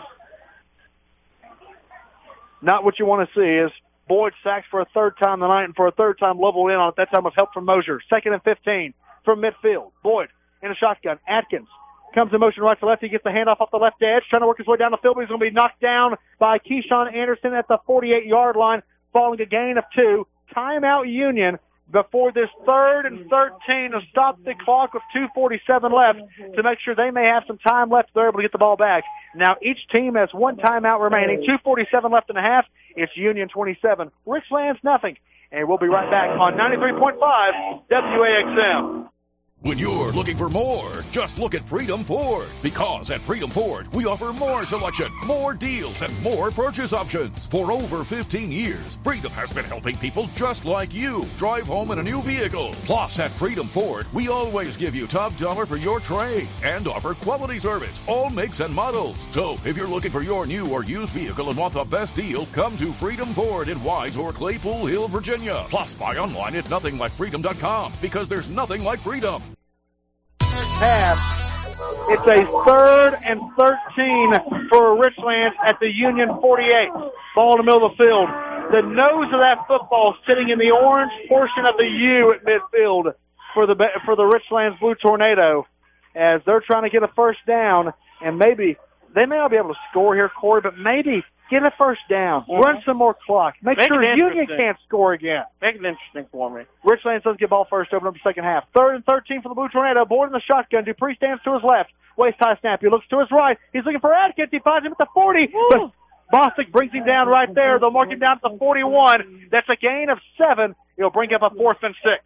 L: Not what you want to see is Boyd sacks for a 3rd time tonight, and for a 3rd time Lovell in on it. That time with help from Mosier. 2nd and 15 from midfield. Boyd in a shotgun. Atkins comes in motion right to left. He gets the handoff off the left edge, trying to work his way down the field, but he's going to be knocked down by Keyshawn Anderson at the 48-yard line, following a gain of 2. Timeout Union before this 3rd and 13 to stop the clock with 2:47 left to make sure they may have some time left. They're able to get the ball back. Now each team has 1 timeout remaining. 2:47 left in the half. It's Union 27, Richlands nothing. And we'll be right back on 93.5 WAXM.
C: When you're looking for more, just look at Freedom Ford. Because at Freedom Ford, we offer more selection, more deals, and more purchase options. For over 15 years, Freedom has been helping people just like you drive home in a new vehicle. Plus, at Freedom Ford, we always give you top dollar for your trade and offer quality service, all makes and models. So, if you're looking for your new or used vehicle and want the best deal, come to Freedom Ford in Wise or Claypool Hill, Virginia. Plus, buy online at nothinglikeFreedom.com because there's nothing like freedom.
L: Half. It's a 3rd and 13 for Richlands at the Union 48. Ball in the middle of the field. The nose of that football sitting in the orange portion of the U at midfield for the Richlands Blue Tornado, as they're trying to get a 1st down, and maybe they may not be able to score here, Corey, but maybe get a 1st down, run some more clock, make sure Union can't score again.
B: Make it interesting for me.
L: Richlands does get ball first, open up the second half. 3rd and 13 for the Blue Tornado. Boyd in the shotgun. Dupree stands to his left. Waist high snap. He looks to his right. He's looking for Atkins. He finds him at the 40. But Bostic brings him down right there. They'll mark him down to the 41. That's a gain of 7. It'll bring up a 4th and 6.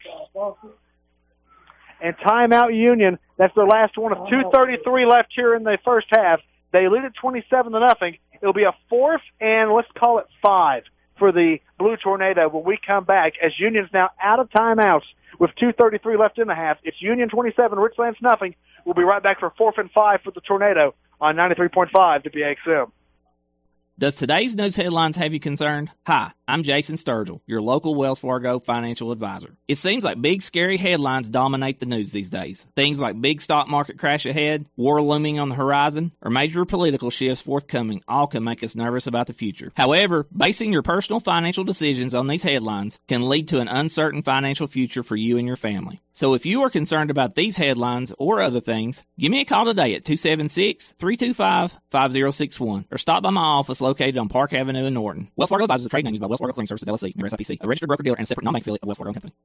L: And timeout Union. That's their last one of 2:33 left here in the first half. They lead it 27-0. It'll be a 4th and let's call it 5 for the Blue Tornado when we come back, as Union's now out of timeouts with 2:33 left in the half. It's Union 27, Richlands nothing. We'll be right back for 4th and 5 for the Tornado on 93.5 WAXM.
D: Does today's news headlines have you concerned? Hi, I'm Jason Sturgill, your local Wells Fargo financial advisor. It seems like big, scary headlines dominate the news these days. Things like big stock market crash ahead, war looming on the horizon, or major political shifts forthcoming all can make us nervous about the future. However, basing your personal financial decisions on these headlines can lead to an uncertain financial future for you and your family. So if you are concerned about these headlines or other things, give me a call today at 276-325-5061 or stop by my office located on Park Avenue in Norton. Wells Fargo advises the trade names by Wells Fargo Clearing Services, LLC, member SIPC, a registered broker-dealer and a separate non-bank affiliate of Wells Fargo Company.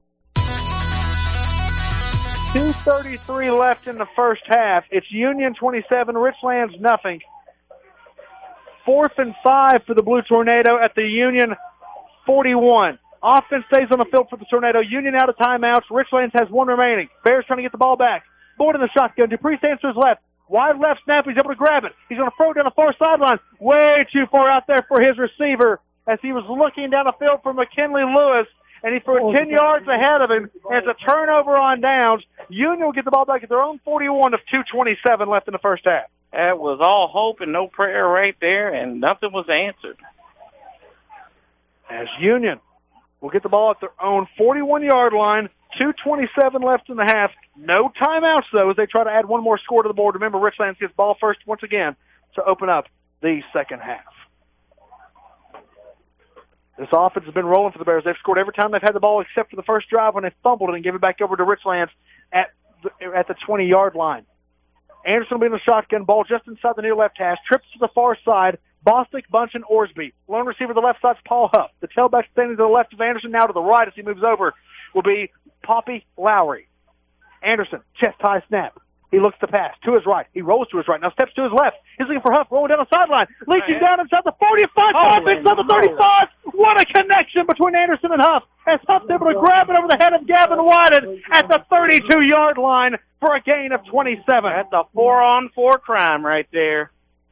L: 2:33 left in the first half. It's Union 27, Richlands nothing. 4th and 5 for the Blue Tornado at the Union 41. Offense stays on the field for the Tornado. Union out of timeouts. Richlands has 1 remaining. Bears trying to get the ball back. Boyd in the shotgun. Dupree stands to his left. Wide left snap. He's able to grab it. He's going to throw it down the far sideline. Way too far out there for his receiver as he was looking down the field for McKinley Lewis, and he threw it 10 yards ahead of him. And it's a turnover on downs. Union will get the ball back at their own 41 of 2:27 left in the first half.
B: That was all hope and no prayer right there, and nothing was answered.
L: As Union will get the ball at their own 41-yard line. 2:27 left in the half. No timeouts, though, as they try to add 1 more score to the board. Remember, Richlands gets ball first once again to open up the second half. This offense has been rolling for the Bears. They've scored every time they've had the ball except for the first drive when they fumbled it and gave it back over to Richlands at the 20-yard line. Anderson will be in the shotgun, ball just inside the near left hash, trips to the far side. Bostic, Bunch, and Orsby. Lone receiver to the left side is Paul Huff. The tailback standing to the left of Anderson, now to the right as he moves over, will be Poppy Lowry. Anderson, chest high snap. He looks to pass to his right. He rolls to his right. Now steps to his left. He's looking for Huff, rolling down the sideline. Leaching down inside the 45, inside the 35. What a connection between Anderson and Huff. As Huff's able to grab it over the head of Gavin Wyden at the 32-yard line for a gain of 27.
B: That's a 4-on-4 crime right there.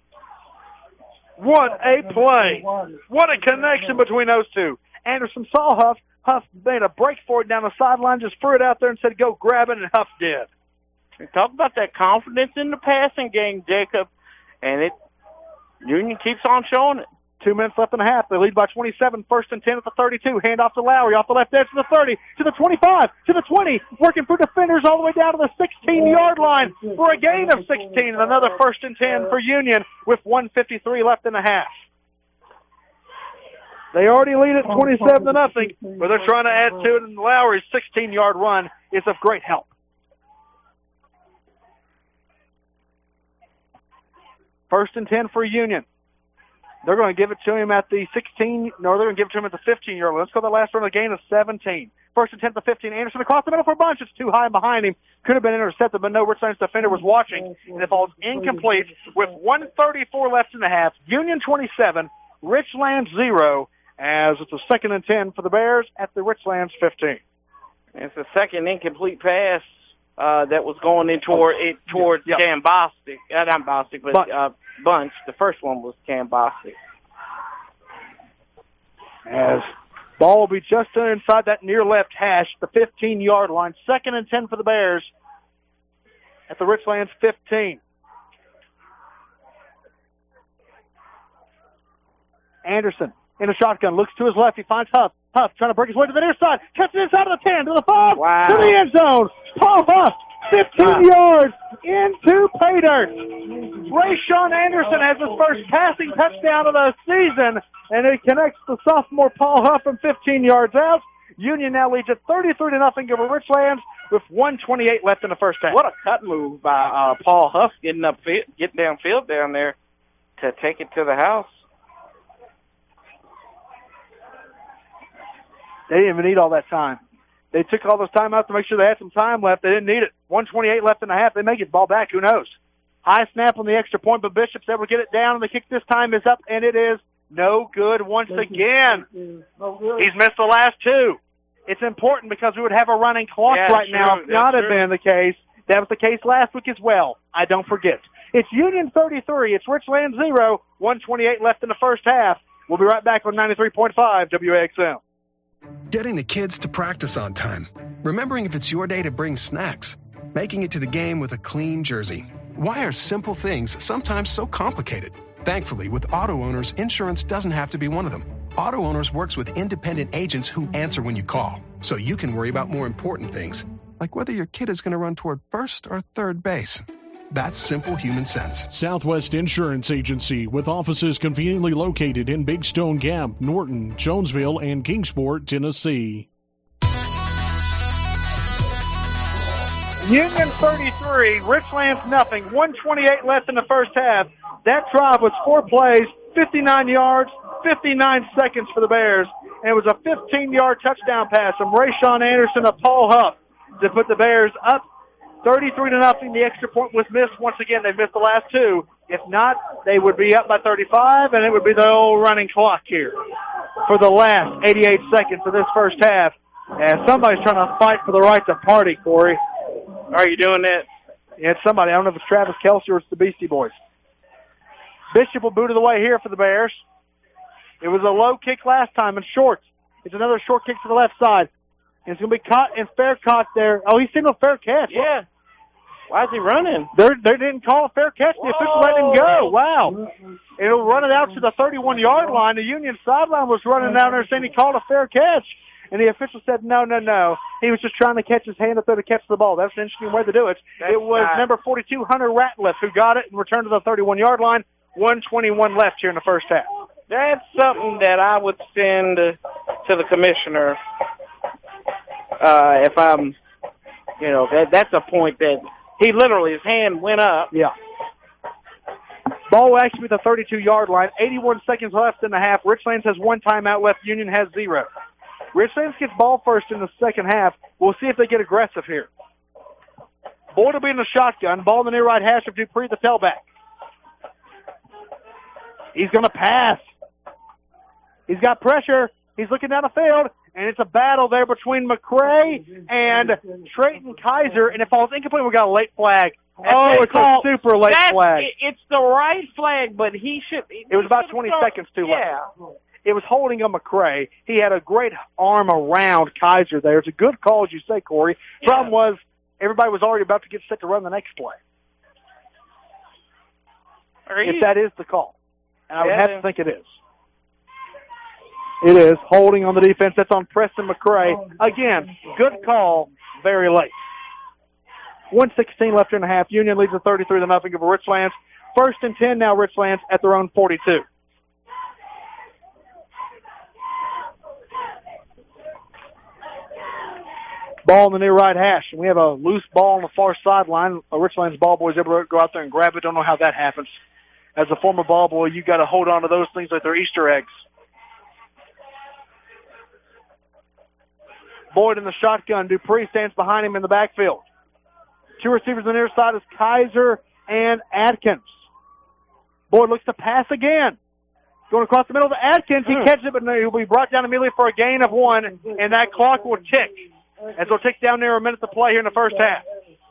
L: What a play. What a connection between those two. Anderson saw Huff. Huff made a break for it down the sideline, just threw it out there and said, go grab it, and Huff did.
B: Talk about that confidence in the passing game, Jacob, and Union keeps on showing it.
L: 2 minutes left and a half. They lead by 27, 1st and 10 at the 32. Hand off to Lowry, off the left edge to the 30, to the 25, to the 20, working through defenders all the way down to the 16-yard line for a gain of 16, and another 1st and 10 for Union with 1:53 left in the half. They already lead at 27-0, but they're trying to add to it, and Lowry's 16-yard run is of great help. First and 10 for Union. They're going to give it to him at the 16. No, they're going to give it to him at the 15-yard line. Let's go to the last run of the gain of 17. First and 10 at the 15. Anderson across the middle for a bunch. It's too high behind him. Could have been intercepted, but no, Richland's defender was watching, and it falls incomplete with 1:34 left in the half. Union 27, Richland 0, as it's a 2nd and 10 for the Bears at the Richlands 15.
B: It's a second incomplete pass. That was going in towards Cam Bostic. Not Bostic, but Bunch. The first one was Cam Bostic.
L: As ball will be just inside that near left hash, the 15-yard line. 2nd and 10 for the Bears at the Richlands 15. Anderson in a shotgun, looks to his left. He finds Huff. Huff trying to break his way to the near side. Catches it inside of the 10, to the 5, to the end zone. Paul Huff, 15 yards into pay dirt. Rayshawn Anderson has his first passing touchdown of the season, and it connects the sophomore Paul Huff from 15 yards out. Union now leads at 33-0 over Richlands with 1:28 left in the first half.
B: What a cut move by Paul Huff getting downfield down there to take it to the house.
L: They didn't even need all that time. They took all those time out to make sure they had some time left. They didn't need it. 1:28 left in the half. They may get the ball back. Who knows? High snap on the extra point, but Bishop's able to get it down, and the kick this time is up, and it is no good once again. He's missed the last two. It's important because we would have a running clock right now if not had been the case. That was the case last week as well. I don't forget. It's Union 33. It's Richland 0. 1:28 left in the first half. We'll be right back on 93.5 WAXL.
S: Getting the kids to practice on time. Remembering if it's your day to bring snacks. Making it to the game with a clean jersey. Why are simple things sometimes so complicated? Thankfully, with Auto Owners, insurance doesn't have to be one of them. Auto Owners works with independent agents who answer when you call, so you can worry about more important things, like whether your kid is going to run toward first or third base. That's simple human sense.
F: Southwest Insurance Agency, with offices conveniently located in Big Stone Gap, Norton, Jonesville, and Kingsport, Tennessee.
L: Union 33, Richlands nothing. 1:28 left in the first half. That drive was 4 plays, 59 yards, 59 seconds for the Bears. And it was a 15-yard touchdown pass from Rayshawn Anderson to Paul Huff to put the Bears up 33-0. The extra point was missed. Once again, they missed the last two. If not, they would be up by 35, and it would be the old running clock here for the last 88 seconds of this first half. And somebody's trying to fight for the right to party, Corey.
B: Are you doing that?
L: Yeah, it's somebody. I don't know if it's Travis Kelce or it's the Beastie Boys. Bishop will boot it away here for the Bears. It was a low kick last time and short. It's another short kick to the left side. And it's going to be caught and fair caught there. Oh, he's seen a fair catch.
B: Yeah. Why is he running?
L: They didn't call a fair catch. The official let him go. Wow. It'll run it out to the 31-yard line. The Union sideline was running down there saying he called a fair catch. And the official said, no. He was just trying to catch his hand up there to catch the ball. That's an interesting way to do it. It was number 42, Hunter Ratliff, who got it and returned to the 31-yard line. 1:21 left here in the first half.
B: That's something that I would send to the commissioner if I'm, that's a point that he literally, his hand went up.
L: Yeah. Ball will actually be the 32-yard line. 81 seconds left in the half. Richlands has 1 timeout left. Union has 0. Richlands gets ball first in the second half. We'll see if they get aggressive here. Boyd will be in the shotgun. Ball in the near right hash of Dupree, the tailback. He's going to pass. He's got pressure. He's looking down the field, and it's a battle there between McCray and Trayton Kaiser. And if I was incomplete, we got a late flag. It's a super late flag.
B: It's the right flag, but he should.
L: It was about 20 seconds too late. It was holding on McCray. He had a great arm around Kaiser there. It's a good call, as you say, Corey. Problem was, everybody was already about to get set to run the next play. If that is the call. And I would have to think it is. It is. Holding on the defense. That's on Preston McCray. Again, good call, very late. 1:16 left in the half. Union leads at 33-0 over Richlands. 1st and 10 now, Richlands at their own 42. Ball in the near right hash. We have a loose ball on the far sideline. A Richlands ball boy is able to go out there and grab it. Don't know how that happens. As a former ball boy, you got to hold on to those things like they're Easter eggs. Boyd in the shotgun. Dupree stands behind him in the backfield. 2 receivers on the near side is Kaiser and Atkins. Boyd looks to pass again. Going across the middle to Atkins. He catches it, but he'll be brought down immediately for a gain of 1, and that clock will tick. As it'll tick down there a minute to play here in the first half.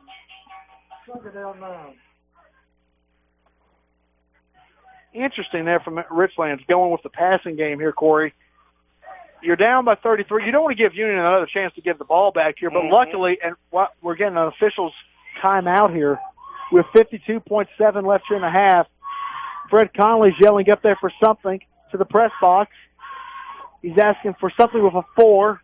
L: Interesting there from Richlands going with the passing game here, Corey. You're down by 33. You don't want to give Union another chance to give the ball back here, but luckily, and we're getting an official's timeout here with 52.7 left here in the half. Fred Conley's yelling up there for something to the press box. He's asking for something with a 4.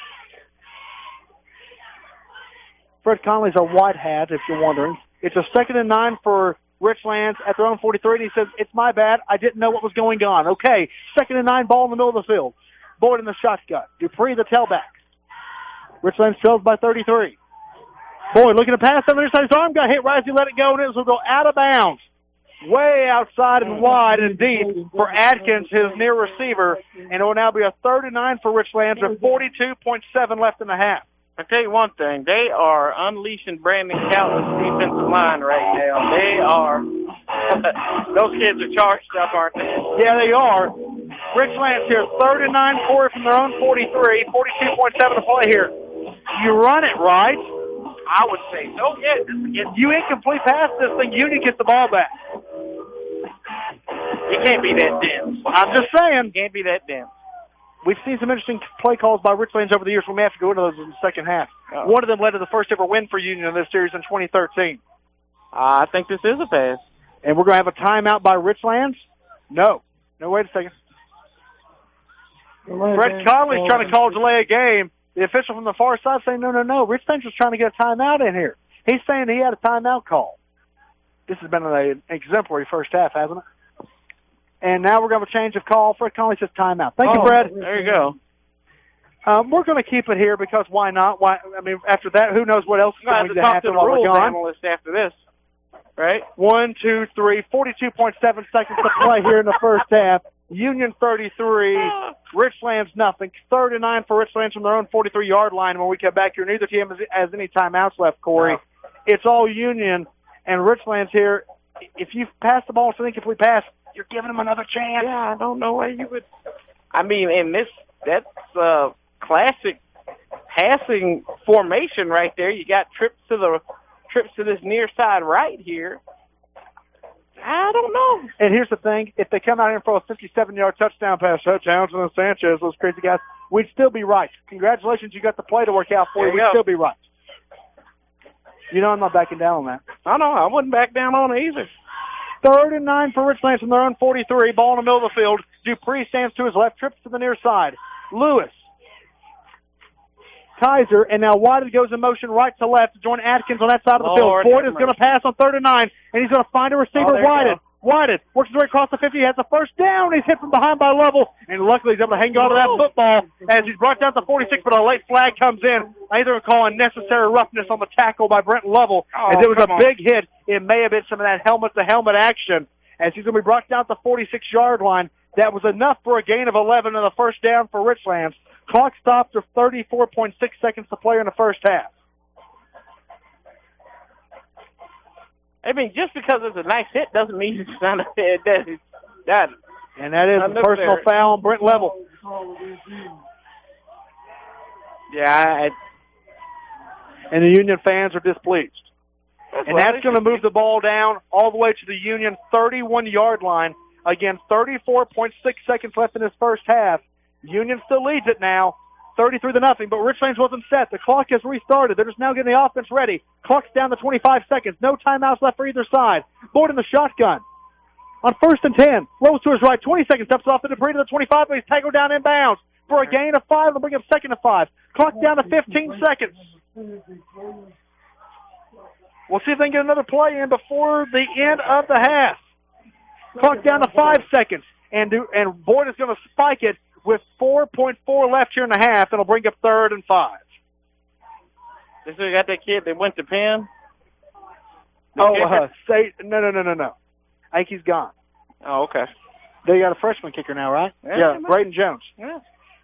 L: Fred Conley's our white hat, if you're wondering. It's a 2nd and 9 for Richlands at their own 43, and he says, it's my bad. I didn't know what was going on. Okay, 2nd and 9, ball in the middle of the field. Boyd in the shotgun. Dupree, the tailback. Richlands trails by 33. Boyd looking to pass on the other side. His arm got hit right as he let it go, and it will go out of bounds. Way outside and wide and deep for Atkins, his near receiver, and it will now be a 3rd and 9 for Richlands with 42.7 left in the half.
B: I tell you one thing, they are unleashing Brandon Cowley's defensive line right now. They are, those kids are charged up, aren't they?
L: Yeah, they are. Richlands here, 3rd and 9, Corey from their own 43, 42.7 to play here. You run it right.
B: I would say so. Yeah,
L: you incomplete pass this thing, Union gets the ball back.
B: You can't be that dense.
L: I'm just saying.
B: You can't be that dense.
L: We've seen some interesting play calls by Richlands over the years. We may have to go into those in the second half. One of them led to the first ever win for Union in this series in 2013.
B: I think this is a pass.
L: And we're going to have a timeout by Richlands? No. No, wait a second. Fred Conley's trying to call delay a game. The official from the far side saying, no. Richlands was trying to get a timeout in here. He's saying he had a timeout call. This has been an exemplary first half, hasn't it? And now we're going to have a change of call. Fred Conley says timeout. Thank you, Fred.
B: There you go.
L: We're going to keep it here because why not? After that, who knows what else is going to happen
B: while we're gone.
L: Analyst
B: after this, right?
L: 1, 2, 3, 42.7 seconds to play here in the first half. Union 33, Richlands nothing. 3rd and 9 for Richlands from their own 43-yard line. And when we come back here, neither team has any timeouts left, Corey. No. It's all Union and Richlands here. If you pass the ball, if we pass, you're giving them another chance.
B: Yeah, I don't know why you would. I mean, that's classic passing formation right there. You got trips to this near side right here. I don't know.
L: And here's the thing. If they come out here and throw a 57-yard touchdown pass, Townsend and Sanchez, those crazy guys, we'd still be right. Congratulations, you got the play to work out for you. We'd still be right. You know I'm not backing down on that.
B: I know. I wouldn't back down on it either.
L: 3rd and 9 for Richlands from their own 43. Ball in the middle of the field. Dupree stands to his left, trips to the near side. Lewis. Kaiser, and now Whited goes in motion right to left to join Atkins on that side of the field. Boyd is going to pass on 3rd and 9, and he's going to find a receiver, Whited. Whited works his way across the 50. He has the first down. He's hit from behind by Level, and luckily he's able to hang on to that football as he's brought down to 46, but a late flag comes in. I either call unnecessary roughness on the tackle by Brent Level, as it was a big hit. It may have been some of that helmet-to-helmet action as he's going to be brought down to the 46-yard line. That was enough for a gain of 11 and a first down for Richlands. Clock stopped with 34.6 seconds to play in the first half.
B: I mean, just because it's a nice hit doesn't mean it's not that.
L: And that is a personal foul on Brent Level.
B: Yeah.
L: And the Union fans are displeased. And that's going to move the ball down all the way to the Union 31-yard line. Again, 34.6 seconds left in this first half. Union still leads it now, 33-0, but Richlands wasn't set. The clock has restarted. They're just now getting the offense ready. Clock's down to 25 seconds. No timeouts left for either side. Boyd in the shotgun. On 1st and 10, rolls to his right, 20 seconds, steps off the Dupree to the 25, but he's tackled down inbounds for a gain of 5. They'll bring up 2nd and 5. Clock down to 15 seconds. We'll see if they can get another play in before the end of the half. Clock down to 5 seconds, and Boyd is going to spike it with 4.4 left here in the half. It'll bring up 3rd and 5.
B: They still got that kid that went to Penn?
L: No. I think he's gone.
B: Oh, okay.
L: They got a freshman kicker now, right? Yeah, Braden Jones.
B: Yeah.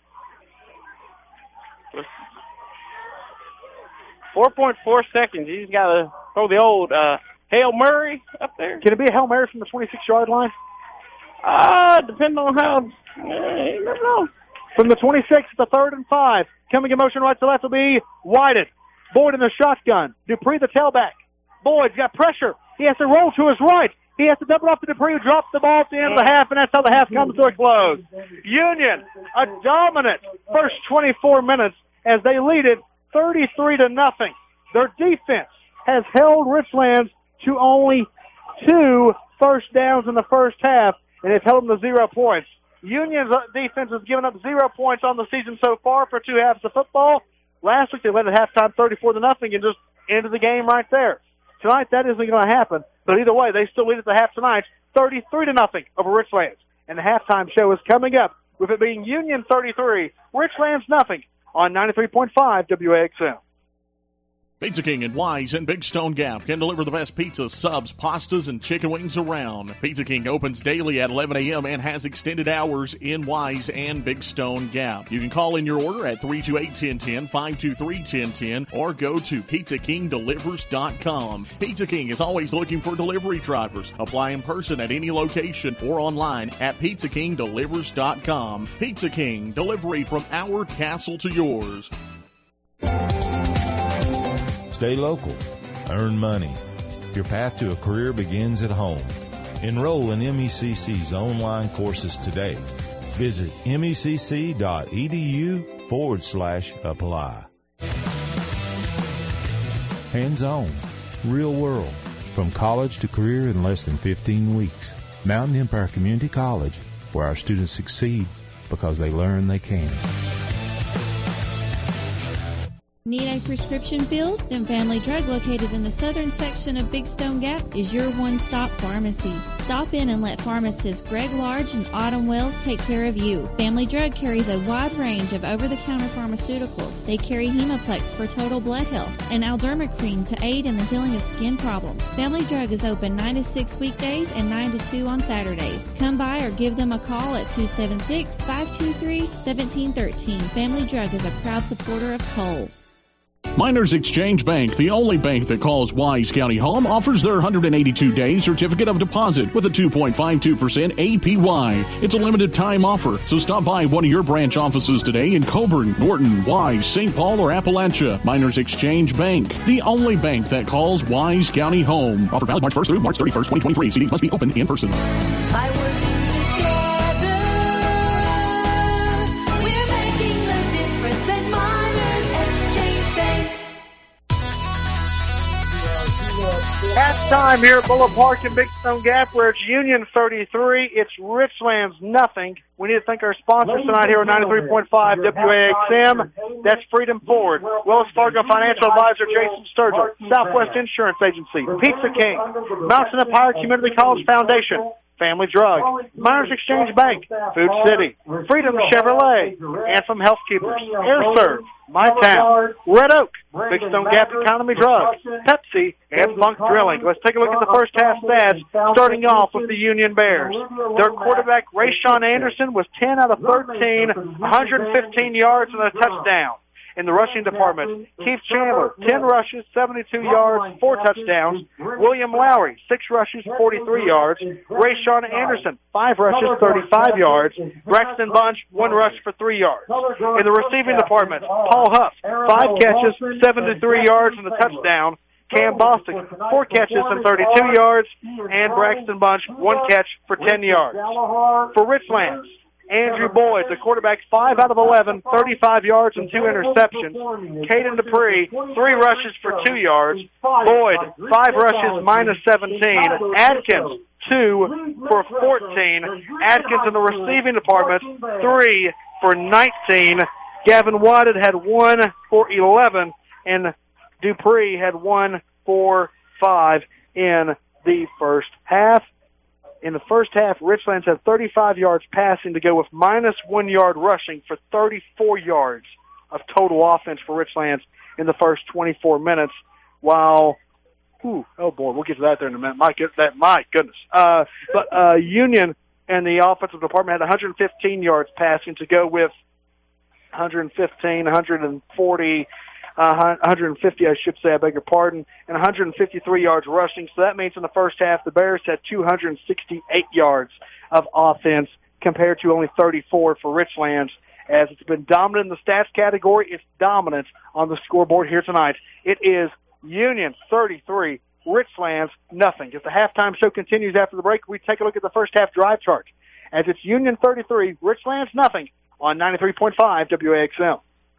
B: 4.4 seconds. He's got to throw the old Hail Murray up there.
L: Can it be a Hail Mary from the 26-yard line?
B: Depending on how. You never know.
L: From the 26 to 3rd and 5. Coming in motion right to left will be Whited. Boyd in the shotgun. Dupree the tailback. Boyd's got pressure. He has to roll to his right. He has to dump it off to Dupree, who drops the ball at the end of the half, and that's how the half comes to a close. Union, a dominant first 24 minutes as they lead it 33-0. Their defense has held Richlands to only 2 first downs in the first half, and it's held them to 0 points. Union's defense has given up 0 points on the season so far for 2 halves of football. Last week they led at halftime 34-0 and just ended the game right there. Tonight that isn't going to happen, but either way they still lead at the half tonight 33-0 over Richlands. And the halftime show is coming up with it being Union 33, Richlands nothing on 93.5 WAXM.
F: Pizza King and Wise in Big Stone Gap can deliver the best pizza, subs, pastas, and chicken wings around. Pizza King opens daily at 11 a.m. and has extended hours in Wise and Big Stone Gap. You can call in your order at 328-1010, 523-1010, or go to PizzaKingDelivers.com. Pizza King is always looking for delivery drivers. Apply in person at any location or online at PizzaKingDelivers.com. Pizza King, delivery from our castle to yours.
G: Stay local. Earn money. Your path to a career begins at home. Enroll in MECC's online courses today. Visit mecc.edu/apply. Hands-on. Real world. From college to career in less than 15 weeks. Mountain Empire Community College, where our students succeed because they learn they can.
H: Need a prescription filled? Then Family Drug, located in the southern section of Big Stone Gap, is your one-stop pharmacy. Stop in and let pharmacists Greg Large and Autumn Wells take care of you. Family Drug carries a wide range of over-the-counter pharmaceuticals. They carry Hemoplex for total blood health and Alderma cream to aid in the healing of skin problems. Family Drug is open 9 to 6 weekdays and 9 to 2 on Saturdays. Come by or give them a call at 276-523-1713. Family Drug is a proud supporter of Cole.
F: Miners Exchange Bank, the only bank that calls Wise County home, offers their 182-day certificate of deposit with a 2.52% APY. It's a limited time offer, so stop by one of your branch offices today in Coburn, Norton, Wise, St. Paul, or Appalachia. Miners Exchange Bank, the only bank that calls Wise County home. Offer valid March 1st through March 31st, 2023. CDs must be open in person.
I: By working together, we're making the difference at Miners Exchange Bank.
L: Halftime here at Bullock Park in Big Stone Gap, where it's Union 33, it's Richlands nothing. We need to thank our sponsors tonight here at 93.5 WAXM. That's Freedom Ford, Wells Fargo Financial Advisor Jason Sturgill, Southwest Insurance Agency, Pizza King, Mountain Empire Community College Foundation, Family Drug, Miners Exchange Bank, Food City, Freedom Chevrolet, Anthem Healthkeepers, AirServe, My Town, Red Oak, Big Stone Gap Economy Drugs, Pepsi, and Funk Drilling. Let's take a look at the first half stats, starting off with the Union Bears. Their quarterback, Rayshawn Anderson, was 10 out of 13, 115 yards and a touchdown. In the rushing department, Keith Chandler, 10 rushes, 72 yards, 4 touchdowns. William Lowry, 6 rushes, 43 yards. Ray Sean Anderson, 5 rushes, 35 yards. Braxton Bunch, 1 rush for 3 yards. In the receiving department, Paul Huff, 5 catches, 73 yards and a touchdown. Cam Bostic, 4 catches and 32 yards. And Braxton Bunch, 1 catch for 10 yards. For Richlands, Andrew Boyd, the quarterback, 5 out of 11, 35 yards and 2 interceptions. Caden Dupree, 3 rushes for 2 yards. Boyd, 5 rushes, minus 17. Adkins, 2 for 14. Adkins in the receiving department, 3 for 19. Gavin Wadded had 1 for 11, and Dupree had 1 for 5 in the first half. In the first half, Richlands had 35 yards passing to go with minus 1 yard rushing for 34 yards of total offense for Richlands in the first 24 minutes. While, oh boy, we'll get to that there in a minute. My goodness. But Union and the offensive department had 115 yards passing to go with 115, 140, 150, I should say, I beg your pardon, and 153 yards rushing. So that means in the first half, the Bears had 268 yards of offense compared to only 34 for Richlands. As it's been dominant in the stats category, it's dominant on the scoreboard here tonight. It is Union 33, Richlands nothing. As the halftime show continues after the break, we take a look at the first half drive chart. As it's Union 33, Richlands nothing on 93.5 WAXM.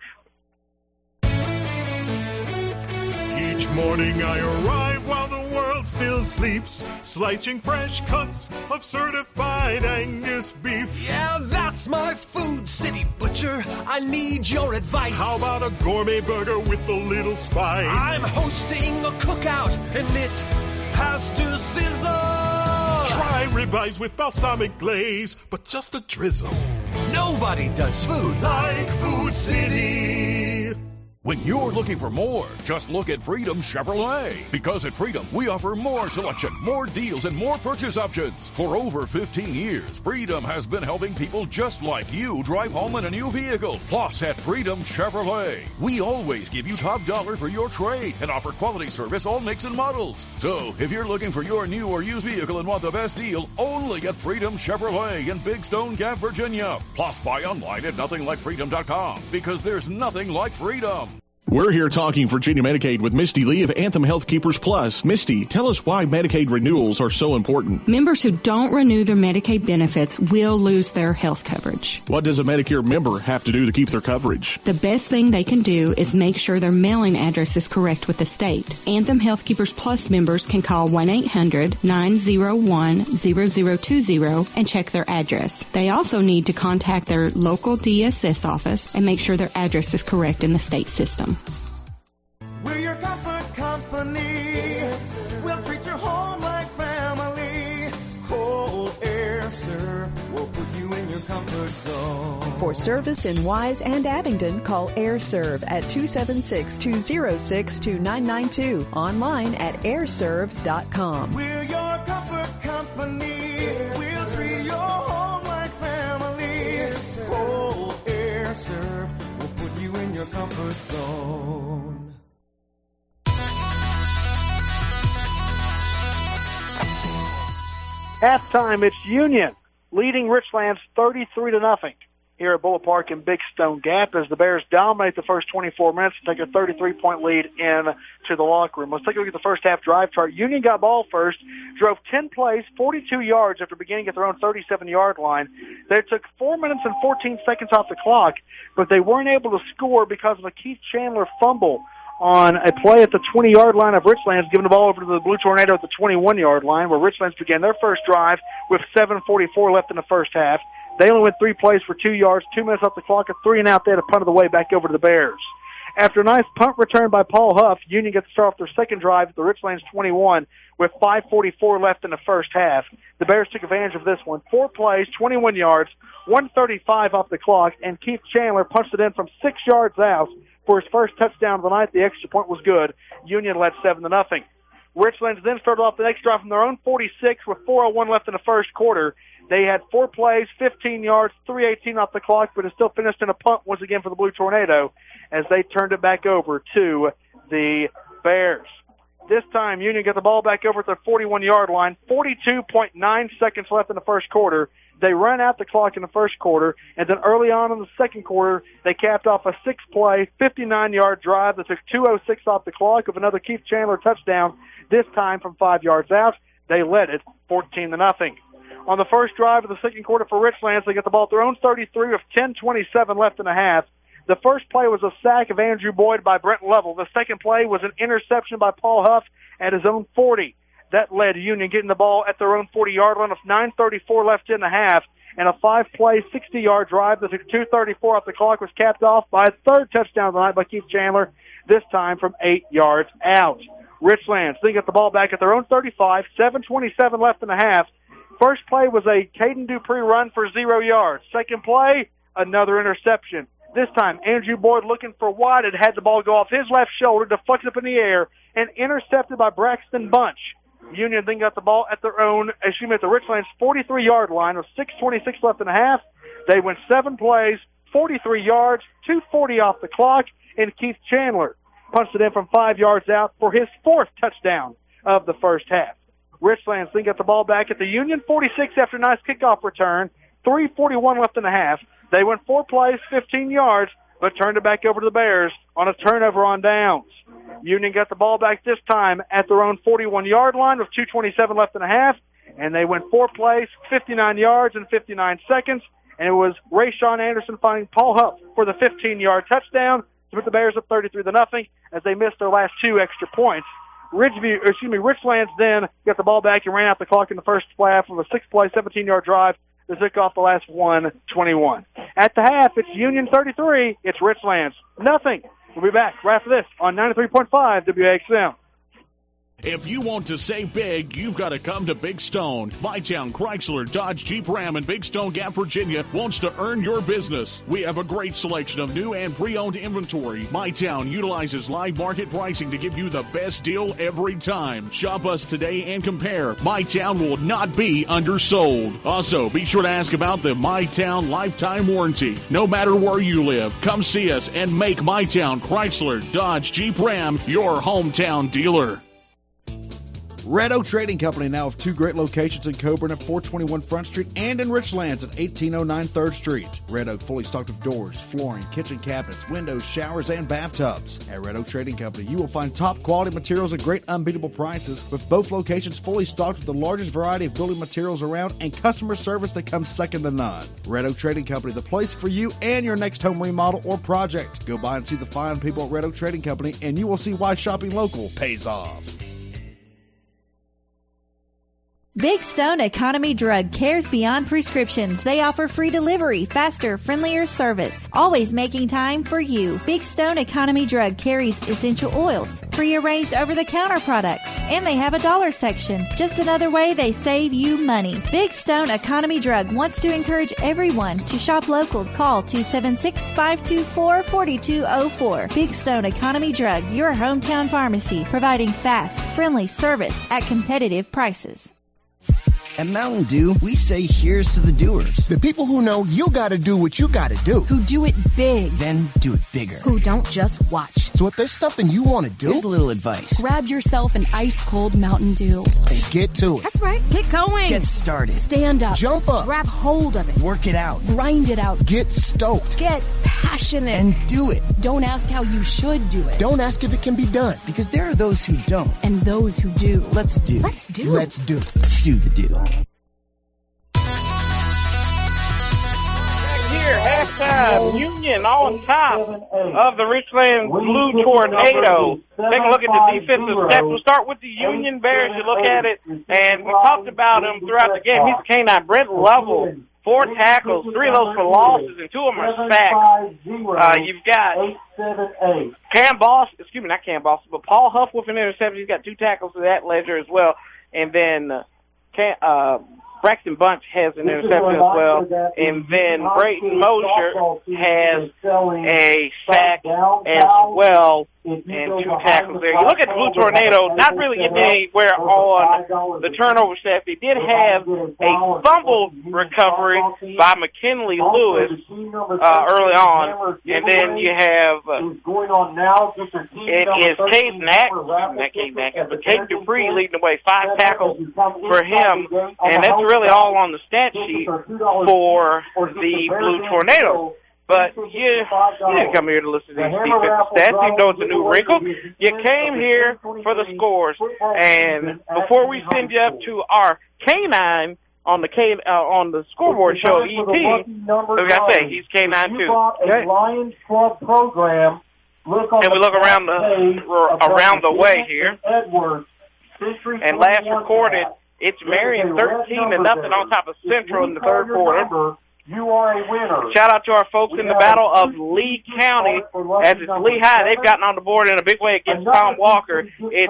J: Each morning I arrive while the world still sleeps, slicing fresh cuts of certified Angus beef.
K: Yeah, that's my Food City Butcher. I need your advice.
J: How about a gourmet burger with a little spice?
K: I'm hosting a cookout and it has to sizzle.
J: Try ribeyes with balsamic glaze, but just a drizzle.
K: Nobody does food
J: like Food City.
C: When you're looking for more, just look at Freedom Chevrolet. Because at Freedom, we offer more selection, more deals, and more purchase options. For over 15 years, Freedom has been helping people just like you drive home in a new vehicle. Plus, at Freedom Chevrolet, we always give you top dollar for your trade and offer quality service all makes and models. So, if you're looking for your new or used vehicle and want the best deal, only at Freedom Chevrolet in Big Stone Gap, Virginia. Plus, buy online at nothinglikeFreedom.com because there's nothing like freedom.
F: We're here talking Virginia Medicaid with Misty Lee of Anthem Health Keepers Plus. Misty, tell us why Medicaid renewals are so important.
M: Members who don't renew their Medicaid benefits will lose their health coverage.
F: What does a Medicare member have to do to keep their coverage?
M: The best thing they can do is make sure their mailing address is correct with the state. Anthem Health Keepers Plus members can call 1-800-901-0020 and check their address. They also need to contact their local DSS office and make sure their address is correct in the state system.
K: We're your comfort company. We'll treat your home like family. Cold Air Serve will put you in your comfort zone.
N: For service in Wise and Abingdon, call Air Serve at 276-206-2992. Online at airserve.com.
K: We're your comfort company. We'll treat your home like family. Cold Air Serve will put you in your comfort zone.
L: Halftime, it's Union leading Richlands 33-0 here at Bullet Park in Big Stone Gap as the Bears dominate the first 24 minutes and take a 33-point lead into the locker room. Let's take a look at the first half drive chart. Union got ball first, drove 10 plays, 42 yards after beginning at their own 37-yard line. They took 4 minutes and 14 seconds off the clock, but they weren't able to score because of a Keith Chandler fumble on a play at the 20-yard line of Richlands, giving the ball over to the Blue Tornado at the 21-yard line, where Richlands began their first drive with 7:44 left in the first half. They only went 3 plays for 2 yards, 2 minutes off the clock, a 3-and-out. They had a punt of the way back over to the Bears. After a nice punt return by Paul Huff, Union gets to start off their second drive at the Richlands 21 with 5:44 left in the first half. The Bears took advantage of this one. 4 plays, 21 yards, 1:35 off the clock, and Keith Chandler punched it in from 6 yards out for his first touchdown of the night. The extra point was good. Union led 7-0. Richlands then started off the next drive from their own 46 with 4:01 left in the first quarter. They had 4 plays, 15 yards, 3:18 off the clock, but it still finished in a punt once again for the Blue Tornado as they turned it back over to the Bears. This time, Union got the ball back over at their 41-yard line. 42.9 seconds left in the first quarter. They ran out the clock in the first quarter, and then early on in the second quarter, they capped off a 6-play, 59-yard drive that took 2:06 off the clock with another Keith Chandler touchdown, this time from 5 yards out. They led it 14-0. On the first drive of the second quarter for Richlands, they got the ball at their own 33 with 10:27 left in the half. The first play was a sack of Andrew Boyd by Brent Lovell. The second play was an interception by Paul Huff at his own 40. That led Union getting the ball at their own 40-yard line with 9:34 left in the half. And a 5-play, 60-yard drive that took 2:34 off the clock was capped off by a third touchdown of the night by Keith Chandler, this time from 8 yards out. Richlands, they get the ball back at their own 35, 7:27 left in the half. First play was a Caden Dupree run for 0 yards. Second play, another interception. This time, Andrew Boyd looking for White had the ball go off his left shoulder, deflected up in the air, and intercepted by Braxton Bunch. Union then got the ball at their own, at the Richlands 43-yard line with 6:26 left in the half. They went 7 plays, 43 yards, 2:40 off the clock, and Keith Chandler punched it in from 5 yards out for his 4th touchdown of the first half. Richlands then got the ball back at the Union 46 after a nice kickoff return, 3:41 left in the half. They went 4 plays, 15 yards, but turned it back over to the Bears on a turnover on downs. Union got the ball back this time at their own 41-yard line with 2:27 left in the half, and they went 4 plays, 59 yards, and 59 seconds, and it was Rayshawn Anderson finding Paul Huff for the 15-yard touchdown to put the Bears up 33-0 as they missed their last 2 extra points. Richlands then got the ball back and ran out the clock in the first half with a 6-play, 17-yard drive that took off the last 1:21. At the half, it's Union 33, it's Richlands nothing. We'll be back right after this on 93.5 WAXM.
F: If you want to save big, you've got to come to Big Stone. Mytown Chrysler, Dodge, Jeep, Ram, and Big Stone Gap, Virginia wants to earn your business. We have a great selection of new and pre-owned inventory. Mytown utilizes live market pricing to give you the best deal every time. Shop us today and compare. Mytown will not be undersold. Also, be sure to ask about the Mytown lifetime warranty. No matter where you live, come see us and make Mytown Chrysler, Dodge, Jeep, Ram your hometown dealer.
O: Red Oak Trading Company now have 2 great locations in Coburn at 421 Front Street and in Richlands at 1809 3rd Street. Red Oak fully stocked with doors, flooring, kitchen cabinets, windows, showers, and bathtubs. At Red Oak Trading Company, you will find top quality materials at great unbeatable prices, with both locations fully stocked with the largest variety of building materials around and customer service that comes second to none. Red Oak Trading Company, the place for you and your next home remodel or project. Go by and see the fine people at Red Oak Trading Company, and you will see why shopping local pays off.
H: Big Stone Economy Drug cares beyond prescriptions. They offer free delivery, faster, friendlier service, always making time for you. Big Stone Economy Drug carries essential oils, pre-arranged over-the-counter products, and they have a dollar section. Just another way they save you money. Big Stone Economy Drug wants to encourage everyone to shop local. Call 276-524-4204. Big Stone Economy Drug, your hometown pharmacy, providing fast, friendly service at competitive prices.
U: At Mountain Dew, we say here's to the doers. The people who know you gotta do what you gotta do.
V: Who do it big.
U: Then do it bigger.
V: Who don't just watch.
U: So if there's something you want to do, here's a little advice.
V: Grab yourself an ice-cold Mountain Dew.
U: And get to it.
V: That's right. Get going.
U: Get started.
V: Stand up.
U: Jump up.
V: Grab hold of it.
U: Work it out.
V: Grind it out.
U: Get stoked.
V: Get passionate.
U: And do it.
V: Don't ask how you should do it.
U: Don't ask if it can be done, because there are those who don't.
V: And those who do.
U: Let's do.
V: Let's do.
U: Let's do. Do the do.
B: Here, halftime, Union on top of the Richlands Blue Tornado. Take a look at the defensive stats. We'll start with the Union Bears. You look at it, and we talked about him throughout the game. He's a canine. Brent Lovell, 4 tackles, 3 of those for losses, and 2 of them are sacks. You've got Paul Huff with an interception. He's got 2 tackles to that ledger as well. And then Braxton Bunch has an interception as well. And then Brayton Mosher has a sack as well and 2 tackles there. You look at the Blue Tornado, not really getting anywhere on the turnover stat. They did have a fumble recovery by McKinley Lewis early on. And then you have it is Cade Dupree leading the way, 5 tackles for him. And that's really all on the stat sheet for the Blue Tornado. But you didn't come here to listen to these defensive stats, even though it's a new wrinkle. You came here for the scores. And before we send you up to our K9 on the scoreboard show, ET, we got to say, he's K9 too.
A: Okay. Lions Club program.
B: And we look around the way here. And last recorded, it's Marion 13-0 on top of Central in the third quarter.
A: You are a winner.
B: Shout out to our folks in the Battle of Lee County, as it's Lehigh. They've gotten on the board in a big way against Tom Walker. It's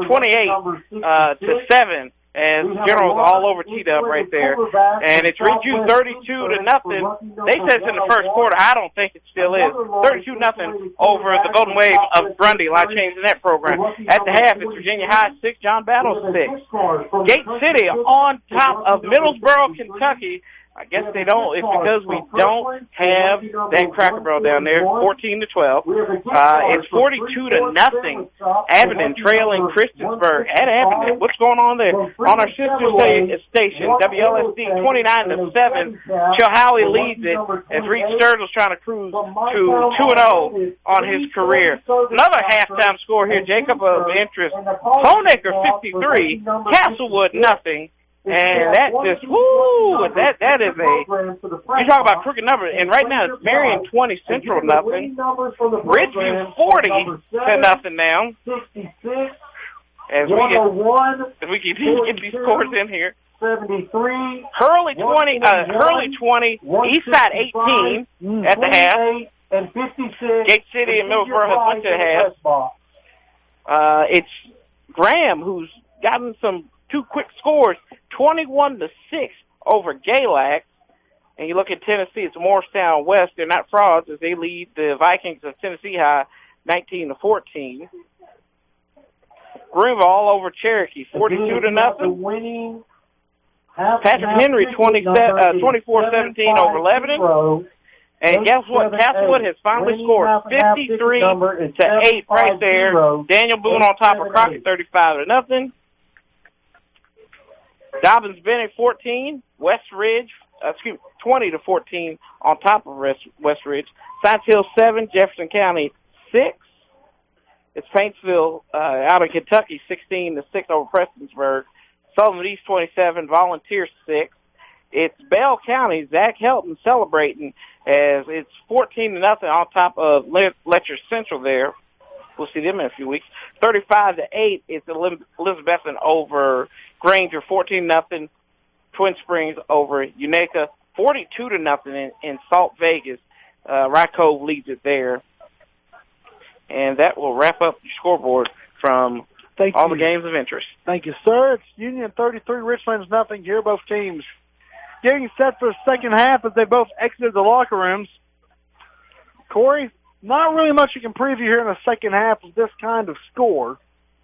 B: 28-7, as General's all over T-Dub right there. And it's reached you 32-0. They said it's in the first quarter. I don't think it still is. 32-0 over the Golden Wave of Grundy. A lot of change in that program. At the half, it's Virginia High 6, John Battle 6. Gate City on top of Middlesboro, Kentucky. I guess they don't. It's because we don't have that Cracker Barrel down there. 14-12. It's 42-0. Abingdon trailing Christiansburg at Abingdon. What's going on there? On our sister station, WLSD 29-7. Chilhowie leads it as Reed Sturgill's trying to cruise to 2-0 on his career. Another halftime score here, Jacob, of interest. Honecker 53, Castlewood nothing. And that just, that is you talk about crooked numbers. And right now it's Marion 20, Central nothing. Ridgeview 40-0 now. As we keep getting these scores in here.
A: 73.
B: Hurley 20, Eastside 18 at the half.
A: And 56.
B: Gate City and Middlesboro has went to the half. It's Graham who's gotten some 2 quick scores, 21-6 over Galax. And you look at Tennessee, it's Morristown West. They're not frauds as they lead the Vikings of Tennessee High 19-14. Greenville all over Cherokee, 42-0. Patrick Henry 24-17 over Lebanon. And guess what? Castlewood has finally scored 53-8 right there. Daniel Boone on top of Crockett, 35-0. Dobbins Bennett 14, 20-14 on top of West Ridge. Science Hill 7, Jefferson County 6. It's Paintsville out of Kentucky 16-6 over Prestonsburg. Sullivan East 27, Volunteer 6. It's Bell County, Zach Helton celebrating as it's 14-0 on top of Letcher Central there. We'll see them in a few weeks. 35-8, it's Elizabethan over Granger. 14-0, Twin Springs over Unaka. 42-0 in Salt Vegas. Rye Cove leads it there. And that will wrap up the scoreboard from all the games of interest.
L: Thank you, sir. It's Union 33, Richlands nothing here, both teams getting set for the second half as they both exited the locker rooms. Corey, not really much you can preview here in the second half of this kind of score.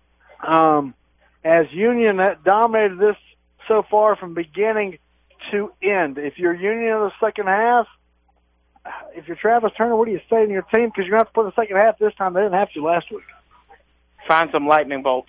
L: As Union dominated this so far from beginning to end. If you're Union in the second half, if you're Travis Turner, what do you say to your team? Because you're going to have to play the second half this time. They didn't have to last week.
B: Find some lightning bolts.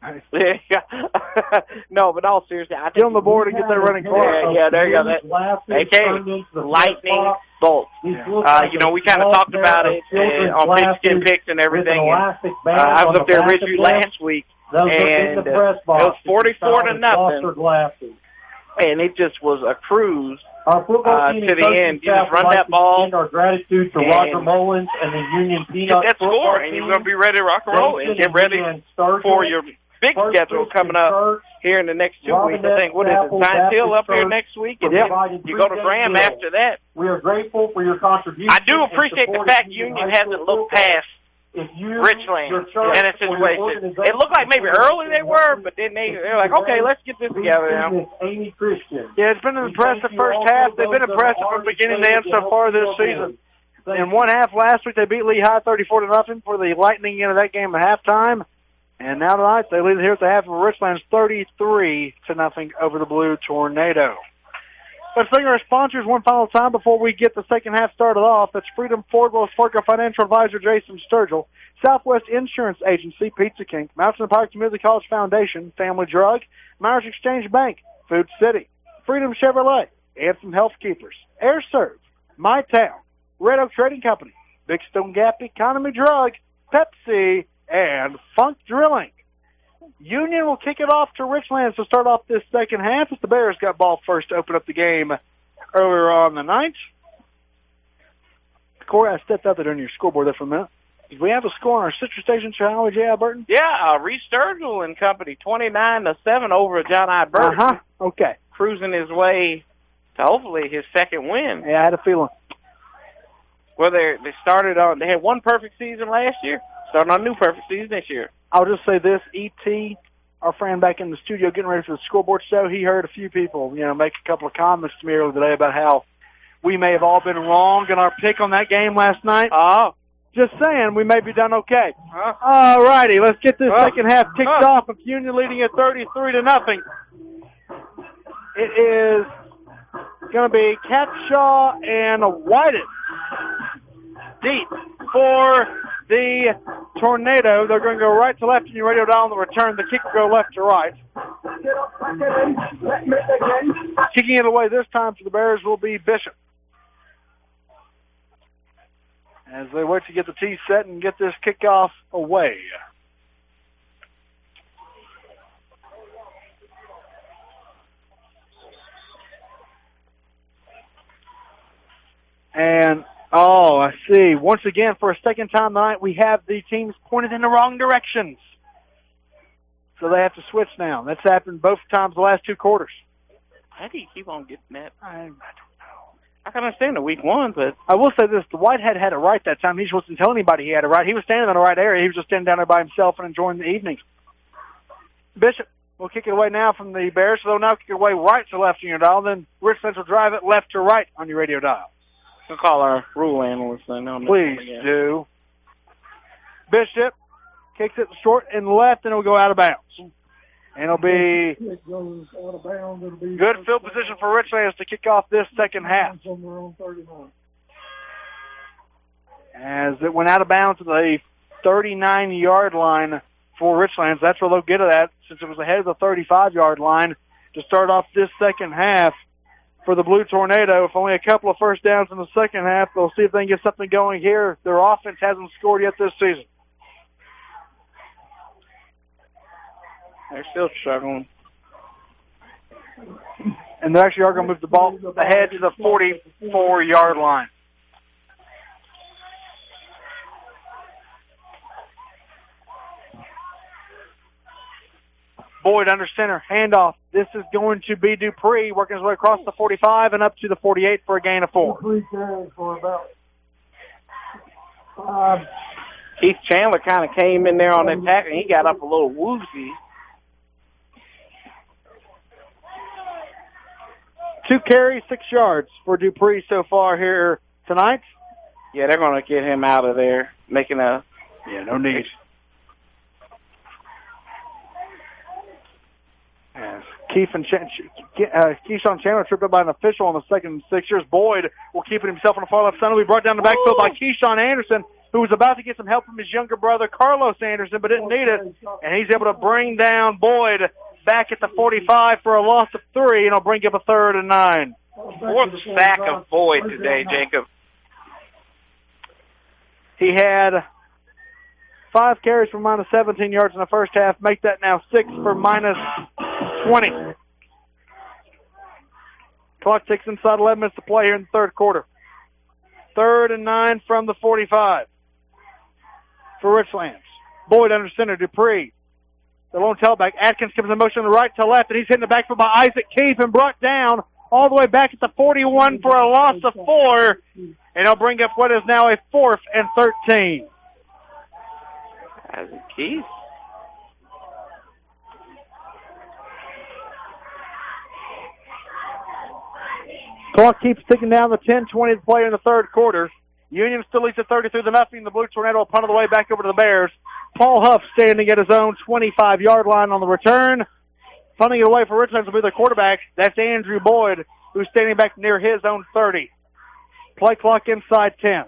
B: No, but all seriously, I think
L: get on the board and get that running clock.
B: Yeah, there you go. Okay, lightning bolts. We kind of talked about it on Pigskin Picks and everything. I was up there at Ridgeview last week, and it was 44-0. And it just was a cruise to the end. You just run that ball.
A: Our gratitude to Roger Mullins and the Union Peanuts.
B: Get that score, and you're going to be ready to rock and roll and get ready for your big schedule coming up here in the next 2 weeks. I think, what is it, Science Hill up here next week? And then you go to Graham after that.
A: We are grateful for your contribution.
B: I do appreciate the fact Union hasn't looked past Richland in a situation. It looked like maybe early they were, but then they're like, okay, let's get this together now.
A: Amy Christian.
L: Yeah, it's been an impressive first half. They've been impressive from beginning to end so far this season. In one half last week, they beat Lehigh 34-0 for the Lightning into that game at halftime. And now tonight, they lead here at the half of Richlands 33-0 over the Blue Tornado. Let's thank our sponsors one final time before we get the second half started off. That's Freedom Ford, Wells Fargo Financial Advisor Jason Sturgill, Southwest Insurance Agency, Pizza King, Mountain Park Community College Foundation, Family Drug, Myers Exchange Bank, Food City, Freedom Chevrolet, Anthem Health Keepers, Air Serve, My Town, Red Oak Trading Company, Big Stone Gap Economy Drug, Pepsi, and Funk Drilling. Union will kick it off to Richlands to start off this second half as the Bears got ball first to open up the game earlier on the night. Corey, I stepped out there on your scoreboard there for a minute. Did we have a score on our sister station channel, J. Alberton?
B: Yeah, Reese Sturgill and company, 29-7 over John I. Burton.
L: Okay.
B: Cruising his way to hopefully his second win.
L: Yeah, I had a feeling.
B: Well, they had one perfect season last year, starting on a new perfect season this year.
L: I'll just say this, E.T., our friend back in the studio getting ready for the scoreboard show, he heard a few people, make a couple of comments to me earlier today about how we may have all been wrong in our pick on that game last night. Just saying, we may be done okay. All righty, let's get this second half kicked off with Union leading at 33-0. It is going to be Capshaw and Whited deep for the Tornado. They're going to go right to left in your radio dial on the return. The kick will go left to right. Kicking it away this time for the Bears will be Bishop. As they wait to get the tee set and get this kickoff away. And, I see. Once again, for a second time tonight, we have the teams pointed in the wrong directions. So they have to switch now. That's happened both times the last two quarters.
B: How do you keep on getting that? I don't know. I can understand the week one, but
L: I will say this. The Whitehead had it right that time. He just wasn't telling anybody he had it right. He was standing in the right area. He was just standing down there by himself and enjoying the evening. Bishop will kick it away now from the Bears, so they'll now kick it away right to left on your dial. Then Richlands will drive it left to right on your radio dial.
B: We'll call our rule analyst then.
L: Please do. Bishop kicks it short and left, and it'll go out of bounds. And it'll be good field position for Richlands to kick off this second half. As it went out of bounds to the 39-yard line for Richlands. That's where they'll get it at, since it was ahead of the 35-yard line to start off this second half for the Blue Tornado. If only a couple of first downs in the second half, they'll see if they can get something going here. Their offense hasn't scored yet this season.
B: They're still struggling.
L: And they actually are going to move the ball ahead to the 44-yard line. Boyd under center, handoff. This is going to be Dupree working his way across the 45 and up to the 48 for a gain of 4.
B: Keith Chandler kind of came in there on that tackle, and he got up a little woozy.
L: 2 carries, 6 yards for Dupree so far here tonight.
B: Yeah, they're going to get him out of there, making a...
L: Yeah, no need. As Keyshawn Chandler tripped up by an official on the second and 6 years. Boyd will keep it himself on the far left side. He'll be brought down the backfield by Keyshawn Anderson, who was about to get some help from his younger brother, Carlos Anderson, but didn't need it. And he's able to bring down Boyd back at the 45 for a loss of 3, and he'll bring up a 3rd and 9.
B: Fourth sack of Boyd today, Jacob.
L: He had 5 carries for minus 17 yards in the first half. Make that now 6 for minus 20. Clock ticks inside 11 minutes to play here in the third quarter. 3rd and 9 from the 45 for Richlands. Boyd under center, Dupree. The lone tailback, Atkins, comes in motion to the right to left, and he's hitting the backfield by Isaac Keefe and brought down all the way back at the 41 for a loss of 4, and he'll bring up what is now a 4th and 13.
B: Isaac Keith.
L: Clock keeps ticking down the 10:20 to play in the third quarter. Union still leads at 33-0. The Blue Tornado will punt it away back over to the Bears. Paul Huff standing at his own 25-yard line on the return. Punting it away for Richlands will be their quarterback. That's Andrew Boyd, who's standing back near his own 30. Play clock inside 10.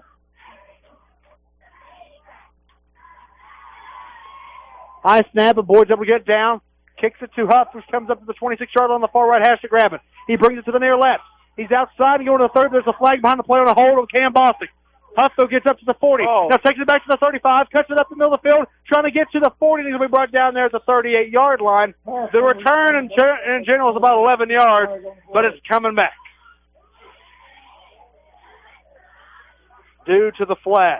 L: High snap, and Boyd's able to get down. Kicks it to Huff, who comes up to the 26-yard line on the far right hash to grab it. He brings it to the near left. He's outside and going to the third. There's a flag behind the play on a hold of Cam Bostic. Huff, though, gets up to the 40. Now takes it back to the 35, cuts it up the middle of the field, trying to get to the 40. He's going to be brought down there at the 38-yard line. The return in general is about 11 yards, but it's coming back due to the flag.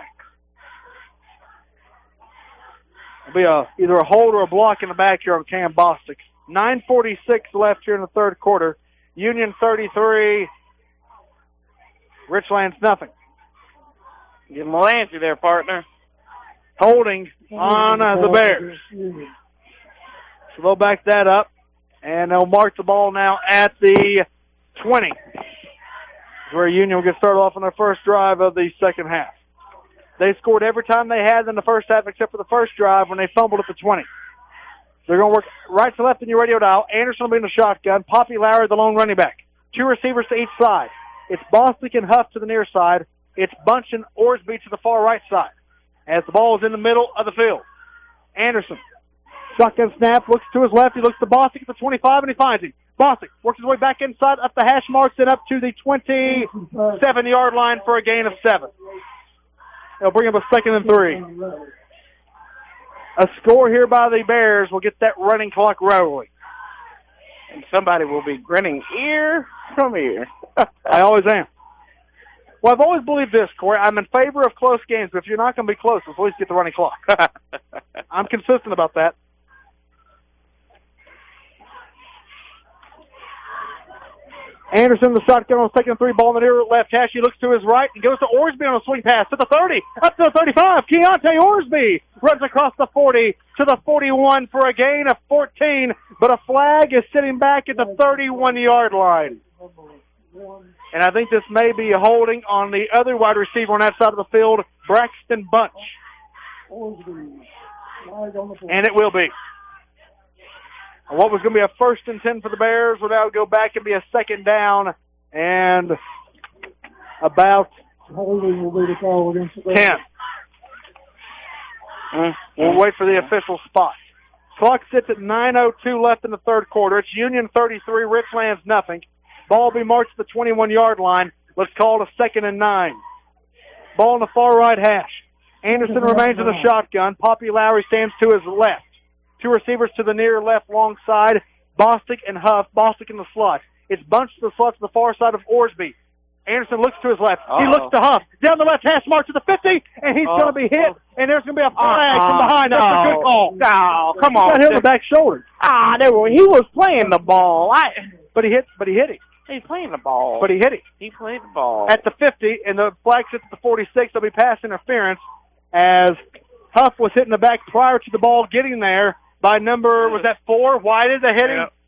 L: It'll be either a hold or a block in the back here on Cam Bostic. 9:46 left here in the third quarter. Union 33, Richlands nothing.
B: Getting a little antsy there, partner.
L: Holding on the Bears. So they'll back that up, and they'll mark the ball now at the 20. Where Union will get started off on their first drive of the second half. They scored every time they had in the first half except for the first drive when they fumbled at the 20. They're going to work right to left in your radio dial. Anderson will be in the shotgun. Poppy Lowry, the lone running back. Two receivers to each side. It's Bostic and Huff to the near side. It's Bunch and Orsby to the far right side. As the ball is in the middle of the field. Anderson, shotgun snap, looks to his left. He looks to Bostic at the 25, and he finds him. Bostic works his way back inside, up the hash marks, and up to the 27-yard line for a gain of 7. They'll bring up a 2nd and 3. A score here by the Bears will get that running clock rolling.
B: And somebody will be grinning ear from ear.
L: I always am. Well, I've always believed this, Corey. I'm in favor of close games, but if you're not going to be close, let's at least get the running clock. I'm consistent about that. Anderson, the shotgun on 2nd and 3, ball in the near left hash. He looks to his right and goes to Orsby on a swing pass to the 30, up to the 35. Keontae Orsby runs across the 40 to the 41 for a gain of 14, but a flag is sitting back at the 31-yard line. And I think this may be a holding on the other wide receiver on that side of the field, Braxton Bunch. And it will be. What was going to be a 1st and 10 for the Bears will now go back and be a 2nd down and about 10. We'll wait for the official spot. Clock sits at 9:02 left in the third quarter. It's Union 33, Richlands nothing. Ball will be marched to the 21-yard line. Let's call it a 2nd and 9. Ball in the far right hash. Anderson remains in the shotgun. Poppy Lowry stands to his left. Two receivers to the near left long side, Bostic and Huff. Bostic in the slot. It's Bunch to the slot to the far side of Orsby. Anderson looks to his left. He looks to Huff. Down the left hash mark to the 50, and he's going to be hit, and there's going to be a flag from behind. That's a good call.
B: No, come on.
L: He got hit on the back shoulder.
B: He was playing the ball.
L: But he hit him.
B: He's playing the ball.
L: But he hit him.
B: He played the ball.
L: At the 50, and the flag sits at the 46. There'll be pass interference as Huff was hitting the back prior to the ball getting there. By number, was that 4? Why did they hit him?
B: Yep.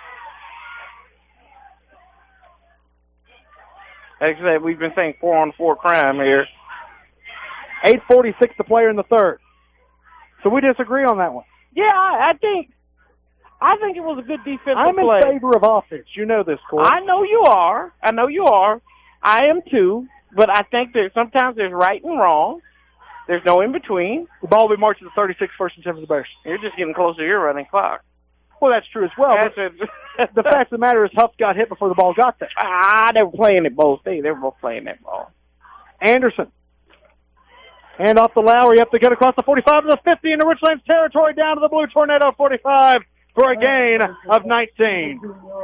B: Actually, we've been saying 4-on-4 crime here.
L: 8:46 to play in the third. So we disagree on that one.
B: Yeah, I think it was a good defensive
L: I'm
B: play.
L: in favor of offense. You know this, Corey.
B: I know you are. I am too. But I think sometimes there's right and wrong. There's no in between.
L: The ball will be marched to the 36, 1st and 10 for the Bears.
B: You're just getting closer to your running clock.
L: Well, that's true as well. But the fact of the matter is Huff got hit before the ball got there.
B: They were playing it both. They were both playing that ball.
L: Anderson. Hand off to Lowry, up the gut across the 45 to the 50 into Richlands territory, down to the Blue Tornado 45 for a gain of 19.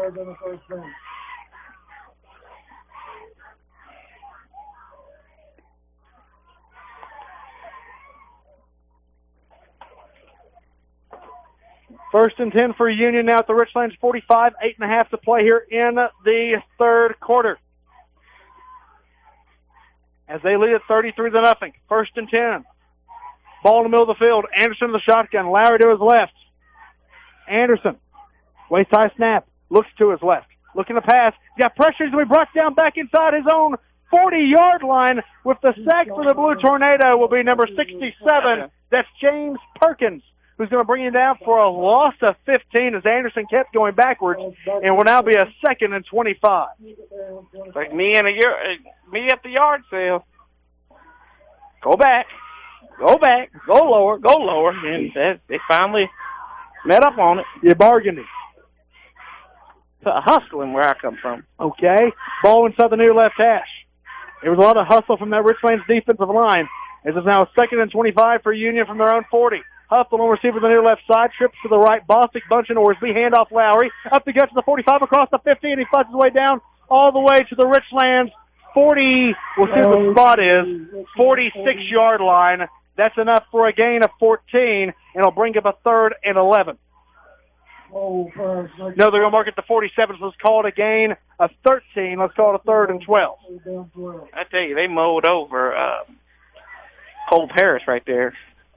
L: First and 10 for Union now at the Richlands 45, 8.5 to play here in the third quarter. As they lead at 33-0. First and 10. Ball in the middle of the field. Anderson in the shotgun. Lowry to his left. Anderson. Waist high snap. Looks to his left. Looking to pass. He's got pressure. He's going to be brought down back inside his own 40-yard line with the sack for the Blue Tornado will be number 67. That's James Perkins, who's going to bring him down for a loss of 15 as Anderson kept going backwards, and will now be a 2nd and 25.
B: It's like me at the yard sale. Go back, go lower, and they finally met up on it.
L: You bargained it.
B: It's a hustling where I come from.
L: Okay, ball inside the near left hash. There was a lot of hustle from that Richlands defensive line. This is now a 2nd and 25 for Union from their own 40. Hustle on receiver to the near left side, trips to the right. Bostic, Bunch, and Orsby. Handoff Lowry. Up the gut to the 45, across the 50, and he fights his way down all the way to the Richlands 40. We'll see what the spot is. 46-yard line. That's enough for a gain of 14, and it'll bring up a 3rd and 11. No, they're going to mark it to 47, so let's call it a gain of 13. Let's call it a 3rd and 12.
B: I tell you, they mowed over Cole Harris right there.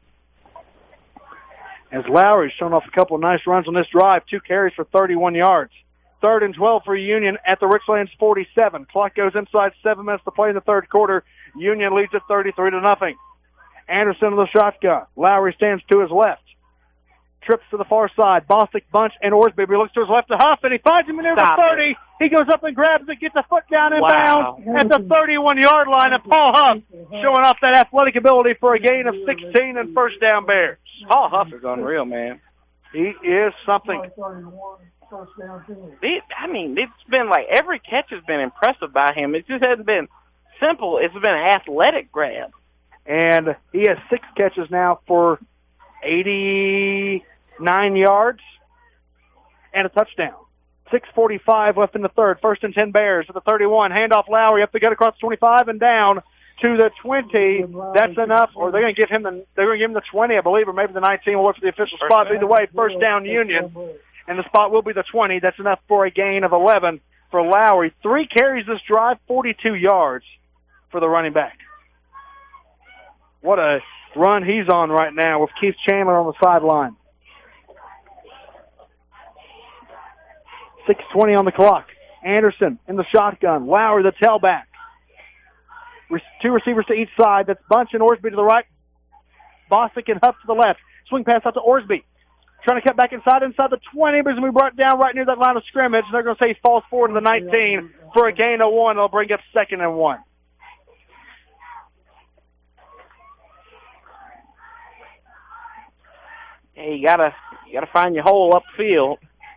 L: As Lowry's shown off a couple of nice runs on this drive, 2 carries for 31 yards. 3rd and 12 for Union at the Richlands 47. Clock goes inside, 7 minutes to play in the 3rd quarter. Union leads it 33-0. Anderson in the shotgun. Lowry stands to his left. Trips to the far side. Bostic, Bunch, and Orsby. He looks to his left to Huff, and he finds him near the 30. He goes up and grabs it, gets a foot down in bounds at the 31-yard line. And Paul Huff showing off that athletic ability for a gain of 16 and first down Bears.
B: Paul Huff is unreal, man.
L: He is something.
B: It's been like every catch has been impressive by him. It just hasn't been simple. It's been an athletic grab.
L: And he has 6 catches now for 89 yards and a touchdown. 6:45 left in the 3rd. 1st and 10 Bears at the 31. Handoff Lowry up the gut across the 25 and down to the 20. That's enough, or they're going to give him the 20, I believe, or maybe the 19. We'll look for the official spot. Either way, first down Union, and the spot will be the 20. That's enough for a gain of 11 for Lowry. 3 carries this drive, 42 yards for the running back. What a run he's on right now with Keith Chandler on the sideline. 6:20 on the clock. Anderson in the shotgun. Lowry the tailback. 2 receivers to each side. That's Bunch and Orsby to the right. Bostic and Huff to the left. Swing pass out to Orsby. Trying to cut back inside the 20, but he's going to be brought down right near that line of scrimmage. They're going to say he falls forward to the 19 for a gain of 1. They'll bring up 2nd and 1.
B: Hey, you gotta find your hole upfield.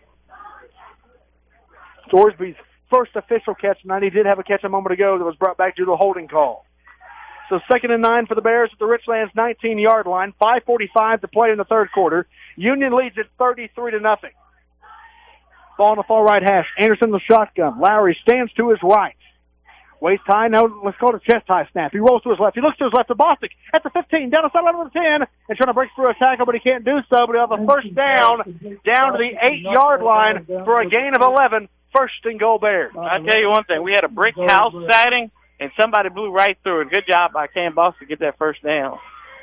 L: Orsby's first official catch tonight. He did have a catch a moment ago that was brought back due to a holding call. So 2nd and 9 for the Bears at the Richlands 19-yard line. 5:45 to play in the 3rd quarter. Union leads it 33-0. Ball on the far right hash. Anderson the shotgun. Lowry stands to his right. Waist high. Now let's call it a chest high snap. He rolls to his left. He looks to his left to Bostic at the 15. Down the sideline of the 10 and trying to break through a tackle, but he can't do so. But he'll have a first down to the 8-yard line for a gain of 11. 1st and goal Bears.
B: I tell you one thing. We had a brick house sighting, and somebody blew right through it. Good job by Cam Bostic to get that first down.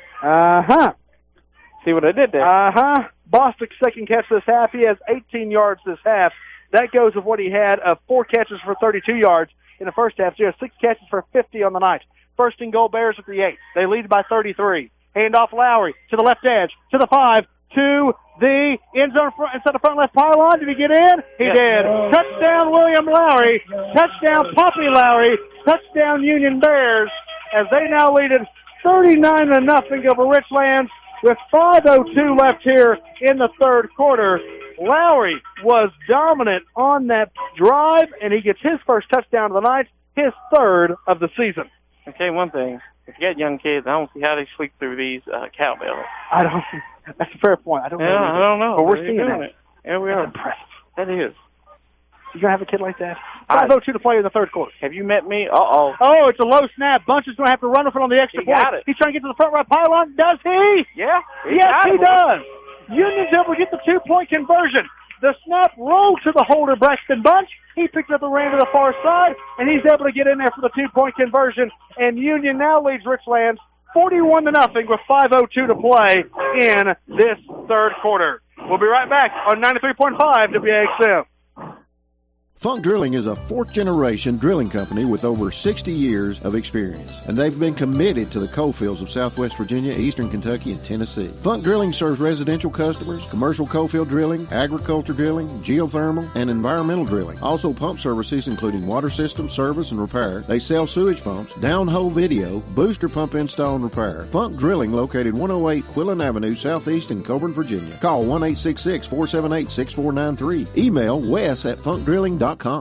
B: See what I did there?
L: Bostic's second catch this half. He has 18 yards this half. That goes with what he had of 4 catches for 32 yards in the first half. So he has 6 catches for 50 on the night. 1st and goal Bears at the 8. They lead by 33. Handoff Lowry to the left edge, to the 5, to the end zone inside the front left pylon. Did he get in? He did. Touchdown William Lowry. Touchdown Poppy Lowry. Touchdown Union Bears as they now lead it 39-0 over Richlands with 5:02 left here in the 3rd quarter. Lowry was dominant on that drive, and he gets his first touchdown of the night, his 3rd of the season.
B: I'll tell you one thing. If you got young kids, I don't see how they sleep through these cowbells.
L: I don't. That's a fair point. I don't know. But we're seeing it.
B: Yeah, we are.
L: That's impressive.
B: That is.
L: You going to have a kid like that? 5:02 to play in the 3rd quarter.
B: Have you met me? Uh-oh.
L: Oh, it's a low snap. Bunch is going to have to run with it on the extra point.
B: Got it.
L: He's trying to get to the front right pylon. Does he?
B: Yeah.
L: Yes, he does. Union's able to get the 2-point conversion. The snap rolled to the holder, Braxton Bunch. He picked up the ran to the far side, and he's able to get in there for the 2-point conversion. And Union now leads Richlands 41-0 with 5:02 to play in this third quarter. We'll be right back on 93.5 WAXM.
T: Funk Drilling is a fourth-generation drilling company with over 60 years of experience, and they've been committed to the coal fields of Southwest Virginia, Eastern Kentucky, and Tennessee. Funk Drilling serves residential customers, commercial coal field drilling, agriculture drilling, geothermal, and environmental drilling. Also pump services including water system service and repair. They sell sewage pumps, downhole video, booster pump install and repair. Funk Drilling located 108 Quillen Avenue, Southeast in Coburn, Virginia. Call 1-866-478-6493. Email wes@funkdrilling.com.
L: 9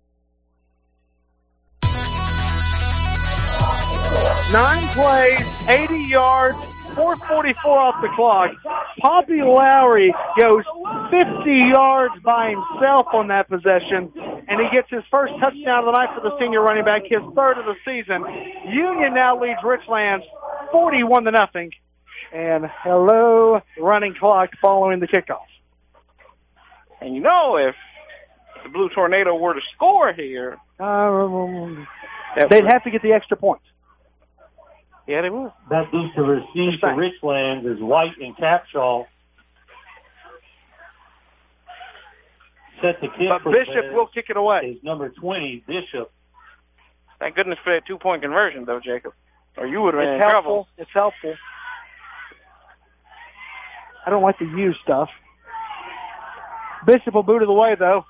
L: plays, 80 yards, 4:44 off the clock. Poppy Lowry goes 50 yards by himself on that possession, and he gets his first touchdown of the night for the senior running back, his third of the season. Union now leads Richlands 41-0. And hello, running clock following the kickoff.
B: And you know, if the Blue Tornado were to score here,
L: they'd have to get the extra points.
B: Yeah, they would.
A: That booster receives for Richlands is White and Capshaw. Set the kick.
L: But Bishop will kick it away.
A: Is number 20, Bishop.
B: Thank goodness for that 2-point conversion, though, Jacob. Or you would have been in
L: helpful.
B: trouble.
L: It's helpful. I don't like to use stuff. Bishop will boot it away, though.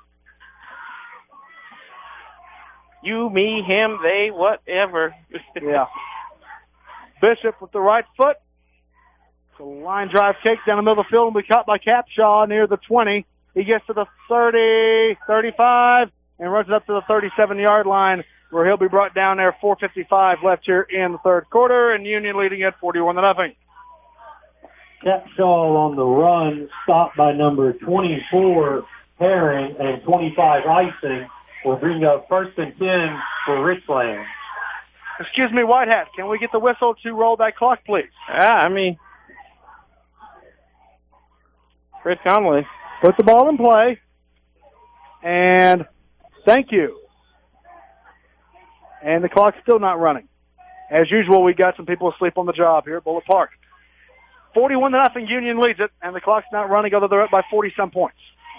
B: You, me, him, they, whatever.
L: Yeah. Bishop with the right foot. So line drive kick down the middle of the field and be caught by Capshaw near the 20. He gets to the 30, 35, and runs it up to the 37-yard line where he'll be brought down there. 4:55 left here in the third quarter, and Union leading at 41-0.
A: Capshaw on the run, stopped by number 24, Herring, and 25, Icing. Will bring up 1st and 10 for Richlands.
L: Excuse me, White Hat. Can we get the whistle to roll that clock, please?
B: Fred Conley.
L: Put the ball in play. And thank you. And the clock's still not running. As usual, we got some people asleep on the job here at Bullitt Park. 41-0, Union leads it, and the clock's not running, although they're up by 40-some points.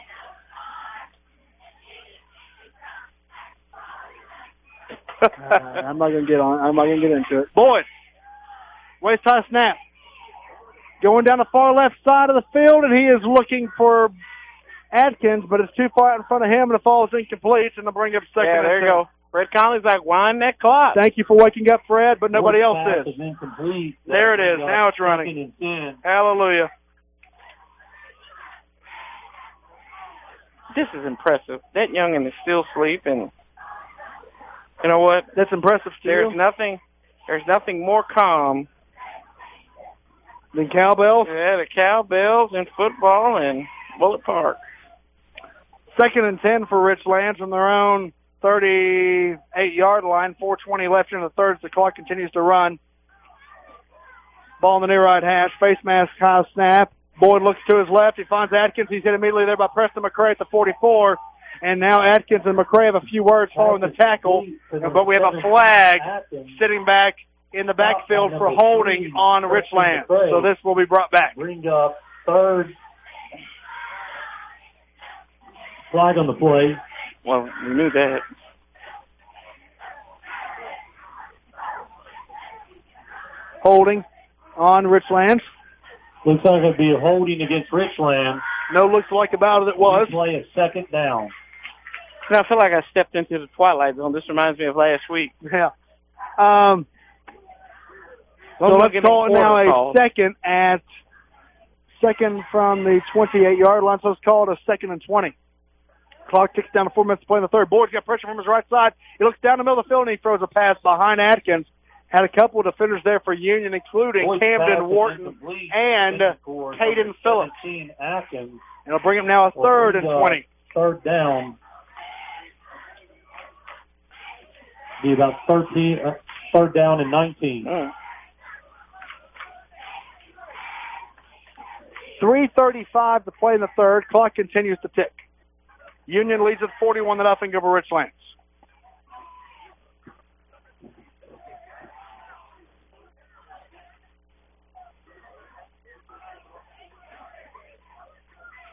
L: I'm not going to get into it. Boyd, waist high snap. Going down the far left side of the field, and he is looking for Adkins, but it's too far out in front of him, and the ball is incomplete, and they'll bring up second.
B: Yeah, there you go. Fred Conley's like, wind that clock.
L: Thank you for waking up, Fred, but nobody else is.
A: Incomplete.
L: There it is. Now it's running. Hallelujah.
B: This is impressive. That youngin' is still sleeping. You know what?
L: That's impressive too.
B: There's nothing more calm
L: than cowbells.
B: Yeah, the cowbells and football and Bullitt Park.
L: 2nd and 10 for Richlands on their own 38-yard line. 4:20 left in the third as the clock continues to run. Ball in the near right hash. Face mask, high snap. Boyd looks to his left. He finds Atkins. He's hit immediately there by Preston McCray at the 44. And now Atkins and McCray have a few words following the tackle. But we have a flag sitting back in the backfield for holding on Richlands. So this will be brought back.
A: Bring up third. Flag on the play.
B: Well, we knew that.
L: Holding on Richlands.
A: Looks like it'll be a holding against Richlands.
L: No looks like about it was.
A: Play a 2nd down.
B: I feel like I stepped into the twilight zone. This reminds me of last week.
L: Yeah. So let's call it now a second from the 28-yard line. So let's call it a 2nd and 20. Clock ticks down to 4 minutes to play in the third. Boyd's got pressure from his right side. He looks down the middle of the field and he throws a pass behind Atkins. Had a couple of defenders there for Union, including Camden Wharton and Caden Phillips.
A: Atkins.
L: It'll bring him now a 3rd and 20.
A: 3rd down. Be about 3rd down and 19.
L: 3:35 to play in the third. Clock continues to tick. Union leads at 41-0 over Richlands.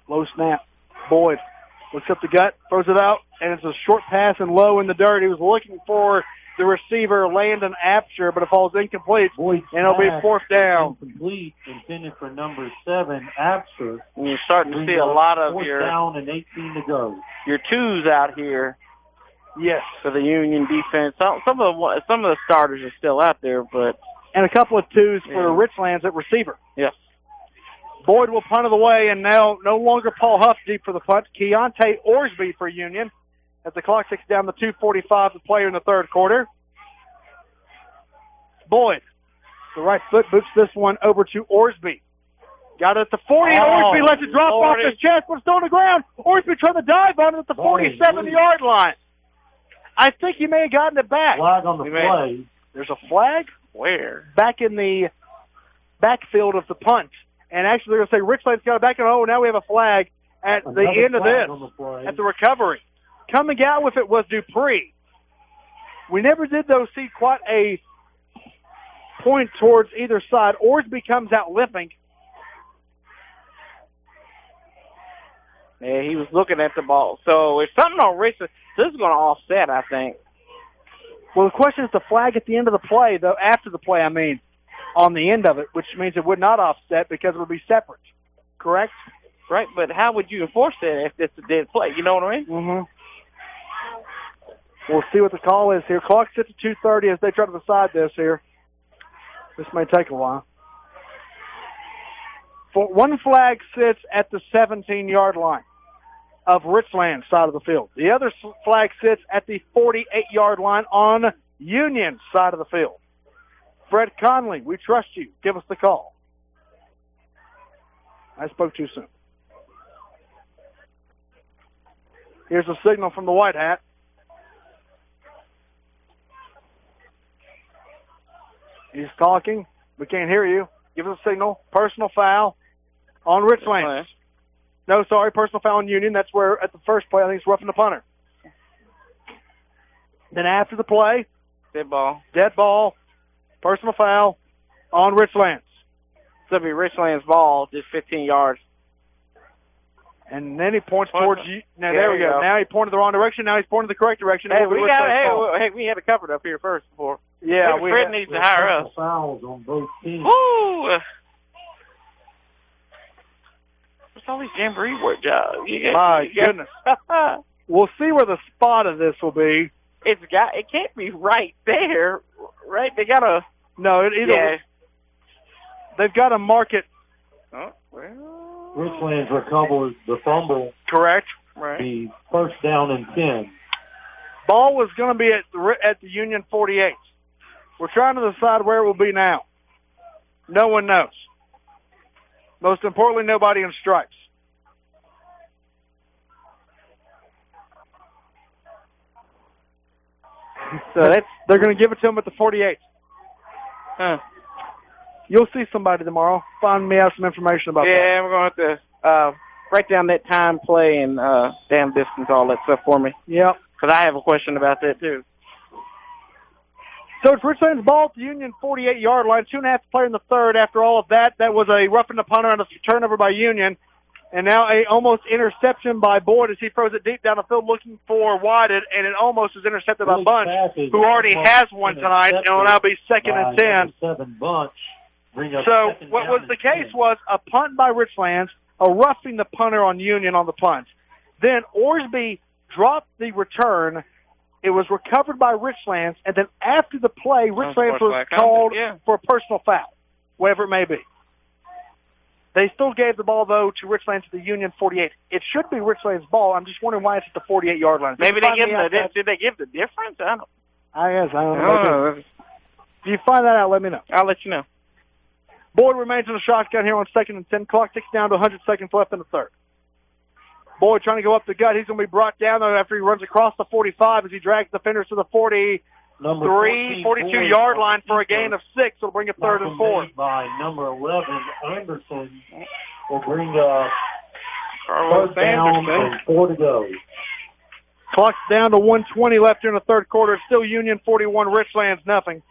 L: Low snap. Boyd looks up the gut, throws it out, and it's a short pass and low in the dirt. He was looking for the receiver, Landon Apsher, but it falls incomplete, and it'll be fourth down.
A: Incomplete, intended for number 7, Apsher.
B: And you're starting to see a lot of
A: fourth
B: your
A: down and 18 to go.
B: Your twos out here.
L: Yes,
B: for the Union defense. Some of the starters are still out there, but
L: and a couple of twos for Richlands at receiver.
B: Yes.
L: Boyd will punt it away, and now no longer Paul Huff deep for the punt. Keontae Orsby for Union. As the clock ticks down to 2:45 to play in the third quarter. Boyd, the right foot boots this one over to Orsby. Got it at the 40, and Orsby lets it drop off his chest, but it's still on the ground. Orsby trying to dive on it at the 47-yard line. I think he may have gotten it back.
A: Flag on the play.
L: There's a flag?
B: Where?
L: Back in the backfield of the punt. And actually, they're going to say Richland's got it back, and now we have a flag at the end of this, at the recovery. Coming out with it was Dupree. We never did, though, see quite a point towards either side. Orsby comes out limping.
B: Yeah, he was looking at the ball. So if something on Richland, this is going to offset, I think.
L: Well, the question is the flag at the end of the play, though, after the play, I mean, on the end of it, which means it would not offset because it would be separate. Correct?
B: Right, but how would you enforce that if it's a dead play? You know what I mean?
L: Mm-hmm. We'll see what the call is here. Clock sits at 2:30 as they try to decide this here. This may take a while. One flag sits at the 17-yard line of Richland's side of the field. The other flag sits at the 48-yard line on Union's side of the field. Fred Conley, we trust you. Give us the call. I spoke too soon. Here's a signal from the White Hat. He's talking. We can't hear you. Give us a signal. Personal foul on Richlands. No, sorry, personal foul on Union. That's where, at the first play, I think it's roughing the punter. Then after the play,
B: dead
L: ball, personal foul on Richlands.
B: So it'll be Richland's ball, just 15 yards.
L: And then he points towards you. Now, there we go. Now he pointed the wrong direction. Now he's pointing the correct direction.
B: Hey, we had it covered up here first before.
L: Yeah,
B: Fred needs to hire us.
A: Fouls on both teams.
B: Woo! What's all these jamboree work jobs?
L: My goodness. We'll see where the spot of this will be.
B: It can't be right there, right? They gotta.
L: No, they've got to mark it.
B: Oh, well.
A: Richlands recovers the fumble.
L: Correct.
B: Right.
A: The first down and 10.
L: Ball was going to be at the Union 48. We're trying to decide where it will be now. No one knows. Most importantly, nobody in stripes. So they're going to give it to him at the 48.
B: Huh.
L: You'll see somebody tomorrow. Find me out some information about that.
B: Yeah, we're going to have to write down that time, play, and damn distance, all that stuff for me.
L: Yep.
B: Because I have a question about that, too.
L: So it's Richland's ball at the Union 48-yard line. 2.5 to play in the third. After all of that, that was a roughing the punter and a turnover by Union. And now a almost interception by Boyd as he throws it deep down the field looking for Whited, and it almost is intercepted by Bunch, who already has one tonight, and will now be second and 10.
A: 7 Bunch.
L: So what was the case was a punt by Richlands, a roughing the punter on Union on the punt. Then Orsby dropped the return. It was recovered by Richlands, and then after the play, Richlands was called for a personal foul, whatever it may be. They still gave the ball, though, to Richlands at the Union 48. It should be Richlands' ball. I'm just wondering why it's at the 48-yard line.
B: Maybe did they give the difference? I don't
L: know. If you find that out, let me know.
B: I'll let you know.
L: Boyd remains in the shotgun here on second and 10. Clock ticks down to 100 seconds left in the third. Boyd trying to go up the gut. He's going to be brought down though after he runs across the 45 as he drags defenders to the 42-yard line for a gain of 6. It'll bring a third and 4.
A: By number 11, Anderson will bring a third down and 4 to go.
L: Clock's down to 1:20 left here in the third quarter. Still Union 41, Richlands nothing.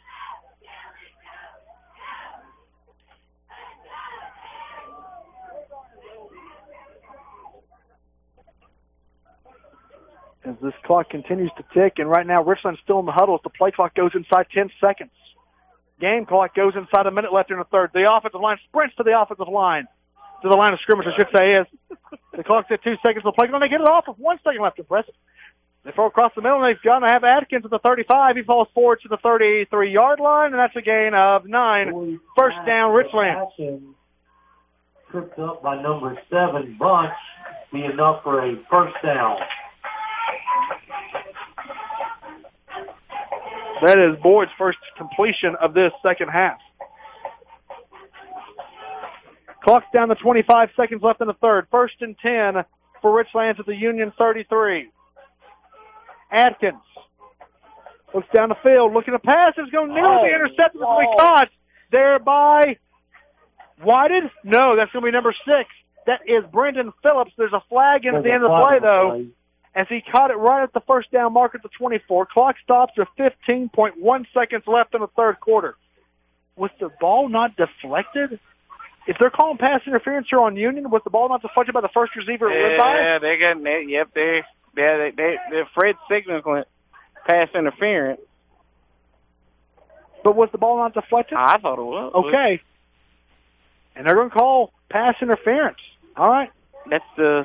L: as this clock continues to tick. And right now, Richland's still in the huddle as the play clock goes inside 10 seconds. Game clock goes inside a minute left in the third. The offensive line sprints to the offensive line. To the line of scrimmage, I should say, is. The clock's at 2 seconds. The play clock, they get it off with 1 second left. Impressive. They throw across the middle, and they've got to have Atkins at the 35. He falls forward to the 33-yard line, and that's a gain of 9. First down, Richland.
A: Tripped up by number 7, Bunch, be enough for a first down.
L: That is Boyd's first completion of this second half. Clock's down to 25 seconds left in the third. First and 10 for Richlands at the Union 33. Atkins looks down the field, looking to pass. It's going to nearly be intercepted. It's going to be caught there by Whited. No, that's going to be number 6. That is Brendan Phillips. There's a flag in at the end of the play, though, as he caught it right at the first down mark at the 24. Clock stops with 15.1 seconds left in the third quarter. Was the ball not deflected? If they're calling pass interference here on Union, was the ball not deflected by the first receiver?
B: Yeah, they got it. Yep, they're Fred signaling pass interference.
L: But was the ball not deflected?
B: I thought it was.
L: Okay. And they're going to call pass interference. All right.
B: That's the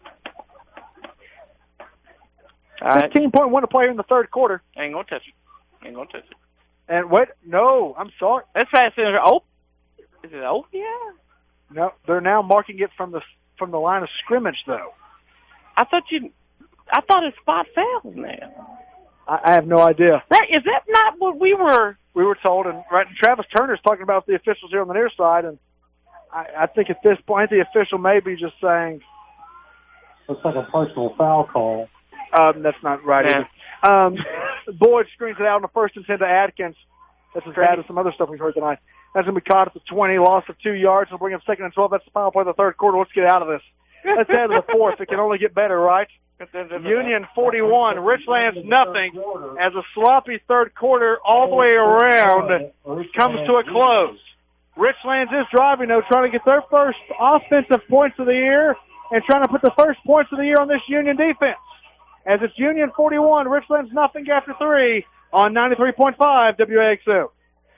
L: 15.1 to play in the third quarter.
B: Ain't going to touch it.
L: And wait, no, I'm sorry.
B: That's pass interference. Oh. Is it over? Yeah.
L: No, they're now marking it from the line of scrimmage, though.
B: I thought his spot fell, man.
L: I have no idea.
B: Right? Is that not what we were
L: told? And right, Travis Turner's talking about the officials here on the near side, and I think at this point the official may be just saying
A: looks like a personal foul call.
L: That's not right either. Boyd screens it out on the first and 10 to Atkins. That's as bad as some other stuff we've heard tonight. That's going to be caught at the 20, loss of 2 yards. We'll bring up 2nd and 12. That's the final play of the third quarter. Let's get out of this. Let's head to the fourth. It can only get better, right? Union 41, Richlands nothing, as a sloppy third quarter all the way around comes to a close. Richlands is driving, though, trying to get their first offensive points of the year and trying to put the first points of the year on this Union defense. As it's Union 41, Richlands nothing after 3 on 93.5 WAXO.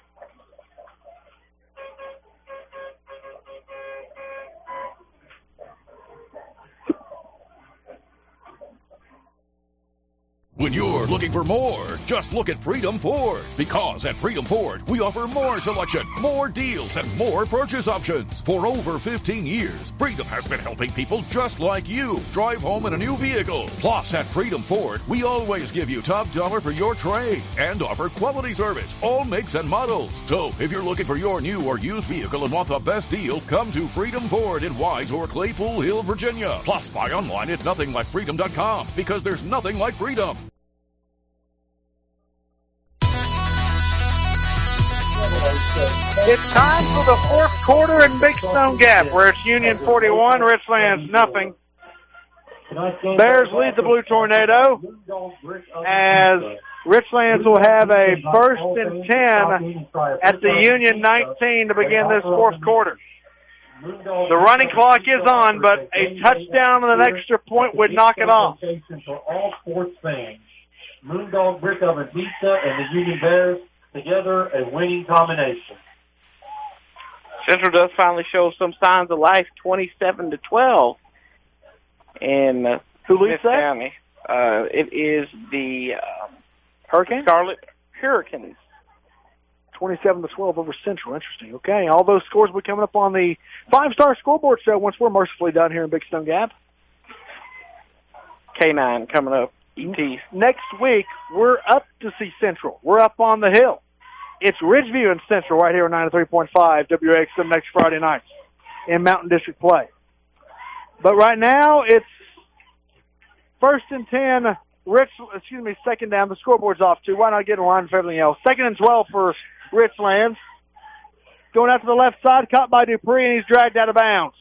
C: When you're looking for more, just look at Freedom Ford. Because at Freedom Ford, we offer more selection, more deals, and more purchase options. For over 15 years, Freedom has been helping people just like you drive home in a new vehicle. Plus, at Freedom Ford, we always give you top dollar for your trade and offer quality service, all makes and models. So, if you're looking for your new or used vehicle and want the best deal, come to Freedom Ford in Wise or Claypool Hill, Virginia. Plus, buy online at nothinglikeFreedom.com because there's nothing like freedom.
L: It's time for the fourth quarter in Big Stone Gap, where it's Union 41, Richlands nothing. Bears lead the Blue Tornado, as Richlands will have a first and 10 at the Union 19 to begin this fourth quarter. The running clock is on, but a touchdown and an extra point would knock it off.
A: For all sports fans, Moondog Brick Oven Pizza and the Union Bears together, a winning combination.
B: Central does finally show some signs of life, 27-12. And
L: who leads that?
B: County. It is the
L: Hurricanes?
B: Scarlet Hurricanes.
L: 27-12 over Central. Interesting. Okay, all those scores will be coming up on the 5-Star Scoreboard Show once we're mercifully done here in Big Stone Gap.
B: K9 coming up. ET.
L: Next week, we're up to see Central. We're up on the hill. It's Ridgeview and Central right here on 93.5 WXM next Friday night in Mountain District play. But right now, it's first and 10, second down. The scoreboard's off too. Why not get in line for everything else? 2nd and 12 for Richlands. Going out to the left side, caught by Dupree, and he's dragged out of bounds.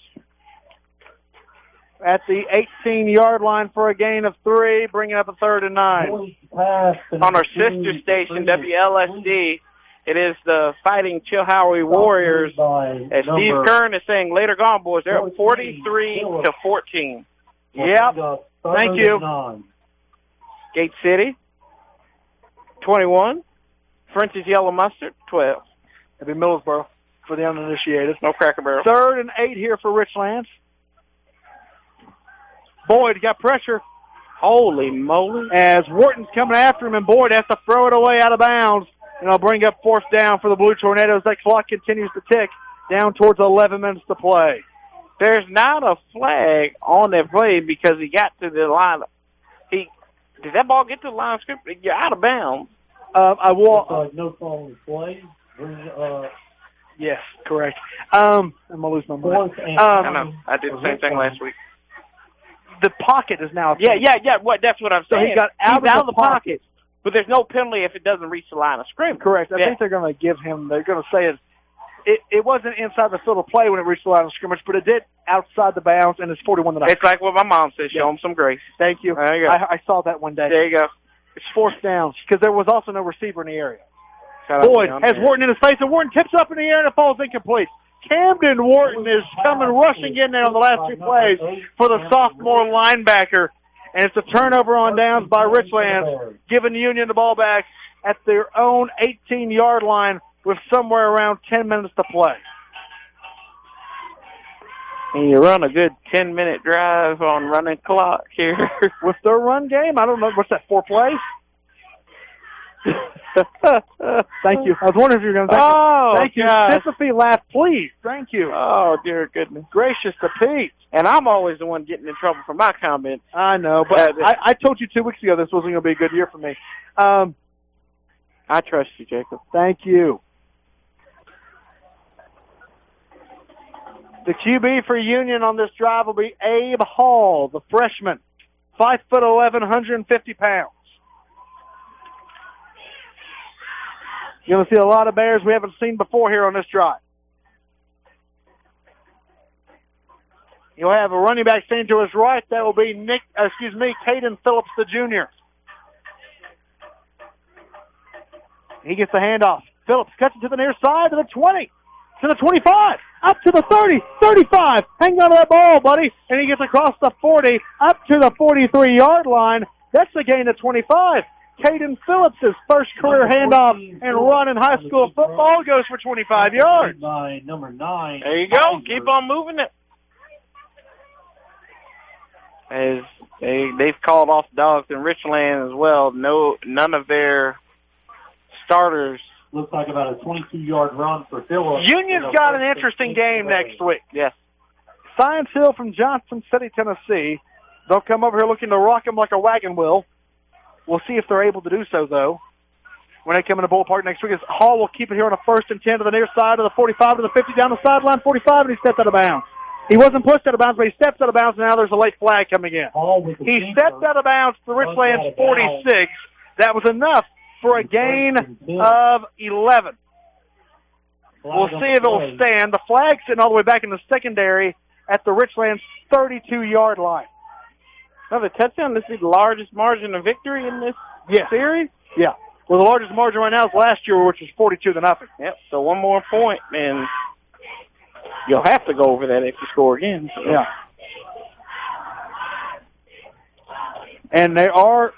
L: At the 18-yard line for a gain of 3, bringing up a 3rd and 9.
B: On our sister station, WLSD, it is the Fighting Chilhowie Warriors. As Steve Kern is saying, later gone, boys, they're up 43-14.
L: Yep. Thank you.
B: Gate City, 21. French's Yellow Mustard, 12.
L: It'll be Millersboro for the uninitiated.
B: No Cracker Barrel.
L: 3rd and 8 here for Richlands. Boyd got pressure.
B: Holy moly.
L: As Wharton's coming after him, and Boyd has to throw it away out of bounds. And it'll bring up 4th down for the Blue Tornadoes. That clock continues to tick down towards 11 minutes to play.
B: There's not a flag on that play because he got to the line. Did that ball get to the line of scrimmage? You're out of bounds.
A: No call on the play.
L: Yes, correct. I'm going to lose my mind.
B: I know. I did the same thing last week.
L: The pocket is now.
B: Yeah. That's what I'm saying.
L: So he got out of the pocket.
B: But there's no penalty if it doesn't reach the line of scrimmage.
L: Correct. I think they're going to give him, they're going to say it wasn't inside the field of play when it reached the line of scrimmage, but it did outside the bounds, and it's 41-0.
B: It's like what my mom says, show him some grace.
L: Thank you.
B: There you go.
L: I saw that one day.
B: There you go.
L: It's 4th down because there was also no receiver in the area. Boyd has Wharton in his face, and Wharton tips up in the air, and it falls incomplete. Camden Wharton is coming rushing in there on the last 2 plays for the sophomore linebacker. And it's a turnover on downs by Richlands, giving Union the ball back at their own 18-yard line with somewhere around 10 minutes to play.
B: And you run a good 10-minute drive on running clock here.
L: With their run game, I don't know, what's that, 4 plays? Thank you. I was wondering if you were going to thank you. Mississippi laugh, please. Thank you.
B: Oh, dear goodness.
L: Gracious to Pete.
B: And I'm always the one getting in trouble for my comments.
L: I know, but I told you 2 weeks ago this wasn't going to be a good year for me.
B: I trust you, Jacob.
L: Thank you. The QB for Union on this drive will be Abe Hall, the freshman, 5'11", 150 pounds. You're going to see a lot of Bears we haven't seen before here on this drive. You'll have a running back standing to his right. That will be Caden Phillips, the junior. He gets the handoff. Phillips cuts it to the near side to the 20, to the 25, up to the 30, 35. Hang on to that ball, buddy. And he gets across the 40, up to the 43-yard line. That's a gain of 25. Caden Phillips' first career handoff and run in high school football goes for 25 yards.
A: By number 9.
B: There you go. Keep on moving it. As they've called off dogs in Richland as well. None of their starters.
A: Looks like about a 22-yard run for Phillips.
L: Union's got an interesting game next week.
B: Yes.
L: Science Hill from Johnson City, Tennessee. They'll come over here looking to rock them like a wagon wheel. We'll see if they're able to do so, though. When they come into Bull Park next week, Hall will keep it here on a 1st and 10 to the near side of the 45 to the 50, down the sideline, 45, and he stepped out of bounds. He wasn't pushed out of bounds, but he steps out of bounds, and now there's a late flag coming in. He stepped out of bounds to Richlands 46. That was enough for a gain of 11. We'll see if it will stand. The flag's sitting all the way back in the secondary at the Richlands 32-yard line.
B: Another touchdown. This is the largest margin of victory in this series?
L: Yeah. Well, the largest margin right now is last year, which was 42-0.
B: Yep. So one more point, and you'll have to go over that if you score again. So.
L: Yeah. And they are,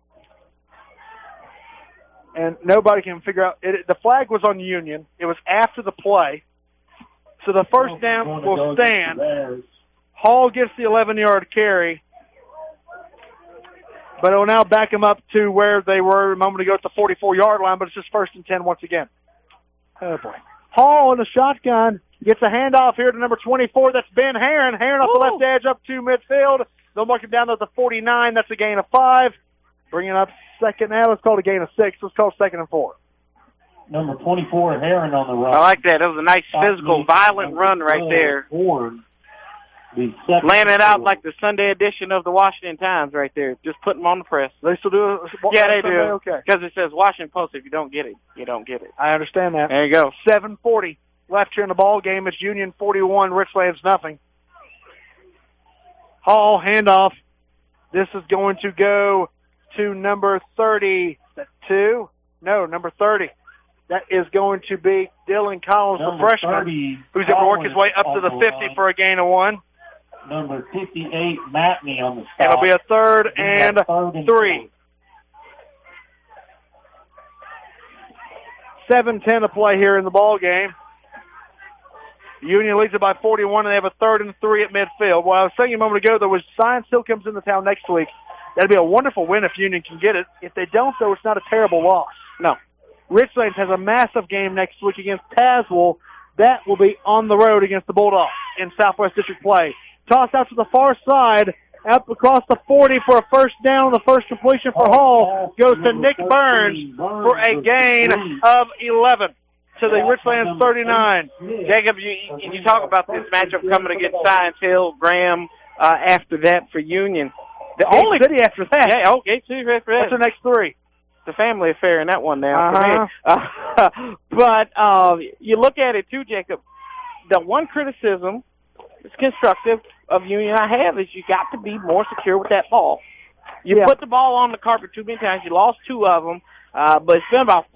L: and nobody can figure out, the flag was on Union. It was after the play. So the first down will stand. Hall gets the 11-yard carry. But it will now back them up to where they were a moment ago at the 44-yard line, but it's just 1st and 10 once again. Oh, boy. Hall in the shotgun gets a handoff here to number 24. That's Ben Herron. Herron off the left edge up to midfield. They'll mark him down to the 49. That's a gain of 5. Bringing up second. Now let's call it a gain of 6. Let's call it 2nd and 4.
A: Number 24, Herron on the right.
B: I like that. It was a nice physical, violent run right there. Laying it out like the Sunday edition of the Washington Times right there. Just put them on the press.
L: They still do it?
B: Yeah, they do.
L: Okay.
B: Because it says Washington Post. If you don't get it, you don't get it.
L: I understand that.
B: There you go.
L: 7:40 left here in the ball game. It's Union 41, Richlands nothing. Hall handoff. This is going to go to number 30. Is that 2? No, number 30. That is going to be Dylan Collins, the freshman, who's able to work his way up to the 50 for a gain of 1.
A: Number 58, Matney on the stop.
L: It'll be a 3rd and 3. 7:10 to play here in the ball game. Union leads it by 41, and they have a 3rd and 3 at midfield. Well, I was saying a moment ago, there was Science Hill comes into town next week. That'd be a wonderful win if Union can get it. If they don't, though, it's not a terrible loss.
B: No.
L: Richlands has a massive game next week against Tazewell. That will be on the road against the Bulldogs in Southwest District play. Toss out to the far side, up across the 40 for a first down. The first completion for Hall goes to Nick Burns for a gain of 11 to the Richlands 39.
B: Jacob, you talk about this matchup coming against Science Hill, Graham, after that for Union. The
L: Gate
B: only
L: City after that.
B: Yeah, Gate City after that.
L: What's the next 3?
B: It's a family affair in that one now for me. But you look at it too, Jacob. The one criticism, it's constructive, of Union I have is you got to be more secure with that ball. You put the ball on the carpet too many times. You lost 2 of them, but it's been about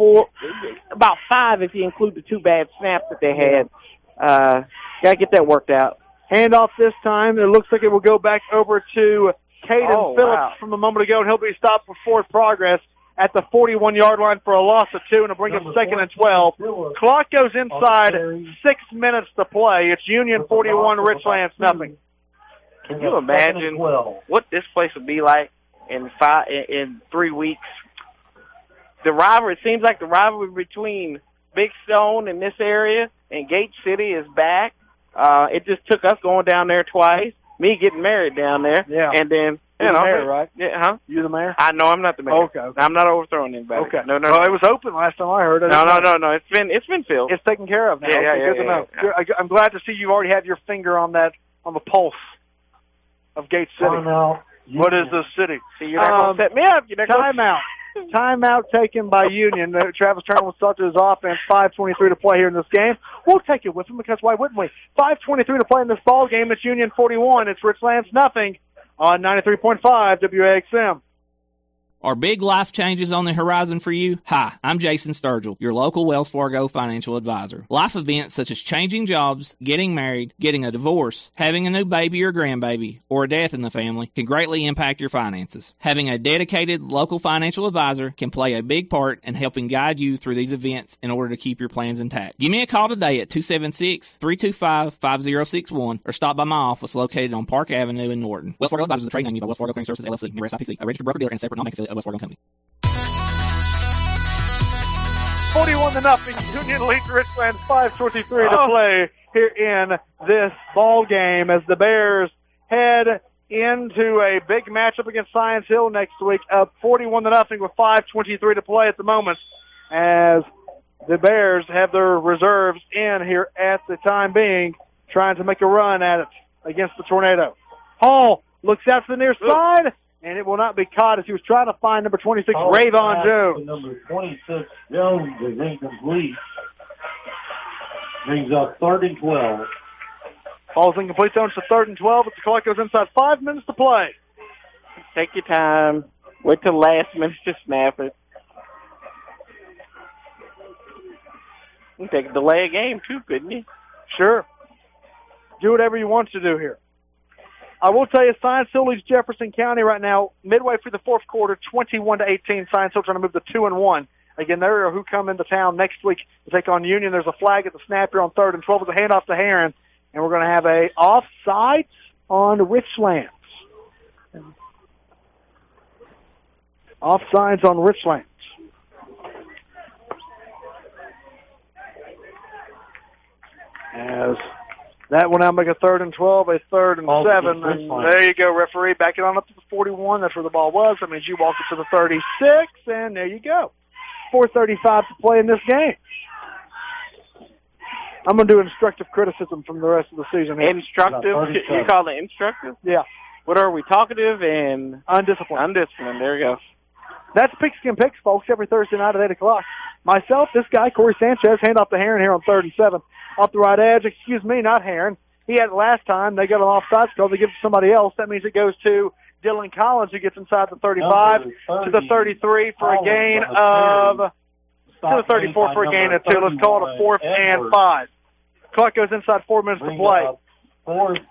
B: 5 if you include the 2 bad snaps that they had. Got to get that worked out.
L: Handoff this time. It looks like it will go back over to Caden Phillips from a moment ago, and he'll be stopped for forward progress at the 41-yard line for a loss of 2, and it'll bring up 2nd and 12. Clock goes inside, 6 minutes to play. It's Union 41, Richlands nothing.
B: Can you imagine what this place would be like in 3 weeks? The rivalry, it seems like the rivalry between Big Stone in this area and Gate City is back. It just took us going down there twice, me getting married down there, and then
L: You're the mayor, right?
B: Yeah, huh?
L: You the mayor?
B: No, I'm not the mayor.
L: Okay.
B: I'm not overthrowing anybody.
L: Okay.
B: No.
L: Well, it was open last time I heard it.
B: No. It's been filled.
L: It's taken care of now. Good to know. I'm glad to see you already have your finger on the pulse of Gate City. What is this city?
B: See, you're not going to set me up.
L: Timeout. Timeout taken by Union. Travis Turner will start to his offense. 5:23 to play here in this game. We'll take it with him because why wouldn't we? 5:23 to play in this ball game. It's Union 41. It's Richlands nothing on 93.5 WAXM.
D: Are big life changes on the horizon for you? Hi, I'm Jason Sturgill, your local Wells Fargo financial advisor. Life events such as changing jobs, getting married, getting a divorce, having a new baby or grandbaby, or a death in the family can greatly impact your finances. Having a dedicated local financial advisor can play a big part in helping guide you through these events in order to keep your plans intact. Give me a call today at 276-325-5061 or stop by my office located on Park Avenue in Norton. Wells Fargo Advisors is a trade name by Wells Fargo Clearing Services, LLC, member SIPC, a registered broker-dealer and separate non-bank affiliate of Wells Fargo Company.
L: 41-0. Union leads Richlands. 5:23 to play here in this ball game as the Bears head into a big matchup against Science Hill next week. Up 41-0 with 5:23 to play at the moment as the Bears have their reserves in here at the time being, trying to make a run at it against the Tornado. Hall looks out to the near side, and it will not be caught as he was trying to find number 26, Rayvon Jones.
A: Number 26, Jones, is incomplete. Brings up 3rd and 12.
L: Ball's incomplete, so it's 3rd and 12. The clock goes inside 5 minutes to play.
B: Take your time. Wait till the last minute to snap it. You can take a delay a game, too, couldn't you?
L: Sure. Do whatever you want to do here. I will tell you, Science Hill leads Jefferson County right now, midway through the 4th quarter, 21-18. Science Hill trying to move to 2-1. Again, there are who come into town next week to take on Union. There's a flag at the snap here on 3rd and 12 with a handoff to Heron, and we're going to have a offsides on Richlands. Offsides on Richlands. As that will now make a 3rd and 12, a 3rd and 7. And there you go, referee. Back it on up to the 41. That's where the ball was. That means you walk it to the 36, and there you go. 4:35 to play in this game. I'm going to do instructive criticism from the rest of the season.
B: Instructive? You call it instructive?
L: Yeah.
B: What are we, talkative and...
L: Undisciplined.
B: Undisciplined. There you go.
L: That's Pigskin Picks, folks, every Thursday night at 8 o'clock. Myself, this guy, Corey Sanchez, hand off to Heron here on 3rd and 7. Off the right edge. Excuse me, not Heron. He had it last time. They got an offside call. They give it to somebody else. That means it goes to Dylan Collins, who gets inside the 35 to the 33 for a gain of... to the 34 for a gain of 2. Let's call it a 4th and 5. Clock goes inside 4 minutes to play.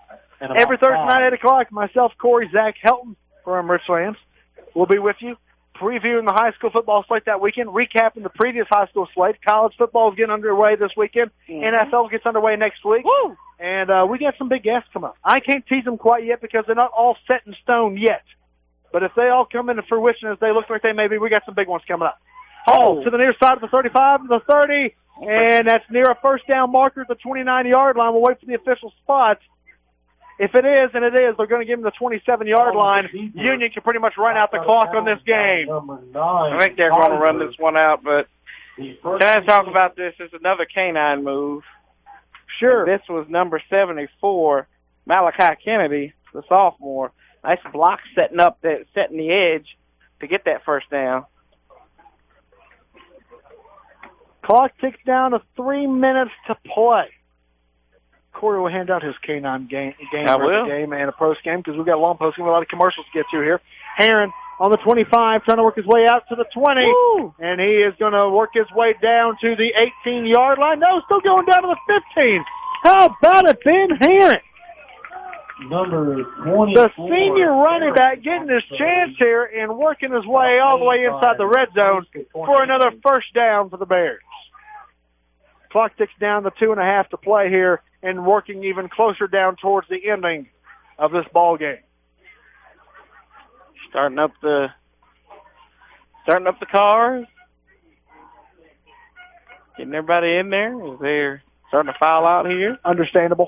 L: Every Thursday night at 8 o'clock, myself, Corey, Zach Helton from Richlands will be with you. previewing the high school football slate that weekend, recapping the previous high school slate. College football is getting underway this weekend. NFL gets underway next week.
B: Woo!
L: And we got some big guests come up. I can't tease them quite yet because they're not all set in stone yet. But if they all come into fruition as they look like they may be, we got some big ones coming up. Hall to the near side of the 35 to the 30, and that's near a first down marker at the 29-yard line. We'll wait for the official spot. If it is, and it is, they're going to give him the 27-yard line. Union can pretty much run out the clock on this game.
B: I think they're going to run this one out, but can I talk about this? It's another canine move.
L: Sure.
B: This was number 74, Malachi Kennedy, the sophomore. Nice block setting the edge to get that first down.
L: Clock ticks down to 3 minutes to play. Corey will hand out his K9 game and a post game because we've got a long post game with a lot of commercials to get to here. Heron on the 25 trying to work his way out to the 20. Woo! And he is going to work his way down to the 18-yard line. No, still going down to the 15. How about it, Ben Heron?
A: Number 24.
L: The senior running back getting his chance here and working his way all the way inside the red zone for another first down for the Bears. Clock ticks down to 2.5 to play here and working even closer down towards the ending of this ball game.
B: Starting up the cars. Getting everybody in there as they're starting to file out here.
L: Understandable.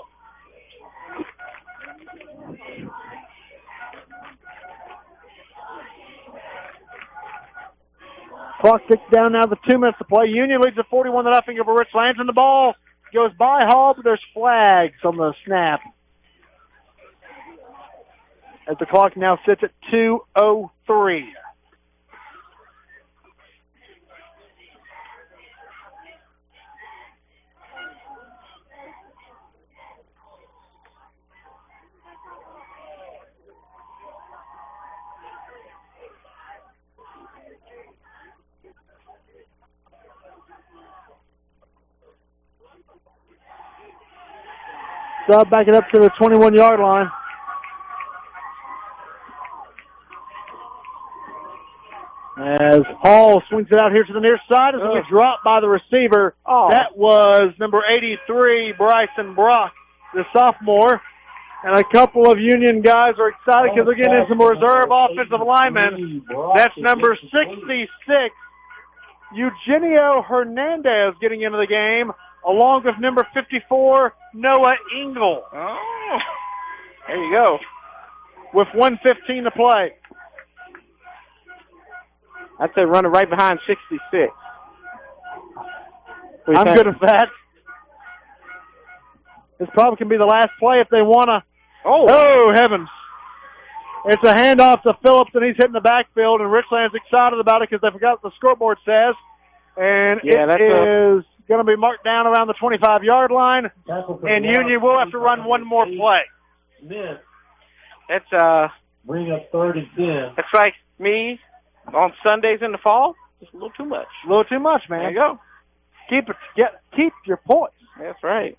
L: Clock ticks down now to 2 minutes to play. Union leads at 41-0 over Richlands, and the ball goes by Hall, but there's flags on the snap. As the clock now sits at 2:03. Sub back it up to the 21-yard line. As Hall swings it out here to the near side, it's going to be dropped by the receiver. That was number 83, Bryson Brock, the sophomore. And a couple of Union guys are excited because they're getting in some reserve offensive linemen. That's number 66, Eugenio Hernandez, getting into the game, along with number 54, Noah Engel.
B: Oh, there you go.
L: With 1:15 to play.
B: I'd say running right behind 66.
L: I'm good with that. This probably can be the last play if they want to. Oh, heavens. It's a handoff to Phillips, and he's hitting the backfield, and Richland's excited about it because they forgot what the scoreboard says. And it is going to be marked down around the 25-yard line, and Union will have to run one more play.
B: That's
A: bring up 3rd and 10.
B: That's like me on Sundays in the fall. Just a little too much.
L: A little too much, man.
B: There you go.
L: Keep your poise.
B: That's right.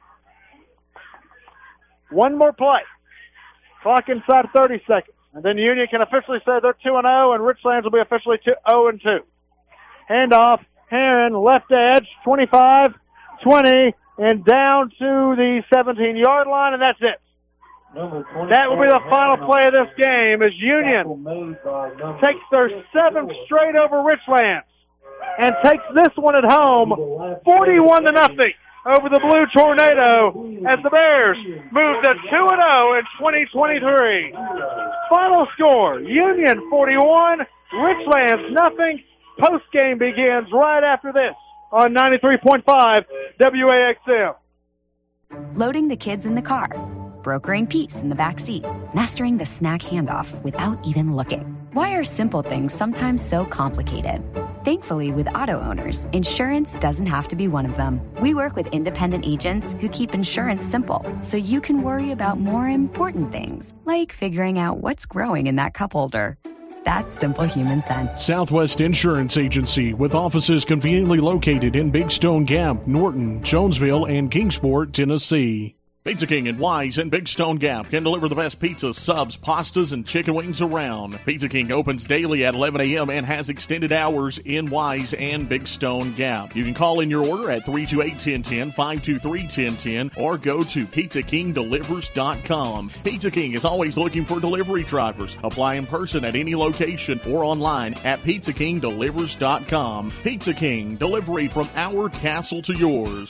L: One more play. Clock inside 30 seconds. And then Union can officially say they're 2-0, and Richlands will be officially 0-2. Handoff. Heron, left edge, 25, 20, and down to the 17-yard line, and that's it. That will be the final play of this game as Union takes their 7th straight over Richlands and takes this one at home 41-0 over the Blue Tornado as the Bears move to 2-0 in 2023. Final score, Union 41, Richlands nothing. Post-game begins right after this on 93.5 WAXM.
E: Loading the kids in the car, brokering peace in the back seat, mastering the snack handoff without even looking. Why are simple things sometimes so complicated? Thankfully, with auto owners, insurance doesn't have to be one of them. We work with independent agents who keep insurance simple, so you can worry about more important things, like figuring out what's growing in that cup holder. That's simple human sense.
F: Southwest Insurance Agency, with offices conveniently located in Big Stone Gap, Norton, Jonesville, and Kingsport, Tennessee. Pizza King and Wise in Big Stone Gap can deliver the best pizza, subs, pastas, and chicken wings around. Pizza King opens daily at 11 a.m. and has extended hours in Wise and Big Stone Gap. You can call in your order at 328-1010, 523-1010, or go to pizzakingdelivers.com. Pizza King is always looking for delivery drivers. Apply in person at any location or online at pizzakingdelivers.com. Pizza King, delivery from our castle to yours.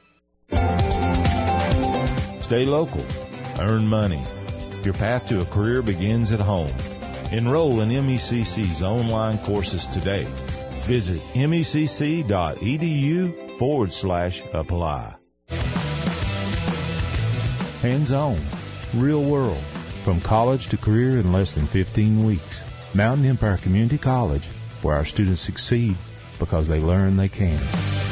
G: Stay local. Earn money. Your path to a career begins at home. Enroll in MECC's online courses today. Visit mecc.edu/apply. Hands-on. Real world. From college to career in less than 15 weeks. Mountain Empire Community College, where our students succeed because they learn they can.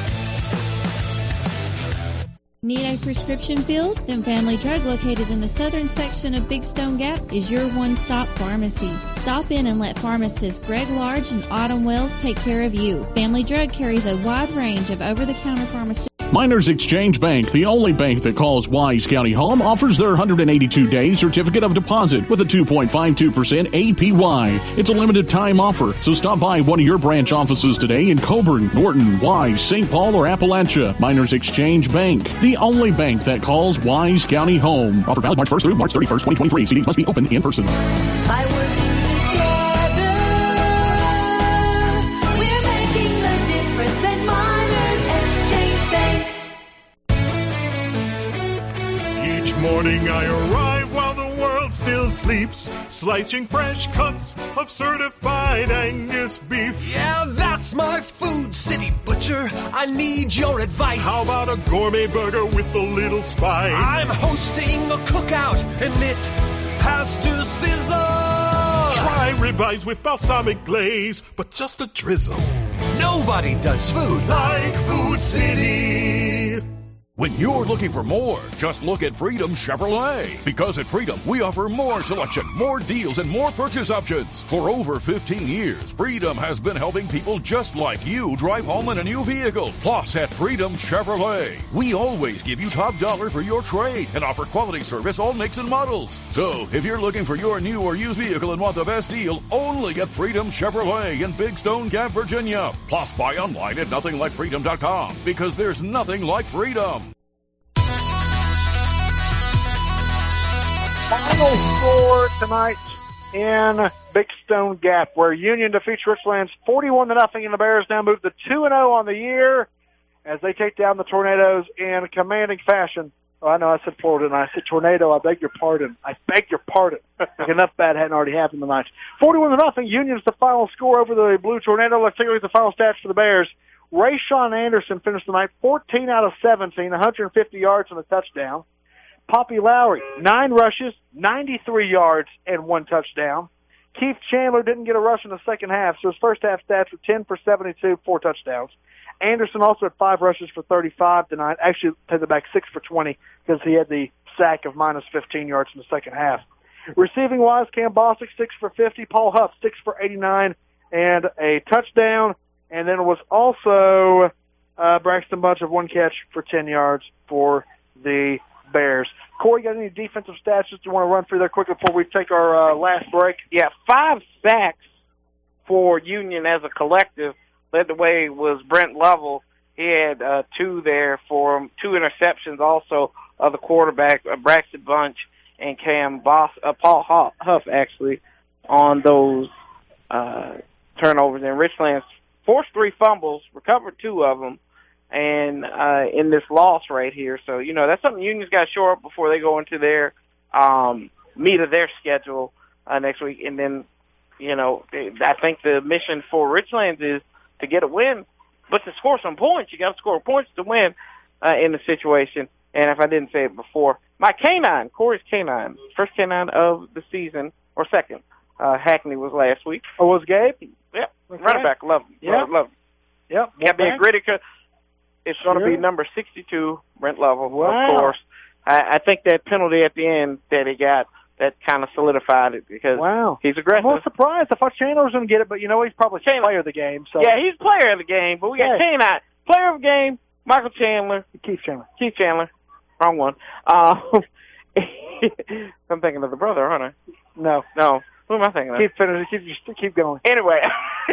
H: Need a prescription filled? Then Family Drug, located in the southern section of Big Stone Gap, is your one-stop pharmacy. Stop in and let pharmacists Greg Large and Autumn Wells take care of you. Family Drug carries a wide range of over-the-counter pharmacies.
F: Miners Exchange Bank, the only bank that calls Wise County home, offers their 182-day certificate of deposit with a 2.52% APY. It's a limited time offer, so stop by one of your branch offices today in Coburn, Norton, Wise, St. Paul, or Appalachia. Miners Exchange Bank, the only bank that calls Wise County home. Offer valid March 1st through March 31st, 2023. CDs must be open in person.
I: By working together, we're making the difference at Miners Exchange Bank.
J: Each morning I arrive while the world still sleeps, slicing fresh cuts of certified Angus beef.
K: Yeah, that's my Food City Butcher. I need your advice.
J: How about a gourmet burger with a little spice?
K: I'm hosting a cookout, and it has to sizzle.
J: Try ribeyes with balsamic glaze, but just a drizzle.
K: Nobody does food
J: like Food City.
C: When you're looking for more, just look at Freedom Chevrolet. Because at Freedom, we offer more selection, more deals, and more purchase options. For over 15 years, Freedom has been helping people just like you drive home in a new vehicle. Plus, at Freedom Chevrolet, we always give you top dollar for your trade and offer quality service all makes and models. So, if you're looking for your new or used vehicle and want the best deal, only at Freedom Chevrolet in Big Stone Gap, Virginia. Plus, buy online at nothinglikeFreedom.com because there's nothing like freedom.
L: Final score tonight in Big Stone Gap, where Union defeats Richlands 41-0, and the Bears now move to 2-0 on the year as they take down the Tornadoes in commanding fashion. Oh, I know I said Florida, and I said tornado. I beg your pardon. Like enough bad hadn't already happened tonight. 41-0. Union's the final score over the Blue Tornado. Let's take a look at the final stats for the Bears. Rayshawn Anderson finished the night 14 out of 17, 150 yards and a touchdown. Poppy Lowry, 9 rushes, 93 yards, and 1 touchdown. Keith Chandler didn't get a rush in the second half, so his first half stats were 10 for 72, 4 touchdowns. Anderson also had 5 rushes for 35 tonight. Actually, take it back, 6 for 20 because he had the sack of minus 15 yards in the second half. Receiving-wise, Cam Bostic, 6 for 50. Paul Huff, 6 for 89, and a touchdown. And then it was also Braxton Bunch of 1 catch for 10 yards for the Bears. Corey, got any defensive stats that you want to run through there quickly before we take our last break?
B: Yeah, 5 sacks for Union as a collective. Led the way was Brent Lovell. He had 2 there for him. 2 interceptions also of the quarterback, Braxton Bunch and Paul Huff, actually, on those turnovers. And Richlands forced 3 fumbles, recovered 2 of them, and in this loss right here. So, that's something Union's got to shore up before they go into their meat of their schedule next week. And then, I think the mission for Richlands is to get a win, but to score some points. You got to score points to win in the situation. And if I didn't say it before, my canine, Corey's canine, first canine of the season, or second. Hackney was last week.
L: Oh, was Gabe?
B: Yep. Okay. Running back, love him.
L: Yeah.
B: Love him.
L: Yep.
B: Got me a gritty. It's going to be number 62, Brent Lovell, of course. I think that penalty at the end that he got, that kind of solidified it because he's aggressive.
L: I'm surprised. I thought Chandler was going to get it, but he's probably player of the game. So.
B: Yeah, he's player of the game, but we got Canine. Player of the game, Michael Chandler.
L: Keith Chandler.
B: Wrong one. I'm thinking of the brother, aren't I?
L: No.
B: Who am I thinking of?
L: Keep finishing. Keep going.
B: Anyway,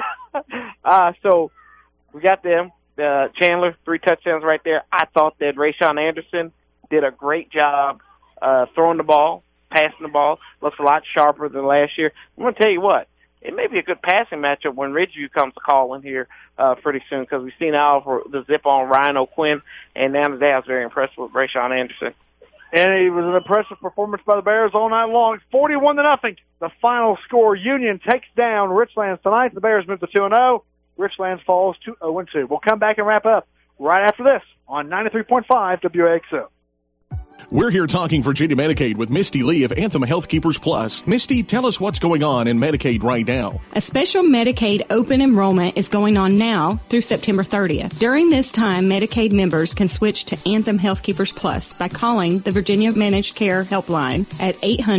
B: so we got them. Chandler, 3 touchdowns right there. I thought that Rayshawn Anderson did a great job throwing the ball, passing the ball. Looks a lot sharper than last year. I'm going to tell you what. It may be a good passing matchup when Ridgeview comes to calling here pretty soon, because we've seen the zip on Ryan O'Quinn, and now today I was very impressed with Rayshawn Anderson.
L: And it was an impressive performance by the Bears all night long. 41-0. The final score. Union takes down Richlands tonight. The Bears move to 2-0. Richlands falls to 0-2. We'll come back and wrap up right after this on 93.5 WAXO.
F: We're here talking Virginia Medicaid with Misty Lee of Anthem Health Keepers Plus. Misty, tell us what's going on in Medicaid right now.
M: A special Medicaid open enrollment is going on now through September 30th. During this time, Medicaid members can switch to Anthem Health Keepers Plus by calling the Virginia Managed Care Helpline at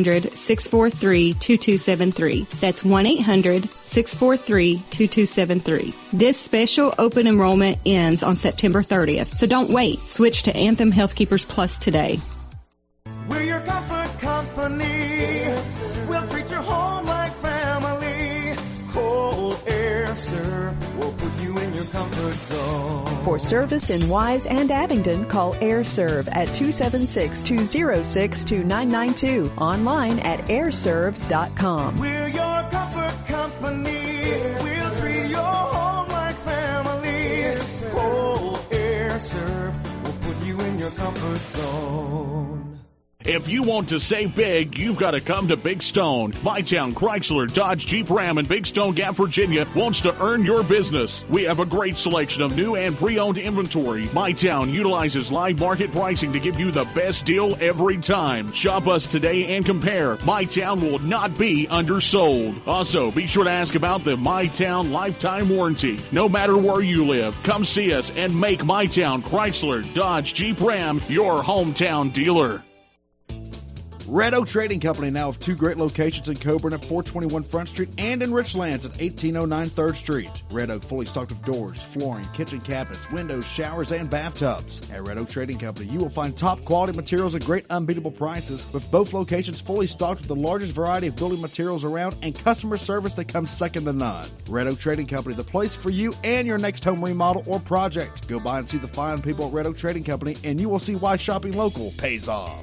M: 800-643-2273. That's 1-800-643-2273. This special open enrollment ends on September 30th, so don't wait. Switch to Anthem Health Keepers Plus today.
K: We're your comfort company. We'll treat your home like family. Cold Air Serve will put you in your comfort zone.
N: For service in Wise and Abingdon, call AirServe at 276-206-2992. Online at airserve.com.
K: We're your comfort company. We'll treat your home like family. Cold Air Serve will put you in your comfort zone.
F: If you want to save big, you've got to come to Big Stone. Mytown Chrysler, Dodge, Jeep, Ram, and Big Stone Gap, Virginia wants to earn your business. We have a great selection of new and pre-owned inventory. Mytown utilizes live market pricing to give you the best deal every time. Shop us today and compare. Mytown will not be undersold. Also, be sure to ask about the Mytown lifetime warranty. No matter where you live, come see us and make Mytown Chrysler, Dodge, Jeep, Ram your hometown dealer.
O: Red Oak Trading Company now have 2 great locations in Coburn at 421 Front Street and in Richlands at 1809 3rd Street. Red Oak fully stocked with doors, flooring, kitchen cabinets, windows, showers, and bathtubs. At Red Oak Trading Company, you will find top quality materials at great unbeatable prices, with both locations fully stocked with the largest variety of building materials around and customer service that comes second to none. Red Oak Trading Company, the place for you and your next home remodel or project. Go by and see the fine people at Red Oak Trading Company, and you will see why shopping local pays off.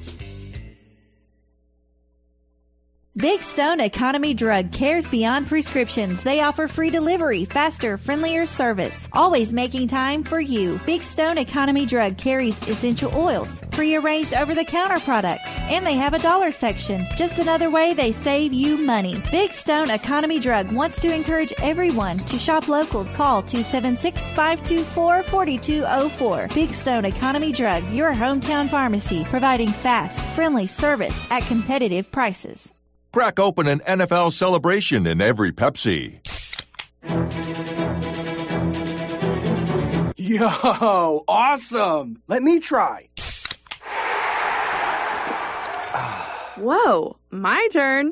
H: Big Stone Economy Drug cares beyond prescriptions. They offer free delivery, faster, friendlier service, always making time for you. Big Stone Economy Drug carries essential oils, pre-arranged over-the-counter products, and they have a dollar section. Just another way they save you money. Big Stone Economy Drug wants to encourage everyone to shop local. Call 276-524-4204. Big Stone Economy Drug, your hometown pharmacy, providing fast, friendly service at competitive prices.
Q: Crack open an NFL celebration in every Pepsi.
P: Yo, awesome. Let me try.
R: Whoa, my turn.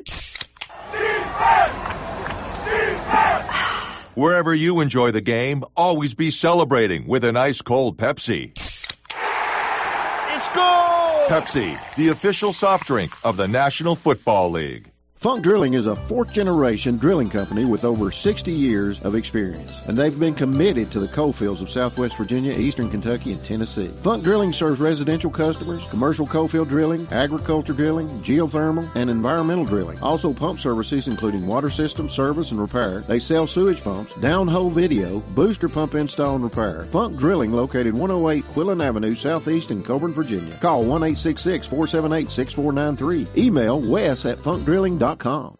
Q: Wherever you enjoy the game, always be celebrating with an ice cold Pepsi. It's goal! Pepsi, the official soft drink of the National Football League.
T: Funk Drilling is a fourth-generation drilling company with over 60 years of experience, and they've been committed to the coal fields of Southwest Virginia, Eastern Kentucky, and Tennessee. Funk Drilling serves residential customers, commercial coal field drilling, agriculture drilling, geothermal, and environmental drilling. Also pump services including water system service and repair. They sell sewage pumps, downhole video, booster pump install and repair. Funk Drilling located 108 Quillen Avenue, Southeast in Coburn, Virginia. Call 1-866-478-6493. Email wes@funkdrilling.com.
L: Final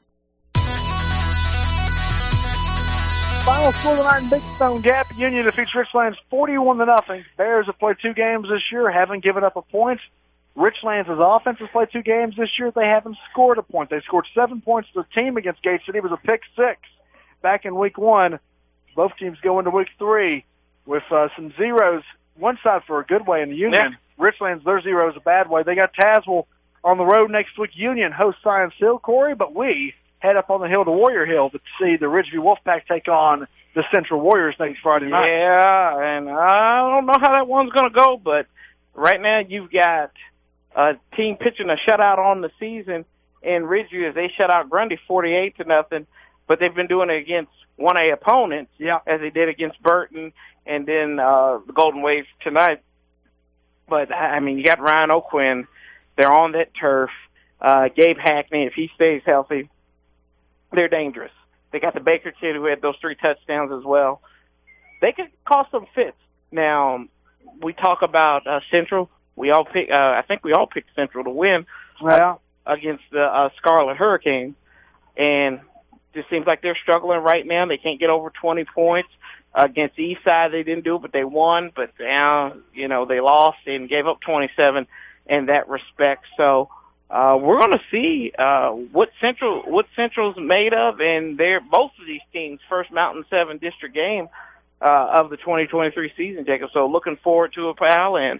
L: score tonight in Big Stone Gap. Union defeats Richlands 41-0. Bears have played 2 games this year, haven't given up a point. Richlands' offense has played 2 games this year. They haven't scored a point. They scored 7 points to the team against Gate City. It was a pick 6 back in week 1. Both teams go into week 3 with some zeros. One side for a good way in the Union. Yeah. Richlands, their 0 is a bad way. They got Tazewell on the road next week. Union hosts Science Hill, Corey, but we head up on the hill to Warrior Hill to see the Ridgeview Wolfpack take on the Central Warriors next Friday night.
B: Yeah, and I don't know how that one's going to go, but right now you've got team pitching a shutout on the season in Ridgeview as they shut out Grundy 48-0, but they've been doing it against 1A opponents, as they did against Burton and then the Golden Wave tonight. But, I mean, you got Ryan O'Quinn. They're on that turf. Gabe Hackney, if he stays healthy, they're dangerous. They got the Baker kid who had those 3 touchdowns as well. They could cause some fits. Now, we talk about Central. I think we all picked Central to win against the Scarlet Hurricanes. And it just seems like they're struggling right now. They can't get over 20 points. Against Eastside, they didn't do it, but they won. But now, they lost and gave up 27 in that respect. So we're going to see what Central's made of, and they're both of these teams' first Mountain 7 district game of the 2023 season, Jacob. So looking forward to it, pal, and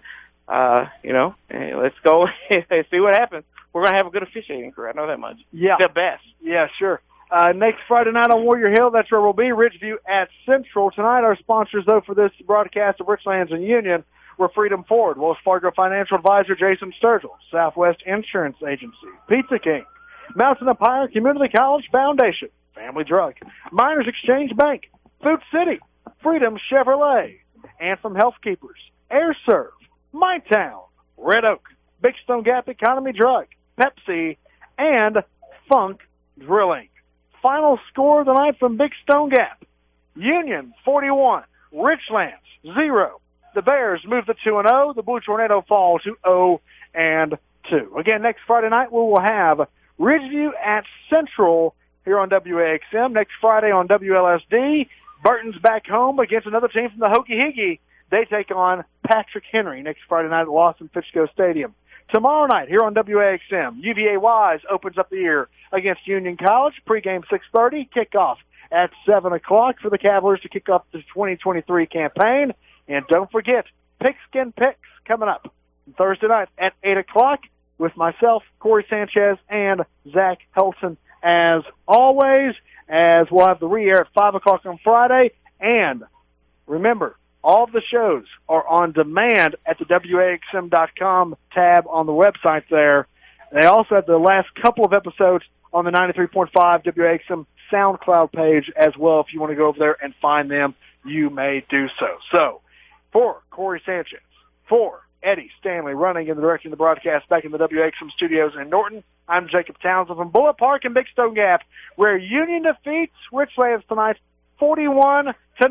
B: let's go and see what happens. We're going to have a good officiating crew. I know that much.
L: Yeah.
B: The best.
L: Yeah, sure. Next Friday night on Warrior Hill, that's where we'll be, Ridgeview at Central. Tonight, our sponsors, though, for this broadcast of Richlands and Union were Freedom Ford, Wells Fargo Financial Advisor Jason Sturgill, Southwest Insurance Agency, Pizza King, Mountain Empire Community College Foundation, Family Drug, Miners Exchange Bank, Food City, Freedom Chevrolet, Anthem Healthkeepers, Air Serve, My Town, Red Oak, Big Stone Gap Economy Drug, Pepsi, and Funk Drilling. Final score of the night from Big Stone Gap. Union 41, Richlands 0. The Bears move to 2-0. The Blue Tornado fall to 0-2. Again, next Friday night we will have Ridgeview at Central here on WAXM. Next Friday on WLSD, Burton's back home against another team from the Hokie-Higgy. They take on Patrick Henry next Friday night at Lawson-Fitchco Stadium. Tomorrow night here on WAXM, UVA Wise opens up the year against Union College. Pregame 6:30, kickoff at 7 o'clock for the Cavaliers to kick off the 2023 campaign. And don't forget, Pigskin Picks coming up Thursday night at 8 o'clock with myself, Corey Sanchez, and Zach Helton as always, as we'll have the re-air at 5 o'clock on Friday. And remember, all of the shows are on demand at the WAXM.com tab on the website there. They also have the last couple of episodes on the 93.5 WAXM SoundCloud page as well. If you want to go over there and find them, you may do so. So, for Corey Sanchez, for Eddie Stanley running in the direction of the broadcast back in the WAXM studios in Norton, I'm Jacob Townsend from Bullet Park and Big Stone Gap, where Union defeats Richlands tonight 41-0.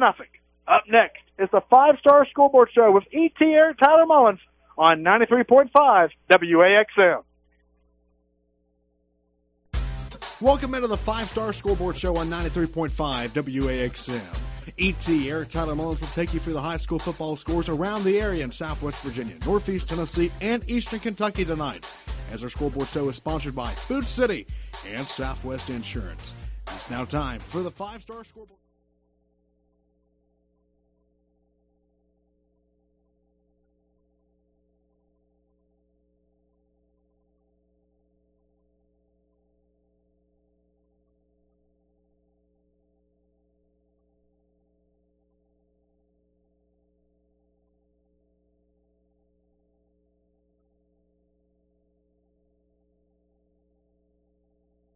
L: Up next is the 5-Star Scoreboard Show with ETR Tyler Mullins on 93.5 WAXM.
O: Welcome into the 5-Star Scoreboard Show on 93.5 WAXM. E.T. Eric Tyler Mullins will take you through the high school football scores around the area in Southwest Virginia, Northeast Tennessee, and Eastern Kentucky tonight, as our scoreboard show is sponsored by Food City and Southwest Insurance. It's now time for the 5-Star Scoreboard.